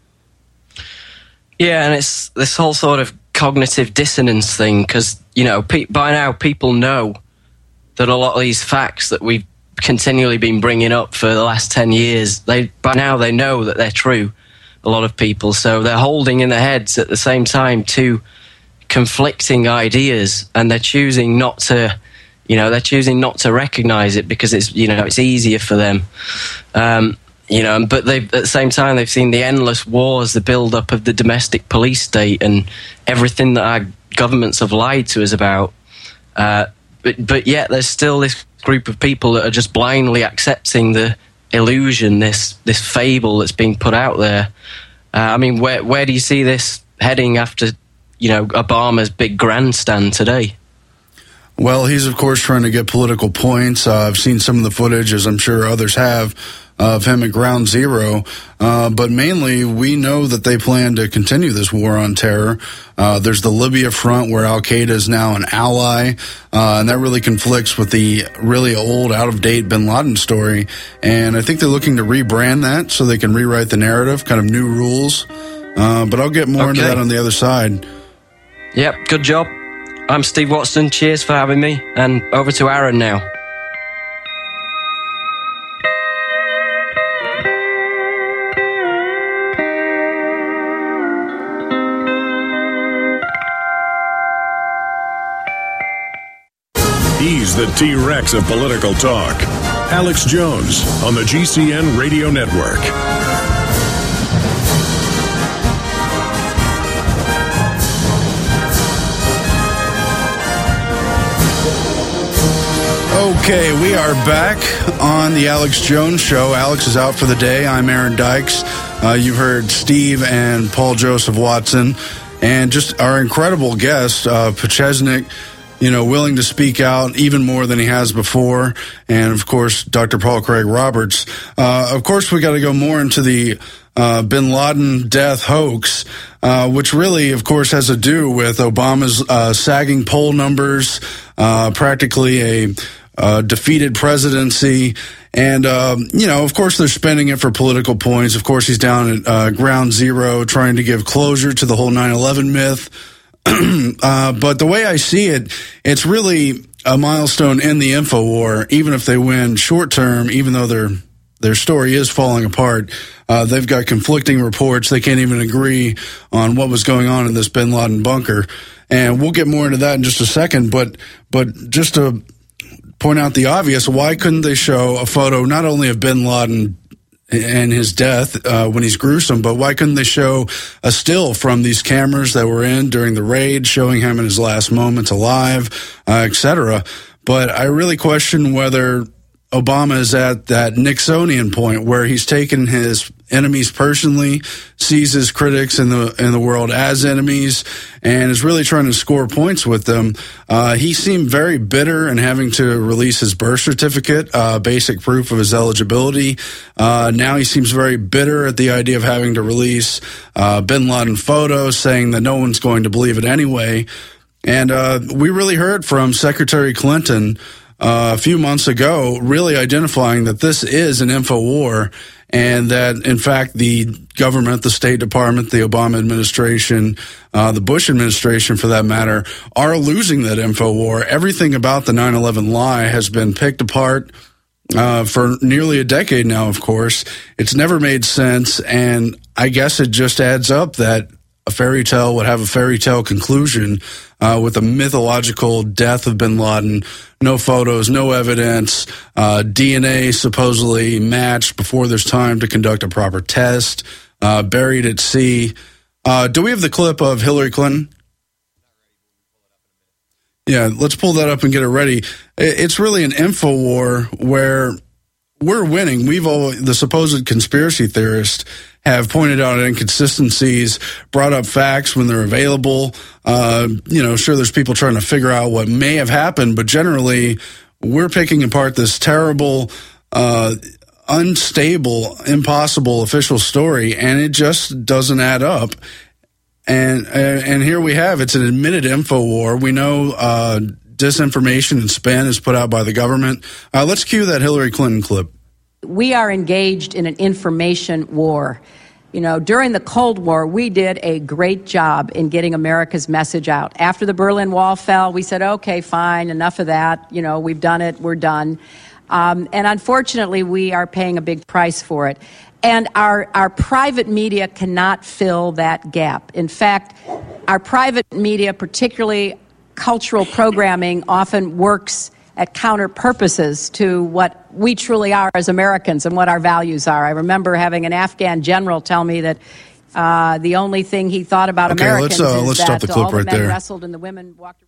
Yeah, and it's this whole sort of cognitive dissonance thing, because, you know, pe- by now people know that a lot of these facts that we've continually been bringing up for the last ten years, they by now they know that they're true, a lot of people. So they're holding in their heads at the same time two conflicting ideas, and they're choosing not to, You know, they're choosing not to recognise it because it's, you know, it's easier for them. Um, you know, but they at the same time they've seen the endless wars, the build-up of the domestic police state, and everything that our governments have lied to us about. Uh, but but yet there's still this group of people that are just blindly accepting the illusion, this this fable that's being put out there. Uh, I mean, where where do you see this heading after, you know, Obama's big grandstand today? Well, he's, of course, trying to get political points. Uh, I've seen some of the footage, as I'm sure others have, of him at Ground Zero. Uh, but mainly, we know that they plan to continue this war on terror. Uh, there's the Libya front, where al-Qaeda is now an ally, uh, and that really conflicts with the really old, out-of-date bin Laden story. And I think they're looking to rebrand that so they can rewrite the narrative, kind of new rules. Uh, but I'll get more okay. into that on the other side. Yep, good job. I'm Steve Watson. Cheers for having me. And over to Aaron now. He's the T-Rex of political talk. Alex Jones on the G C N Radio Network. Okay, we are back on the Alex Jones Show. Alex is out for the day. I'm Aaron Dykes. Uh, you've heard Steve and Paul Joseph Watson, and just our incredible guest, uh, Pachesnik, you know, willing to speak out even more than he has before. And, of course, Doctor Paul Craig Roberts. Uh, of course, we got to go more into the uh, bin Laden death hoax, uh, which really, of course, has to do with Obama's uh, sagging poll numbers, uh, practically a uh, defeated presidency. And, um, you know, of course, they're spending it for political points. Of course, he's down at uh, Ground Zero trying to give closure to the whole nine eleven myth. uh, but the way I see it, it's really a milestone in the info war. Even if they win short term, even though their their story is falling apart, uh, they've got conflicting reports. They can't even agree on what was going on in this bin Laden bunker. And we'll get more into that in just a second. But but just to point out the obvious, why couldn't they show a photo not only of bin Laden and his death uh, when he's gruesome, but why couldn't they show a still from these cameras that were in during the raid, showing him in his last moments alive, uh, et cetera? But I really question whether Obama is at that Nixonian point where he's taken his enemies personally, sees his critics in the in the world as enemies, and is really trying to score points with them. Uh, he seemed very bitter in having to release his birth certificate, uh, basic proof of his eligibility. Uh, now he seems very bitter at the idea of having to release uh, bin Laden photos, saying that no one's going to believe it anyway. And uh, we really heard from Secretary Clinton Uh, a few months ago, really identifying that this is an info war, and that, in fact, the government, the State Department, the Obama administration, uh, the Bush administration, for that matter, are losing that info war. Everything about the nine eleven lie has been picked apart uh, for nearly a decade now, of course. It's never made sense, and I guess it just adds up that a fairy tale would have a fairy tale conclusion uh, with a mythological death of bin Laden. No photos, no evidence, uh, D N A supposedly matched before there's time to conduct a proper test, uh, buried at sea. Uh, do we have the clip of Hillary Clinton? Yeah, let's pull that up and get it ready. It's really an info war where we're winning. We've all, the supposed conspiracy theorists, have pointed out inconsistencies, brought up facts when they're available. Uh, you know, sure, there's people trying to figure out what may have happened, but generally, we're picking apart this terrible, uh, unstable, impossible official story, and it just doesn't add up. And and here we have, it's an admitted info war. We know uh, disinformation and spin is put out by the government. Uh, let's cue that Hillary Clinton clip. We are engaged in an information war. You know, during the Cold War, we did a great job in getting America's message out. After the Berlin Wall fell, we said, okay, fine, enough of that. You know, we've done it, we're done. Um, and unfortunately, we are paying a big price for it. And our, our private media cannot fill that gap. In fact, our private media, particularly cultural programming, often works at counter purposes to what we truly are as Americans and what our values are. I remember having an Afghan general tell me that uh, the only thing he thought about okay, Americans let's, uh, is let's that stop the clip all the right men there. wrestled and the women walked.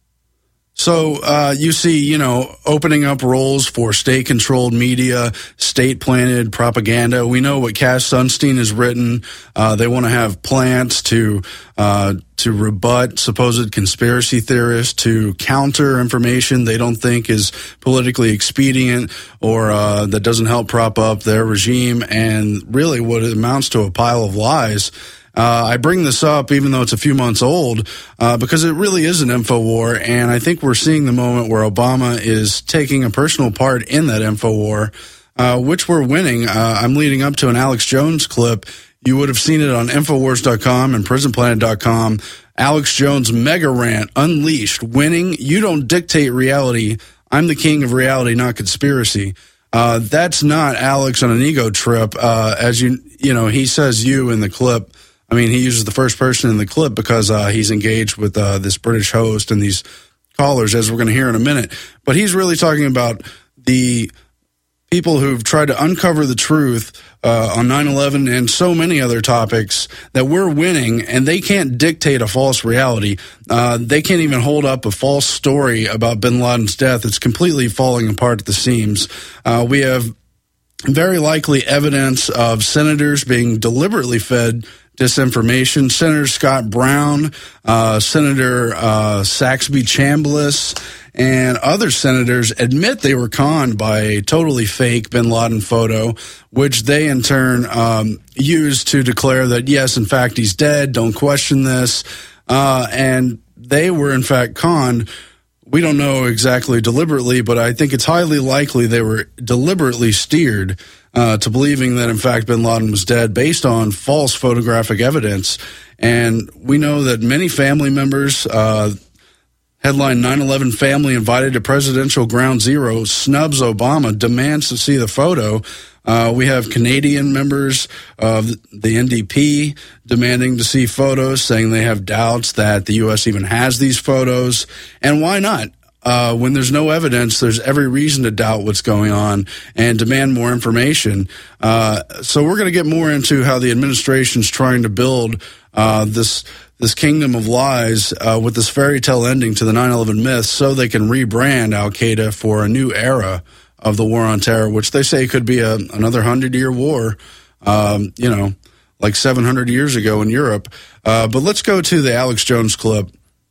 So uh, you see, you know, opening up roles for state-controlled media, state-planted propaganda. We know what Cass Sunstein has written. Uh, they want to have plants to uh, to rebut supposed conspiracy theorists, to counter information they don't think is politically expedient or uh, that doesn't help prop up their regime, and really what it amounts to a pile of lies. Uh, I bring this up, even though it's a few months old, uh, because it really is an info war, and I think we're seeing the moment where Obama is taking a personal part in that info war, uh, which we're winning. Uh, I'm leading up to an Alex Jones clip. You would have seen it on Infowars dot com and Prison Planet dot com. Alex Jones mega rant unleashed, winning. You don't dictate reality. I'm the king of reality, not conspiracy. Uh, that's not Alex on an ego trip. Uh, as you, you know, he says you in the clip. I mean, he uses the first person in the clip because uh, he's engaged with uh, this British host and these callers, as we're going to hear in a minute. But he's really talking about the people who've tried to uncover the truth uh, on nine eleven and so many other topics, that we're winning, and they can't dictate a false reality. Uh, they can't even hold up a false story about bin Laden's death. It's completely falling apart at the seams. Uh, we have very likely evidence of senators being deliberately fed disinformation. Senator Scott Brown, uh, Senator uh, Saxby Chambliss, and other senators admit they were conned by a totally fake bin Laden photo, which they in turn um, used to declare that, yes, in fact, he's dead. Don't question this. Uh, and they were, in fact, conned. We don't know exactly deliberately, but I think it's highly likely they were deliberately steered uh, to believing that, in fact, bin Laden was dead based on false photographic evidence. And we know that many family members, uh, headline nine eleven family invited to presidential ground zero, snubs Obama, demands to see the photo. Uh, we have Canadian members of the N D P demanding to see photos, saying they have doubts that the U S even has these photos. And why not? Uh, when there's no evidence, there's every reason to doubt what's going on and demand more information. Uh, so we're going to get more into how the administration's trying to build uh, this this kingdom of lies uh, with this fairy tale ending to the nine eleven myth, so they can rebrand Al-Qaeda for a new era of the war on terror, which they say could be a, another hundred-year war, um, you know, like seven hundred years ago in Europe. Uh, but let's go to the Alex Jones clip.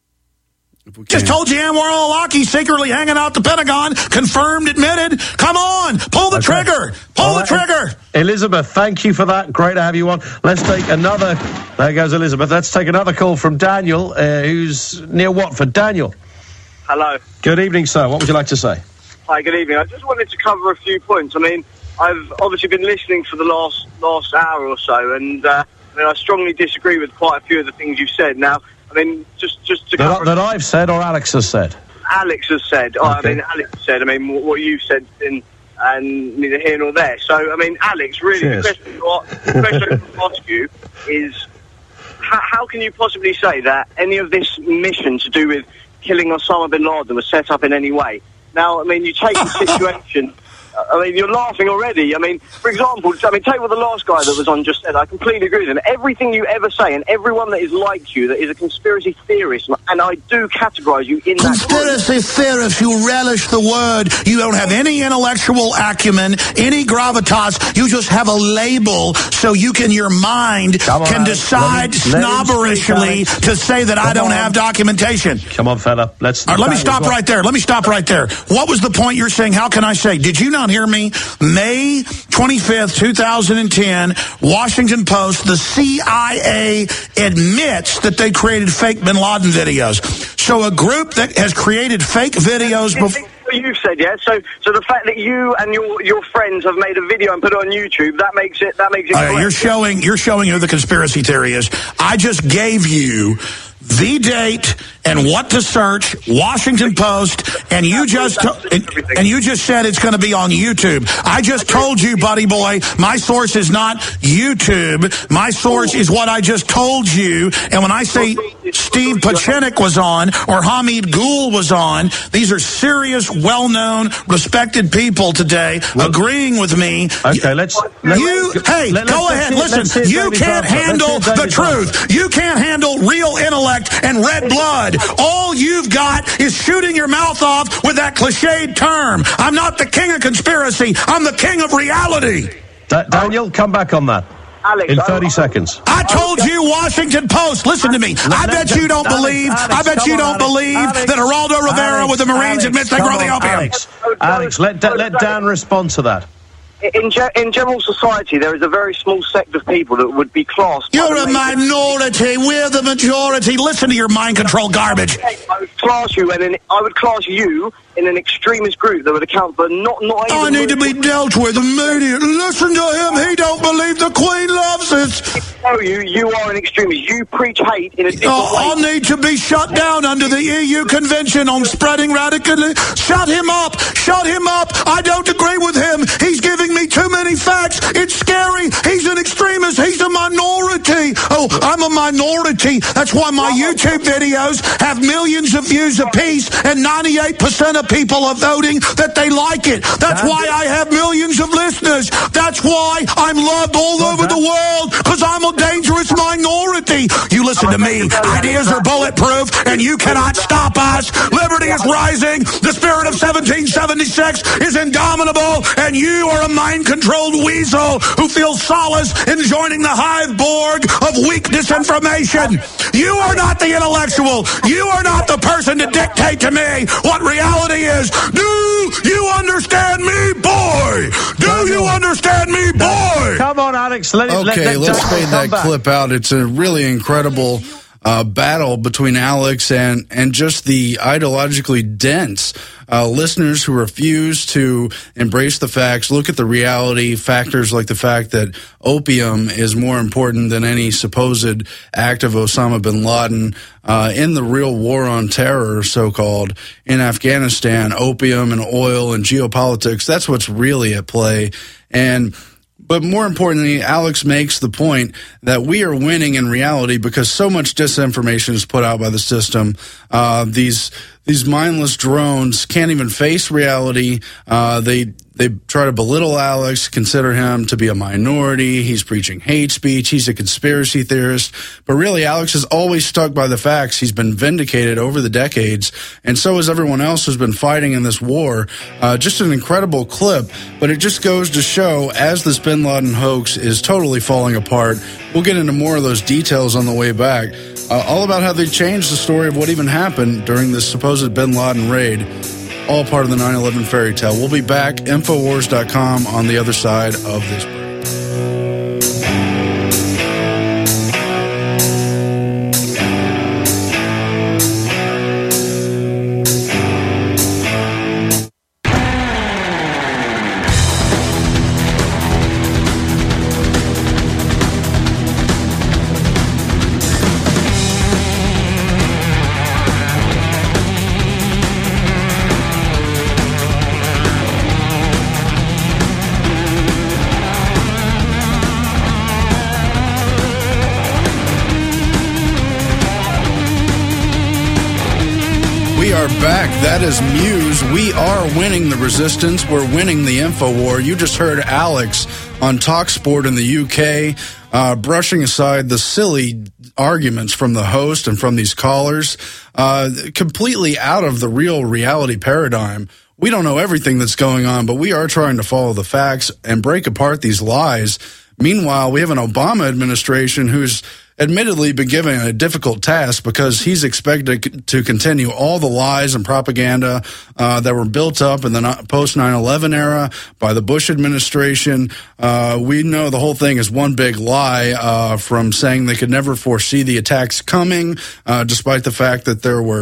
Just told you Anwar al-Awlaki secretly hanging out the Pentagon, confirmed, admitted. Come on, pull the okay. trigger, pull All the right. trigger. Elizabeth, thank you for that. Great to have you on. Let's take another, there goes Elizabeth. Let's take another call from Daniel, uh, who's near Watford. Daniel. Hello. Good evening, sir. What would you like to say? Hi, good evening. I just wanted to cover a few points. I mean, I've obviously been listening for the last last hour or so, and uh, I mean, I strongly disagree with quite a few of the things you've said. Now, I mean, just, just to that, cover... That I've said or Alex has said? Alex has said. Okay. I mean, Alex said. I mean, what you've said, in, and neither here nor there. So, I mean, Alex, really, Cheers. the question, what, the question I want to ask you is, how, how can you possibly say that any of this mission to do with killing Osama bin Laden was set up in any way? Now, I mean, you take the situation... I mean, you're laughing already. I mean, for example, I mean, take what the last guy that was on just said. I completely agree with him. Everything you ever say, and everyone that is like you, that is a conspiracy theorist, and I do categorize you in that. Conspiracy theorist, you relish the word. You don't have any intellectual acumen, any gravitas. You just have a label so you can, your mind Come can on, decide let him, let snobberishly speak, to say that Come I don't on. have documentation. Come on, fella. Let's. All right, let me stop right there. Let me stop right there. What was the point you're saying? How can I say? Did you not hear me? May twenty-fifth, two thousand ten, Washington Post, the C I A admits that they created fake bin Laden videos. So a group that has created fake videos before... You've said, yeah. So, so the fact that you and your your friends have made a video and put it on YouTube, that makes it that makes it. Uh, you're showing you're showing who the conspiracy theory is. I just gave you the date and what to search, Washington Post, and you just and, and you just said it's going to be on YouTube. I just told you, buddy boy, my source is not YouTube. My source is what I just told you. And when I say Steve Pachinik was on or Hamid Gul was on, these are serious, well-known, respected people today agreeing with me. Okay, let's... let's you, hey, let, go ahead. Listen, you can't handle the truth. You can't handle real intellect and red blood. All you've got is shooting your mouth off with that cliched term. I'm not the king of conspiracy. I'm the king of reality. Da- Daniel, come back on that. Alex, in thirty seconds. I told you, Washington Post. Listen to me. I bet you don't believe. I bet you don't believe that Geraldo Rivera with the Marines admits they grow the opium. Alex, Alex, let let Dan respond to that. In, ge- in general society, there is a very small sect of people that would be classed... You're a minority. We're the majority. Listen to your mind control garbage. I would class you, and I would class you in an extremist group that would account for not... not I need to be dealt with immediately. Listen to him. He don't believe the Queen loves us. No, you, you are an extremist. You preach hate in a different oh, way. I need to be shut down under the E U Convention on Spreading Radicalism. Shut him up. Shut him up. I don't agree with him. He's giving me too many facts. It's scary. He's an extremist. He's a minority. Oh, I'm a minority. That's why my YouTube videos have millions of views apiece and ninety-eight percent of people are voting that they like it. That's why I have millions of listeners. That's why I'm loved all over the world, because I'm a dangerous minority. You listen to me. Ideas are bulletproof, and you cannot stop us. Liberty is rising. The spirit of seventeen seventy-six is indomitable, and you are a mind-controlled weasel who feels solace in joining the hive Borg of weak disinformation. You are not the intellectual. You are not the person to dictate to me what reality is. Do you understand me, boy? Do you understand me, boy? Come on, Alex. Let it, okay, let, let let's fade that back. clip out. It's a really incredible uh, battle between Alex and, and just the ideologically dense uh, listeners who refuse to embrace the facts, look at the reality, factors like the fact that opium is more important than any supposed act of Osama bin Laden uh, in the real war on terror, so-called, in Afghanistan. Opium and oil and geopolitics, that's what's really at play. And But more importantly, Alex makes the point that we are winning in reality because so much disinformation is put out by the system. Uh, these these mindless drones can't even face reality. Uh, they they try to belittle Alex, consider him to be a minority. He's preaching hate speech. He's a conspiracy theorist. But really, Alex is always stuck by the facts. He's been vindicated over the decades, and so is everyone else who's been fighting in this war. Uh, just an incredible clip, but it just goes to show, as this bin Laden hoax is totally falling apart, we'll get into more of those details on the way back, uh, all about how they changed the story of what even happened during this supposed bin Laden raid. All part of the nine eleven fairy tale. We'll be back, Infowars dot com, on the other side of this break. Back. That is Muse. We are winning the resistance. We're winning the info war. You just heard Alex on TalkSport in the U K uh, brushing aside the silly arguments from the host and from these callers, uh, completely out of the real reality paradigm. We don't know everything that's going on, but we are trying to follow the facts and break apart these lies. Meanwhile, we have an Obama administration who's admittedly been given a difficult task because he's expected to continue all the lies and propaganda uh, that were built up in the post nine eleven era by the Bush administration. Uh, we know the whole thing is one big lie, uh, from saying they could never foresee the attacks coming, uh, despite the fact that there were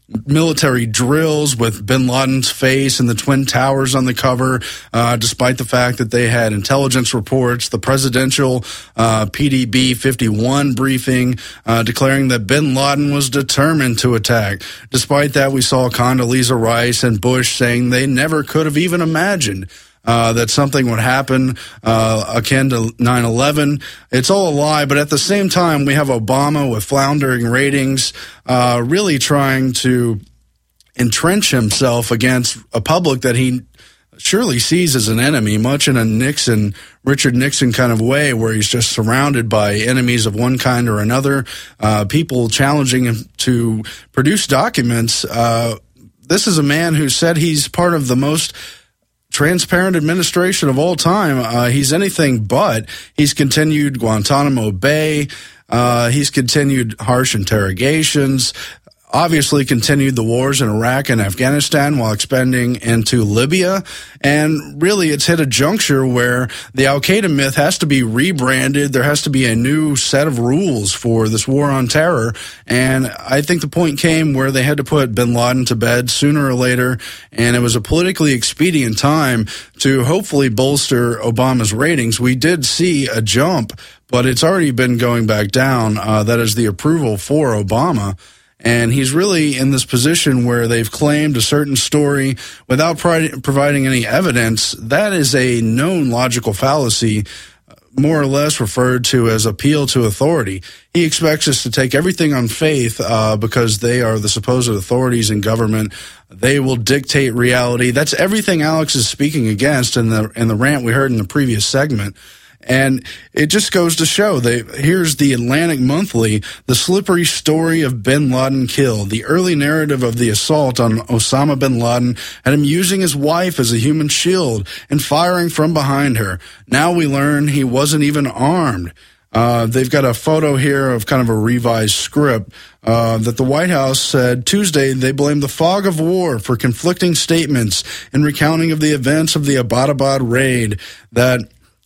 military drills with bin Laden's face and the Twin Towers on the cover, uh, despite the fact that they had intelligence reports, the presidential uh, P D B fifty-one briefing uh, declaring that bin Laden was determined to attack. Despite that, we saw Condoleezza Rice and Bush saying they never could have even imagined Uh, that something would happen uh, akin to nine eleven. It's all a lie, but at the same time, we have Obama with floundering ratings, uh, really trying to entrench himself against a public that he surely sees as an enemy, much in a Nixon, Richard Nixon kind of way, where he's just surrounded by enemies of one kind or another, uh, people challenging him to produce documents. Uh, this is a man who said he's part of the most transparent administration of all time. Uh, he's anything but. He's continued Guantanamo Bay. Uh, he's continued harsh interrogations. Obviously continued the wars in Iraq and Afghanistan while expanding into Libya. And really, it's hit a juncture where the Al-Qaeda myth has to be rebranded. There has to be a new set of rules for this war on terror. And I think the point came where they had to put bin Laden to bed sooner or later. And it was a politically expedient time to hopefully bolster Obama's ratings. We did see a jump, but it's already been going back down. Uh, that is the approval for Obama. And he's really in this position where they've claimed a certain story without pri- providing any evidence. That is a known logical fallacy, more or less referred to as appeal to authority. He expects us to take everything on faith uh, because they are the supposed authorities in government. They will dictate reality. That's everything Alex is speaking against in the in the rant we heard in the previous segment. And it just goes to show, they, here's the Atlantic Monthly, the slippery story of bin Laden kill. The early narrative of the assault on Osama bin Laden had him using his wife as a human shield and firing from behind her. Now we learn he wasn't even armed. Uh, they've got a photo here of kind of a revised script uh, that the White House said Tuesday they blamed the fog of war for conflicting statements in recounting of the events of the Abbottabad raid, that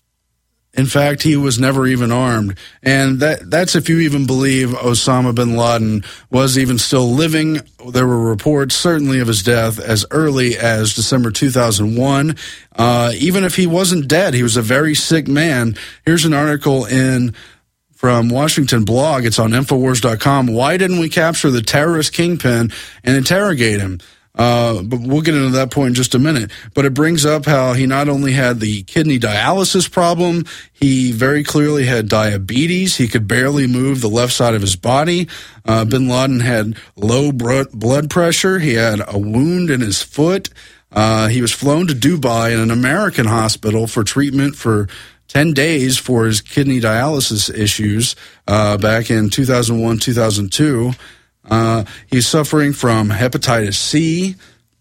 in fact, he was never even armed. And that that's if you even believe Osama bin Laden was even still living. There were reports, certainly, of his death as early as December two thousand one. Uh, even if he wasn't dead, he was a very sick man. Here's an article in from Washington Blog. It's on Infowars dot com. Why didn't we capture the terrorist kingpin and interrogate him? Uh, but we'll get into that point in just a minute. But it brings up how he not only had the kidney dialysis problem, he very clearly had diabetes. He could barely move the left side of his body. Uh, bin Laden had low blood pressure. He had a wound in his foot. Uh, he was flown to Dubai in an American hospital for treatment for ten days for his kidney dialysis issues uh, back in two thousand one, two thousand two. Uh, he's suffering from hepatitis C.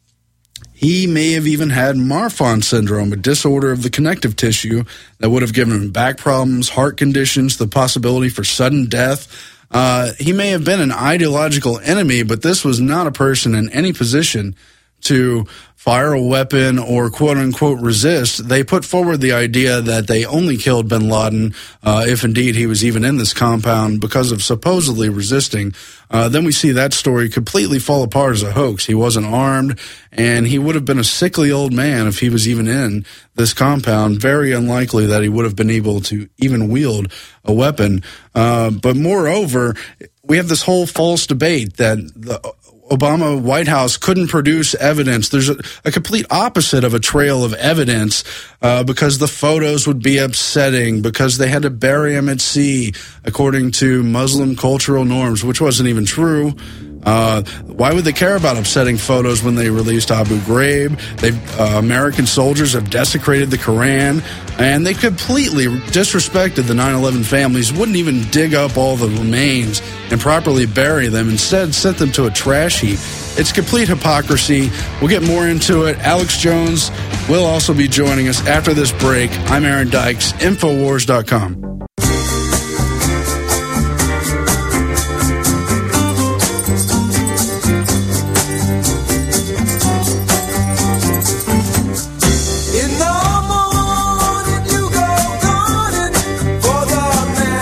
He may have even had Marfan syndrome, a disorder of the connective tissue that would have given him back problems, heart conditions, the possibility for sudden death. Uh, he may have been an ideological enemy, but this was not a person in any position to fire a weapon or quote-unquote resist. They put forward the idea that they only killed bin Laden uh, if indeed he was even in this compound because of supposedly resisting. Uh, then we see that story completely fall apart as a hoax. He wasn't armed, and he would have been a sickly old man if he was even in this compound. Very unlikely that he would have been able to even wield a weapon. Uh, but moreover, we have this whole false debate that the Obama White House couldn't produce evidence. There's a, a complete opposite of a trail of evidence uh, because the photos would be upsetting, because they had to bury him at sea according to Muslim cultural norms, which wasn't even true. Uh, why would they care about upsetting photos when they released Abu Ghraib? They, uh, American soldiers have desecrated the Quran, and they completely disrespected the nine eleven families, wouldn't even dig up all the remains and properly bury them, instead sent them to a trash heap. It's complete hypocrisy. We'll get more into it. Alex Jones will also be joining us after this break. I'm Aaron Dykes, Infowars dot com.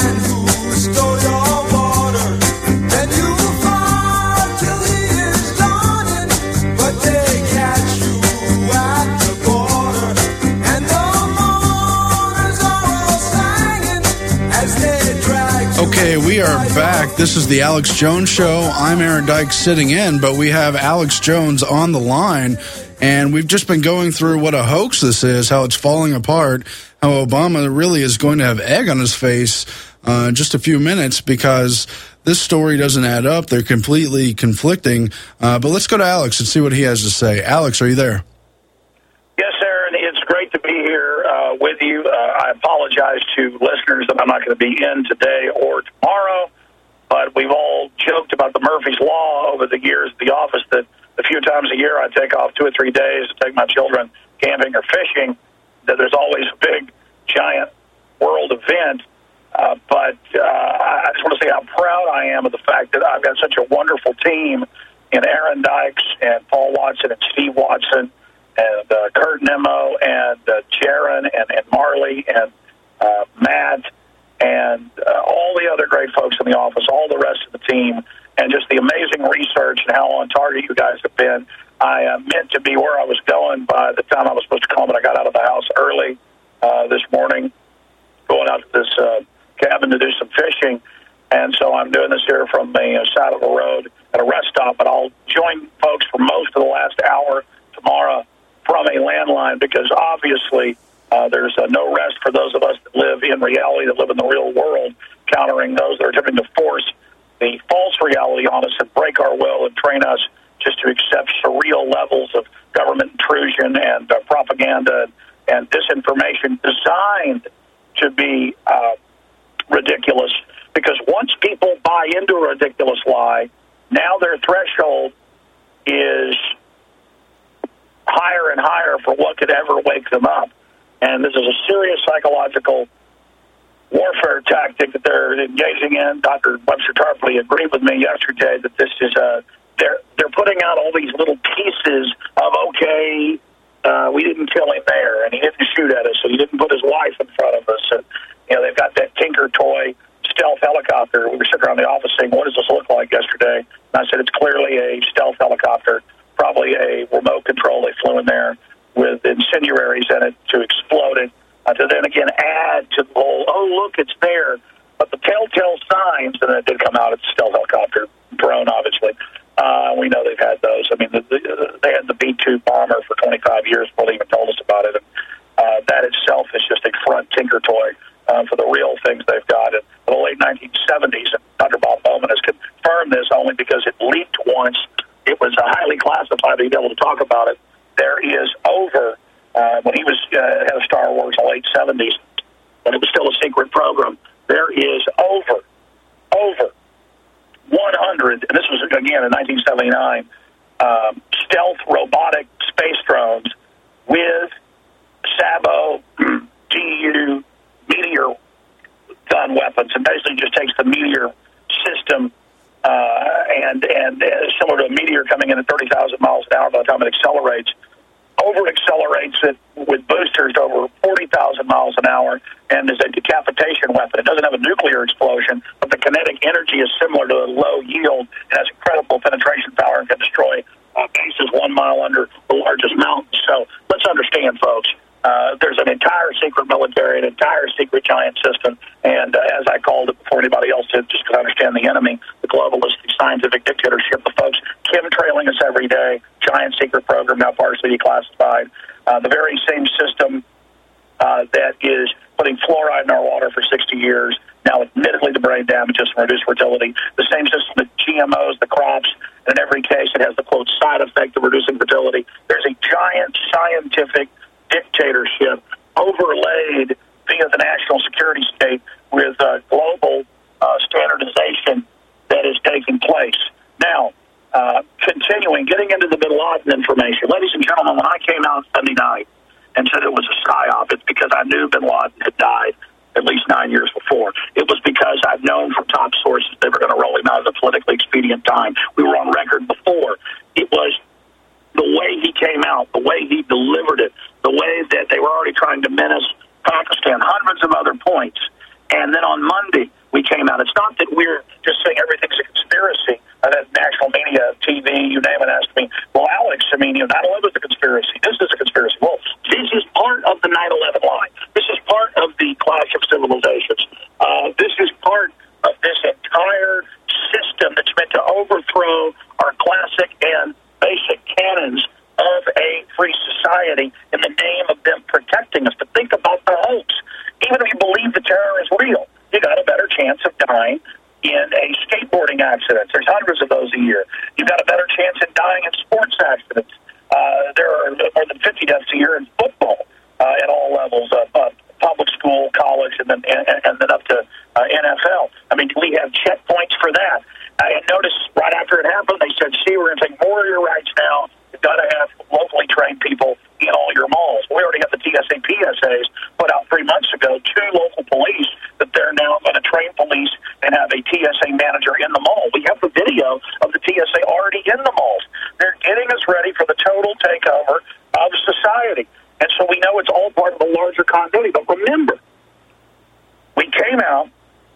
Stole your water, and you will fight till he is done. back. This is the Alex Jones Show. I'm Aaron Dykes sitting in, but we have Alex Jones on the line, and we've just been going through what a hoax this is, how it's falling apart, how Obama really is going to have egg on his face uh, in just a few minutes because this story doesn't add up. They're completely conflicting. Uh, but let's go to Alex and see what he has to say. Alex, are you there? Yes, Aaron. It's great to be here uh, with you. Uh, I apologize to listeners that I'm not going to be in today or tomorrow, but we've all joked about the Murphy's Law over the years at the office that a few times a year I take off two or three days to take my children camping or fishing, that there's always a big, giant world event. Uh, but uh, I just want to say how proud I am of the fact that I've got such a wonderful team in Aaron Dykes and Paul Watson and Steve Watson and uh, Kurt Nimmo and uh, Jaron and, and Marley and uh, Matt and uh, all the other great folks in the office, all the rest of the team, and just the amazing research and how on target you guys have been. I uh, meant to be where I was going by the time I was supposed to come, but I got out of the house early uh, this morning, going out to this uh, cabin to do some fishing, and so I'm doing this here from the uh, side of the road at a rest stop, but I'll join folks for most of the last hour tomorrow from a landline because obviously uh, there's uh, no rest for those of us that live in reality, that live in the real world, countering those that are attempting to force the false reality on us and break our will and train us just to accept surreal levels of government intrusion and uh, propaganda and disinformation designed to be uh, ridiculous. Because once people buy into a ridiculous lie, now their threshold is higher and higher for what could ever wake them up. And this is a serious psychological warfare tactic that they're engaging in. Doctor Webster Tarpley agreed with me yesterday that this is a, they're, they're putting out all these little pieces of, okay, uh, we didn't kill him there, and he didn't shoot at us, so he didn't put his wife in front of us. And, you know, they've got that Tinker toy stealth helicopter. We were sitting around the office saying, what does this look like yesterday? And I said, it's clearly a stealth helicopter, probably a remote control. They flew in there with incendiaries in it to explode it, uh, to then again add to the whole, oh, look, it's there. But the telltale signs, and it did come out, it's a stealth helicopter, drone, obviously. Uh, we know they've had those. I mean, the, the, they had the B two bomber for twenty-five years before they even told us about it. And uh, that itself is just a front Tinker toy uh, for the real things they've got. In the late nineteen seventies, and Doctor Bob Bowman has confirmed this only because it leaked once. It was uh, highly classified to be able to talk about it. There is over, uh, when he was uh, head of Star Wars in the late seventies, when it was still a secret program, there is over, over one hundred, and this was, again, in nineteen seventy-nine, um, stealth robotic space drones with Sabo G U Meteor gun weapons, and basically just takes the Meteor system uh, and, and uh, similar to a meteor coming in at thirty thousand miles an hour by the time it accelerates, over-accelerates it with boosters to over forty thousand miles an hour and is a decapitation weapon. It doesn't have a nuclear explosion, but the kinetic energy is similar to a low yield. It has incredible penetration power and can destroy uh, bases one mile under the largest mountains. So let's understand, folks, uh, there's an entire secret military, an entire secret giant system, and uh, as I called it before anybody else did, just because I understand the enemy, the globalistic scientific dictatorship, the folks chemtrailing us every day, giant secret program now partially declassified, uh, the very same system uh, that is putting fluoride in our water for sixty years, now admittedly to brain damages and reduced fertility, the same system that G M Os, the crops, and in every case it has the, quote, side effect of reducing fertility. There's a giant scientific dictatorship overlaid via the national security state with uh, global uh, standardization that is taking place. Now, uh, continuing, getting into the Bin Laden information. Ladies and gentlemen, when I came out in seventy-nine and said it was a psyop, it's because I knew Bin Laden had died at least nine years before. It was because I'd known from top sources they were going to roll him out at a politically expedient time. We were on record before. It was the way he came out, the way he delivered it, the way that they were already trying to menace Pakistan, hundreds of other points. And then on Monday, we came out. It's not that we're just saying everything's a conspiracy. I've had national media, T V, you name it, asked me, well, Alex, I mean, you know, nine eleven is a conspiracy. This is a conspiracy. Well, this is part of the nine eleven lie. This is part of the clash of civilizations. Uh, this is part of this entire society in the name of them protecting us. But think about the hoax. Even if you believe the terror is real, you got a better chance of dying in a skateboarding accident. There's hundreds of those a year. You've got a better chance of dying in sports accidents. Uh, there are more than fifty deaths a year in football uh, at all levels of uh, public school, college, and then and, and then up to uh, N F L. I mean, we have checkpoints for that. I noticed right after it happened, they said, see, we're going to take more of your rights now. You've got to have locally trained people in all your malls. We already have the T S A P S As put out three months ago, two local police, that they're now going to train police and have a T S A manager in the mall. We have the video of the T S A already in the malls. They're getting us ready for the total takeover of society. And so we know it's all part of a larger continuity. But remember, we came out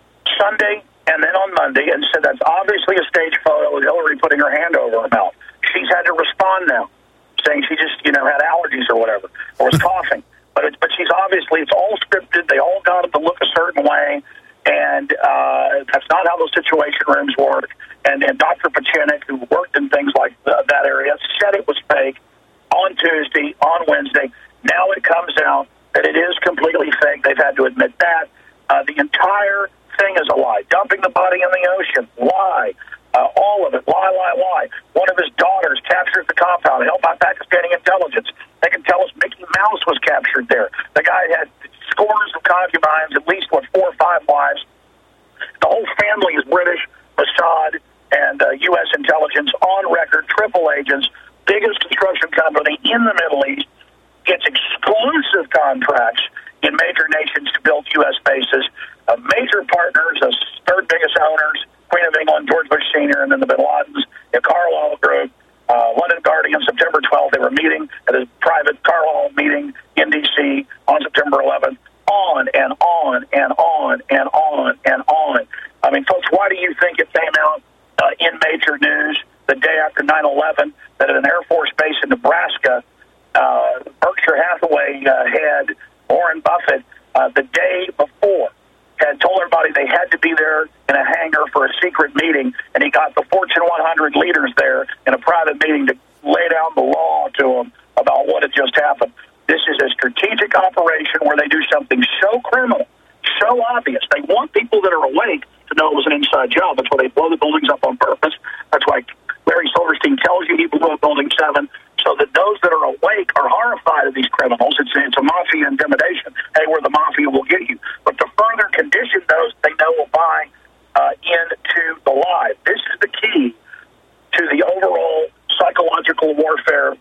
Sunday and then on Monday and said that's obviously a stage photo with Hillary putting her hand over her mouth. She's had to respond now, saying she just, you know, had allergies or whatever, or was coughing. But it, but she's obviously, it's all scripted. They all got it to look a certain way, and uh, that's not how those situation rooms work. And, and Doctor Pachinik, who worked in things like the, that area, said it was fake on Tuesday, on Wednesday. Now it comes out that it is completely fake. They've had to admit that. Uh, the entire thing is a lie. Dumping the body in the ocean, lie. Uh, all of it, lie, lie, lie. One of his daughters captured the compound, held by Pakistani intelligence. They can tell us Mickey Mouse was captured there. The guy had scores of concubines, at least, what, four or five wives. The whole family is British, Mossad, and uh, U S intelligence on record, triple agents, biggest construction company in the Middle East, gets exclusive contracts in major nations to build U S bases. Uh, major partners, uh, third biggest owners, Queen of England, George Bush Senior, and then the Bin Ladens, the Carlyle Group, uh, London Guardian, September twelfth. They were meeting at a private Carlyle meeting in D C on September eleventh. On and on and on and on and on. I mean, folks, why do you think it came out uh, in major news the day after nine eleven that at an Air Force base in Nebraska, uh, Berkshire Hathaway uh, head Warren Buffett, uh, the day before, had told everybody they had to be there in a hangar for a secret meeting, and he got the Fortune one hundred leaders there in a private meeting to lay down the law to them about what had just happened. This is a strategic operation where they do something so criminal, so obvious. They want people that are awake to know it was an inside job. That's why they blow the buildings up on purpose. That's why Larry Silverstein tells you he blew up Building seven, so that those that are awake are horrified of these criminals. It's, it's a mafia intimidation. Hey, we're the mafia, we'll get you. But to further condition those they know will buy uh, into the lie. This is the key to the overall psychological warfare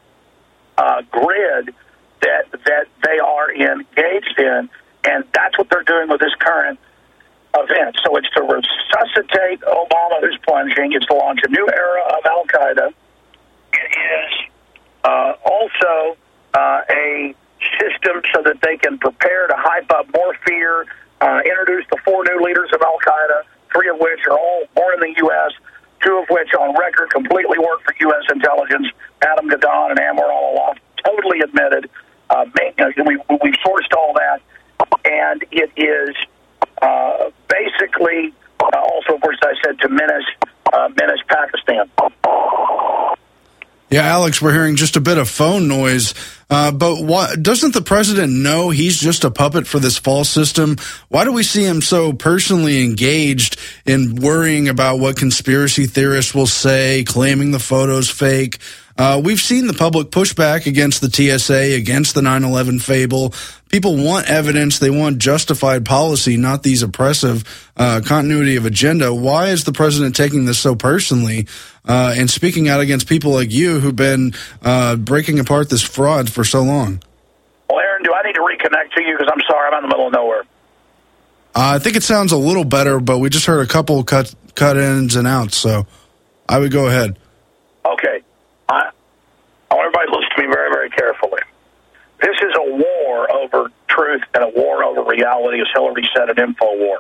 uh, grid that that they are engaged in, and that's what they're doing with this current event. So it's to resuscitate Obama, who's plunging. It's to launch a new era of Al-Qaeda. It is uh, also uh, a system so that they can prepare to hype up more fear, uh, introduce the four new leaders of Al-Qaeda, three of which are all born in the U S, two of which on record completely work for U S intelligence, Adam Gadon and Anwar al-Awlaki, totally admitted. Uh, we, we sourced all that, and it is uh, basically uh, also, of course, I said, to menace, uh, menace Pakistan. Yeah, Alex, we're hearing just a bit of phone noise, uh, but why, doesn't the president know he's just a puppet for this false system? Why do we see him so personally engaged in worrying about what conspiracy theorists will say, claiming the photo's fake? Uh, we've seen the public pushback against the T S A, against the nine eleven fable. People want evidence. They want justified policy, not these oppressive uh, continuity of agenda. Why is the president taking this so personally uh, and speaking out against people like you who've been uh, breaking apart this fraud for so long? Well, Aaron, do I need to reconnect to you? Because I'm sorry, I'm in the middle of nowhere. Uh, I think it sounds a little better, but we just heard a couple cut, cut ins and outs, so I would go ahead. Okay. I, I want everybody to listen to me very, very carefully. This is a war over truth and a war over reality, as Hillary said at InfoWar.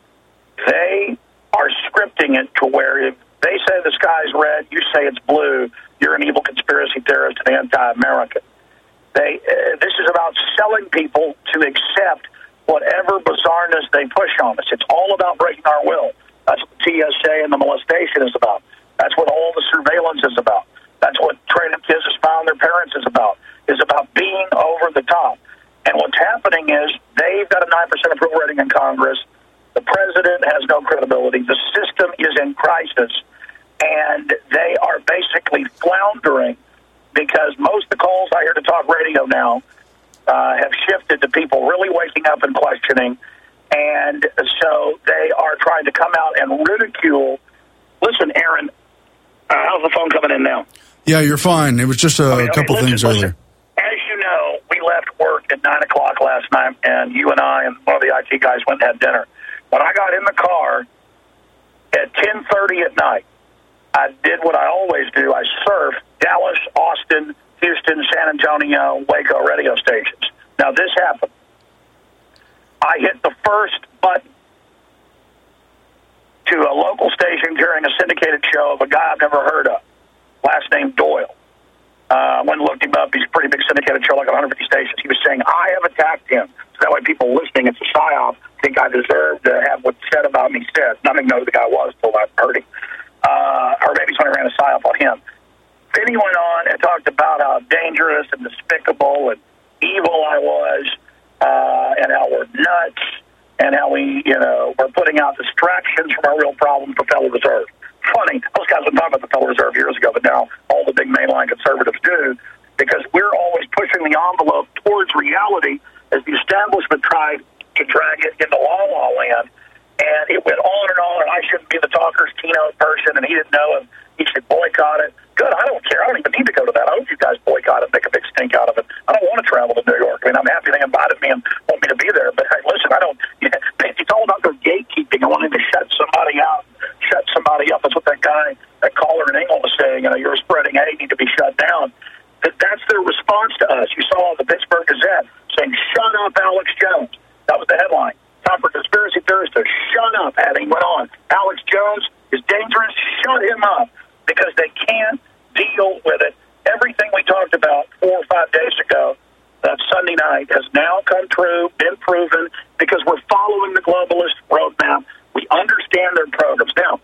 They are scripting it to where if they say the sky's red, you say it's blue, you're an evil conspiracy theorist and anti-American. They, uh, this is about selling people to accept whatever bizarreness they push on us. It's all about breaking our will. That's what the T S A and the molestation is about. That's what all the surveillance is about. That's what training kids to spy on their parents is about. is about being over the top. And what's happening is they've got a nine percent approval rating in Congress. The president has no credibility. The system is in crisis. And they are basically floundering because most of the calls I hear to talk radio now uh, have shifted to people really waking up and questioning. And so they are trying to come out and ridicule. Listen, Aaron, uh, how's the phone coming in now? Yeah, you're fine. It was just a okay, couple okay, listen, things earlier. As you know, we left work at nine o'clock last night, and you and I and one of the I T guys went and had dinner. When I got in the car at ten thirty at night, I did what I always do. I surfed Dallas, Austin, Houston, San Antonio, Waco radio stations. Now, this happened. I hit the first button to a local station during a syndicated show of a guy I've never heard of, last name Doyle. I uh, went and looked him up. He's a pretty big syndicated show, like one hundred fifty stations. He was saying, I have attacked him. So that way people listening, it's a psyop, think I deserve to have what's said about me said. I didn't know who the guy was until I heard him. Uh, or maybe somebody ran a psyop on him. Then he went on and talked about how dangerous and despicable and evil I was, uh, and how we're nuts, and how we, you know, we're putting out distractions from our real problem, the Federal Reserve. Funny, those guys would talk about the Federal Reserve years ago, but now all the big mainline conservatives do, because we're always pushing the envelope towards reality as the establishment tried to drag it into la-la land. And it went on and on, and I shouldn't be the talker's keynote person, and he didn't know, and he should boycott it. Good, I don't care. I don't even need to go to that. I hope you guys boycott it, make a big stink out of it. I don't want to travel to New York. I mean, I'm happy they invited me and want me to be there, but hey, listen, I don't, it's all about their gatekeeping. I want them to shut somebody out, shut somebody up. That's what that guy, that caller in England was saying, you know, you're spreading hate, need to be shut down. That That's their response to us. You saw the Pittsburgh Gazette saying, shut up, Alex Jones. That was the headline. Time for conspiracy theorists to shut up. And he went on. Alex Jones is dangerous. Shut him up, because they can't deal with it. Everything we talked about four or five days ago, that Sunday night, has now come true, been proven, because we're following the globalist roadmap. We understand their programs. Now,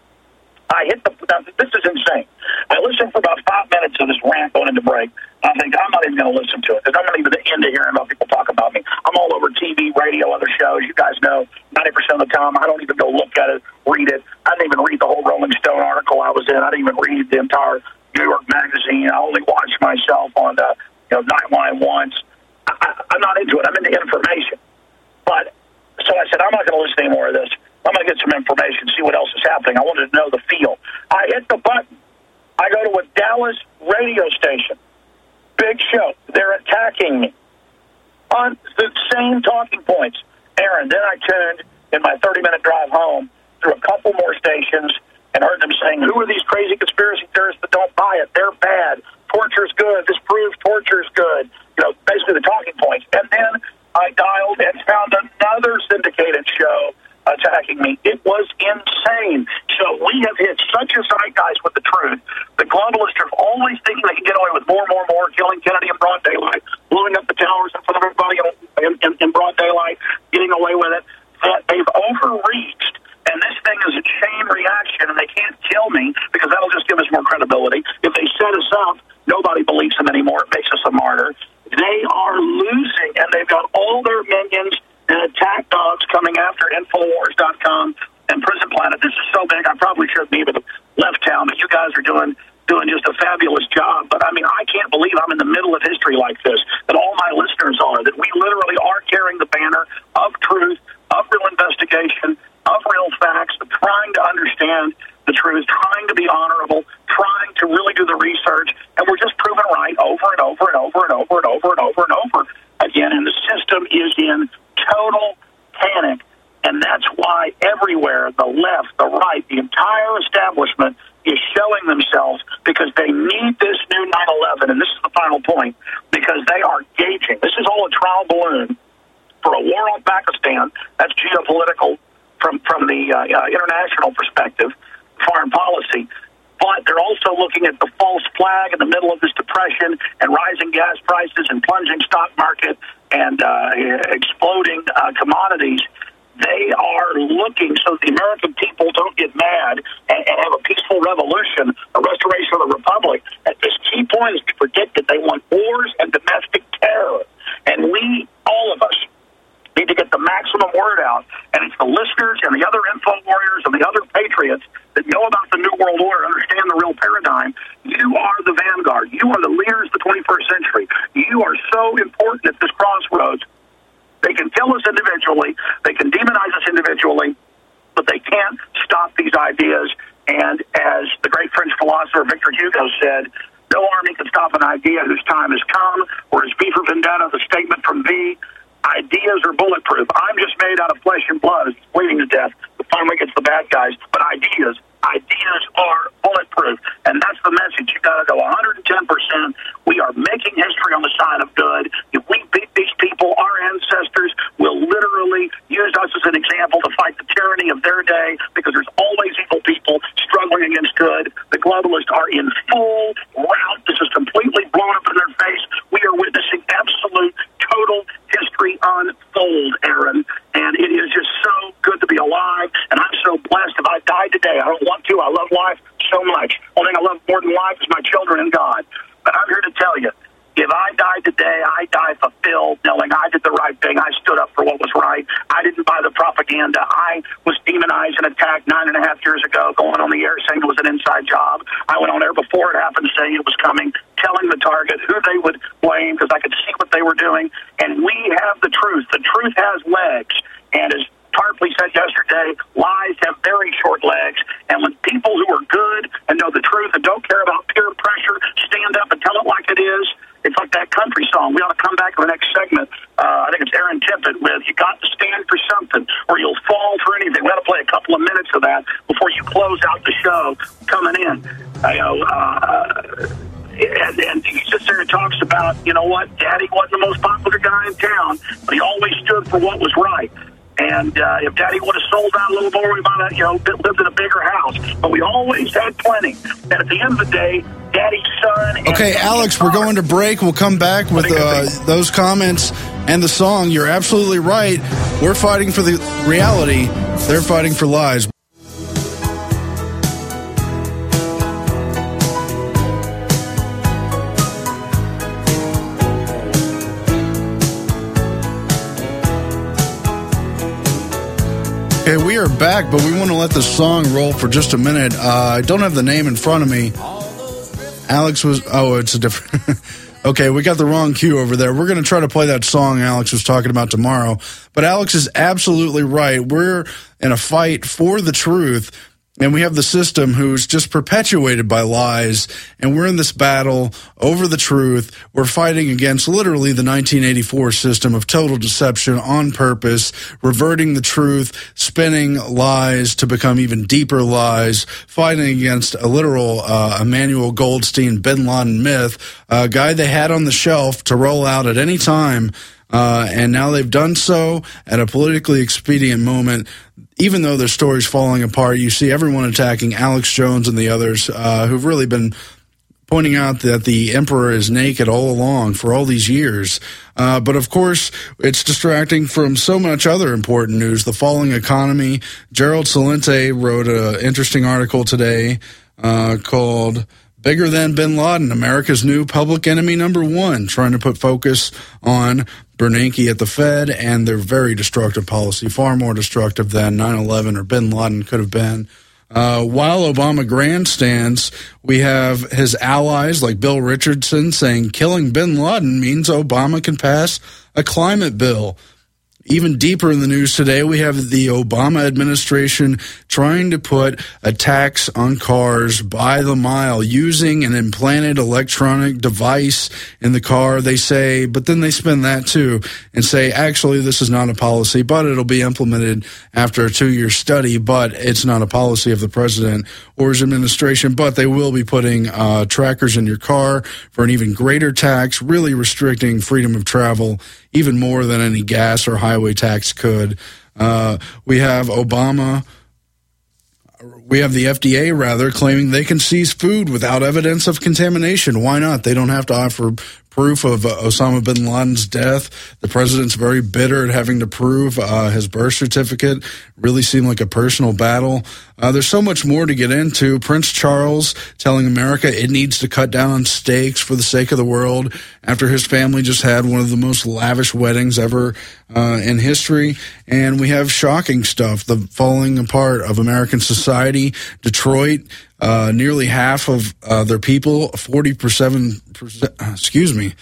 I hit the, now, this is insane. I listened for about five minutes of this rant going into break. I think I'm not even going to listen to it, because I'm not even into hearing about people talk about me. I'm all over T V, radio, other shows. You guys know ninety percent of the time I don't even go look at it, read it. I didn't even read the whole Rolling Stone article I was in. I didn't even read the entire New York Magazine. I only watch myself on the, you know, nine one ones. I, I, I'm not into it. I'm into information. But, so I said, I'm not going to listen to any more of this. I'm going to get some information, see what else is happening. I wanted to know the feel. I hit the button. I go to a Dallas radio station. Big show. They're attacking me on the same talking points. Aaron, then I tuned in my thirty-minute drive home through a couple more stations and heard them saying, who are these crazy conspiracy theorists that don't buy it? They're bad. Torture's good. This proves torture's good. You know, basically the talking points. And then I dialed and found another syndicated show attacking me. It was insane. So we have hit such a zeitgeist with the truth. The globalists are always thinking they can get away with more, more, more, killing Kennedy in broad daylight, blowing up the towers in front of everybody in, in, in broad daylight, getting away with it. That they've overreached, and this thing is a chain reaction, and they can't kill me because that'll just give us more credibility. If they set us up, nobody believes them anymore. It makes us a martyr. They are losing, and they've got all their minions and attack dogs coming after Infowars dot com and Prison Planet. This is so big, I probably shouldn't even have left town, but you guys are doing doing just a fabulous job. But, I mean, I can't believe I'm in the middle of history like this, that all my listeners are, that we literally are carrying the banner of truth, of real investigation, of real facts, of trying to understand the truth, trying to be honorable, trying to really do the research, and we're just proven right over and over and over and over and over and over and over again, and the system is in total panic, and that's why everywhere, the left, the right, the entire establishment is showing themselves, because they need this new nine eleven, and this is the final point, because they are gauging. This is all a trial balloon for a war on Pakistan. That's geopolitical from, from the uh, uh, international perspective, foreign policy. But they're also looking at the false flag in the middle of this depression and rising gas prices and plunging stock market and uh, exploding uh, commodities. They are looking so the American people don't get mad and, and have a peaceful revolution, a restoration of the republic. At this key point, as we predicted, they want wars and domestic terror. And we, all of us, need to get the maximum word out. And it's the listeners and the other info warriors and the other patriots that know about the New World Order, understand the real paradigm. You are the vanguard. You are the leaders of the twenty-first century. You are so important at this crossroads. They can kill us individually, they can demonize us individually, but they can't stop these ideas. And as the great French philosopher Victor Hugo said, no army can stop an idea whose time has come, or as V for Vendetta, the statement from V, ideas are bulletproof. I'm just made out of flesh and blood, it's bleeding to death. The finally gets the bad guys, but ideas, ideas are bulletproof. And that's the message. You've got to go one hundred ten percent. We are making history on the side of good. If we beat these people, our ancestors will literally use us as an example to fight the tyranny of their day, because there's always evil people struggling against good. The globalists are in full rout. This is completely blown up in their face. We are witnessing absolute, total history unfold, Aaron. And it is just so good to be alive. And I'm so blessed. If I died today, I don't want to. I love life so much. Only thing I love more than life is my children and God. But I'm here to tell you, if I died today, I die fulfilled, knowing I did the right thing. I stood up for what was right. I didn't buy the propaganda. I was demonized and attacked nine and a half years ago, going on the air saying it was an inside job. I went on air before it happened saying it was coming, telling the target who they would blame, because I could see what they were doing. And we have the truth. The truth has legs. And as Tarpley said yesterday, lies have very short legs. And when people who are good and know the truth and don't care about peer pressure stand up and tell it like it is, it's like that country song. We ought to come back to the next segment. Uh, I think it's Aaron Tippett with "You Got to Stand for Something or You'll Fall for Anything." We ought to play a couple of minutes of that before you close out the show coming in. Uh, you know, uh, and, and he sits there and talks about, you know what, Daddy wasn't the most popular guy in town, but he always stood for what was right. And uh, if Daddy would have sold out a little more, we might have, you know, lived in a bigger house. But we always had plenty. And at the end of the day, Daddy's son... Okay, Alex, we're going to break. We'll come back with uh, those comments and the song. You're absolutely right. We're fighting for the reality. They're fighting for lies. Okay, we are back, but we want to let the song roll for just a minute. Uh, I don't have the name in front of me. Alex was... Oh, it's a different... Okay, we got the wrong cue over there. We're going to try to play that song Alex was talking about tomorrow. But Alex is absolutely right. We're in a fight for the truth, and we have the system who's just perpetuated by lies, and we're in this battle over the truth. We're fighting against literally the nineteen eighty-four system of total deception on purpose, reverting the truth, spinning lies to become even deeper lies, fighting against a literal uh, Emmanuel Goldstein bin Laden myth, a guy they had on the shelf to roll out at any time. Uh, and now they've done so at a politically expedient moment. Even though their story's falling apart, you see everyone attacking Alex Jones and the others uh, who've really been pointing out that the emperor is naked all along for all these years. Uh, but, of course, it's distracting from so much other important news. The falling economy. Gerald Celente wrote an interesting article today uh, called... Bigger Than Bin Laden, America's New Public Enemy Number One, trying to put focus on Bernanke at the Fed and their very destructive policy, far more destructive than nine eleven or Bin Laden could have been. Uh, while Obama grandstands, we have his allies like Bill Richardson saying killing Bin Laden means Obama can pass a climate bill. Even deeper in the news today, we have the Obama administration trying to put a tax on cars by the mile using an implanted electronic device in the car. They say, but then they spin that too and say, actually, this is not a policy, but it'll be implemented after a two-year study, but it's not a policy of the president or his administration, but they will be putting uh, trackers in your car for an even greater tax, really restricting freedom of travel even more than any gas or highway tax could. Uh, we have Obama, we have the F D A, rather, claiming they can seize food without evidence of contamination. Why not? They don't have to offer proof of uh, Osama bin Laden's death. The president's very bitter at having to prove uh, his birth certificate. Really seemed like a personal battle. Uh, there's so much more to get into. Prince Charles telling America it needs to cut down on steaks for the sake of the world after his family just had one of the most lavish weddings ever uh, in history. And we have shocking stuff, the falling apart of American society. Detroit, uh, nearly half of uh, their people, forty percent, excuse me,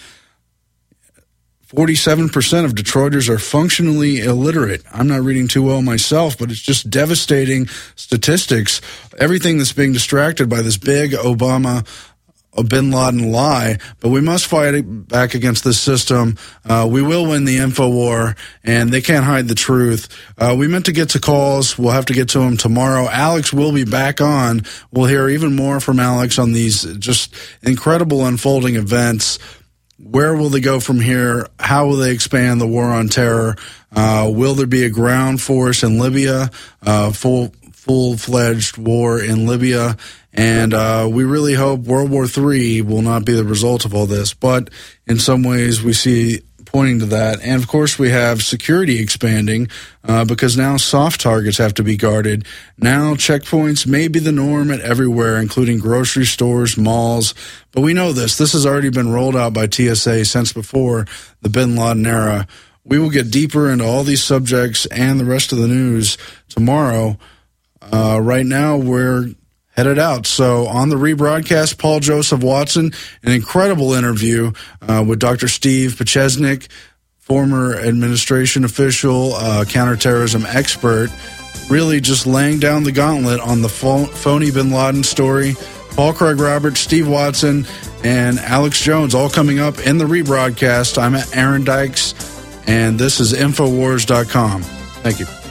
forty-seven percent of Detroiters are functionally illiterate. I'm not reading too well myself, but it's just devastating statistics. Everything that's being distracted by this big Obama a bin Laden lie, but we must fight back against this system. Uh, we will win the info war, and they can't hide the truth. Uh, we meant to get to calls. We'll have to get to them tomorrow. Alex will be back on. We'll hear even more from Alex on these just incredible unfolding events. Where will they go from here? How will they expand the war on terror? Uh, will there be a ground force in Libya? Uh, full, full-fledged war in Libya? And uh, we really hope World War Three will not be the result of all this. But in some ways, we see pointing to that. And, of course, we have security expanding uh, because now soft targets have to be guarded. Now checkpoints may be the norm at everywhere, including grocery stores, malls. But we know this. This has already been rolled out by T S A since before the bin Laden era. We will get deeper into all these subjects and the rest of the news tomorrow. Uh, right now, we're headed out. So on the rebroadcast, Paul Joseph Watson, an incredible interview uh, with Doctor Steve Pachesnik, former administration official, uh, counterterrorism expert, really just laying down the gauntlet on the pho- phony bin Laden story. Paul Craig Roberts, Steve Watson, and Alex Jones all coming up in the rebroadcast. I'm at Aaron Dykes, and this is Infowars dot com. Thank you.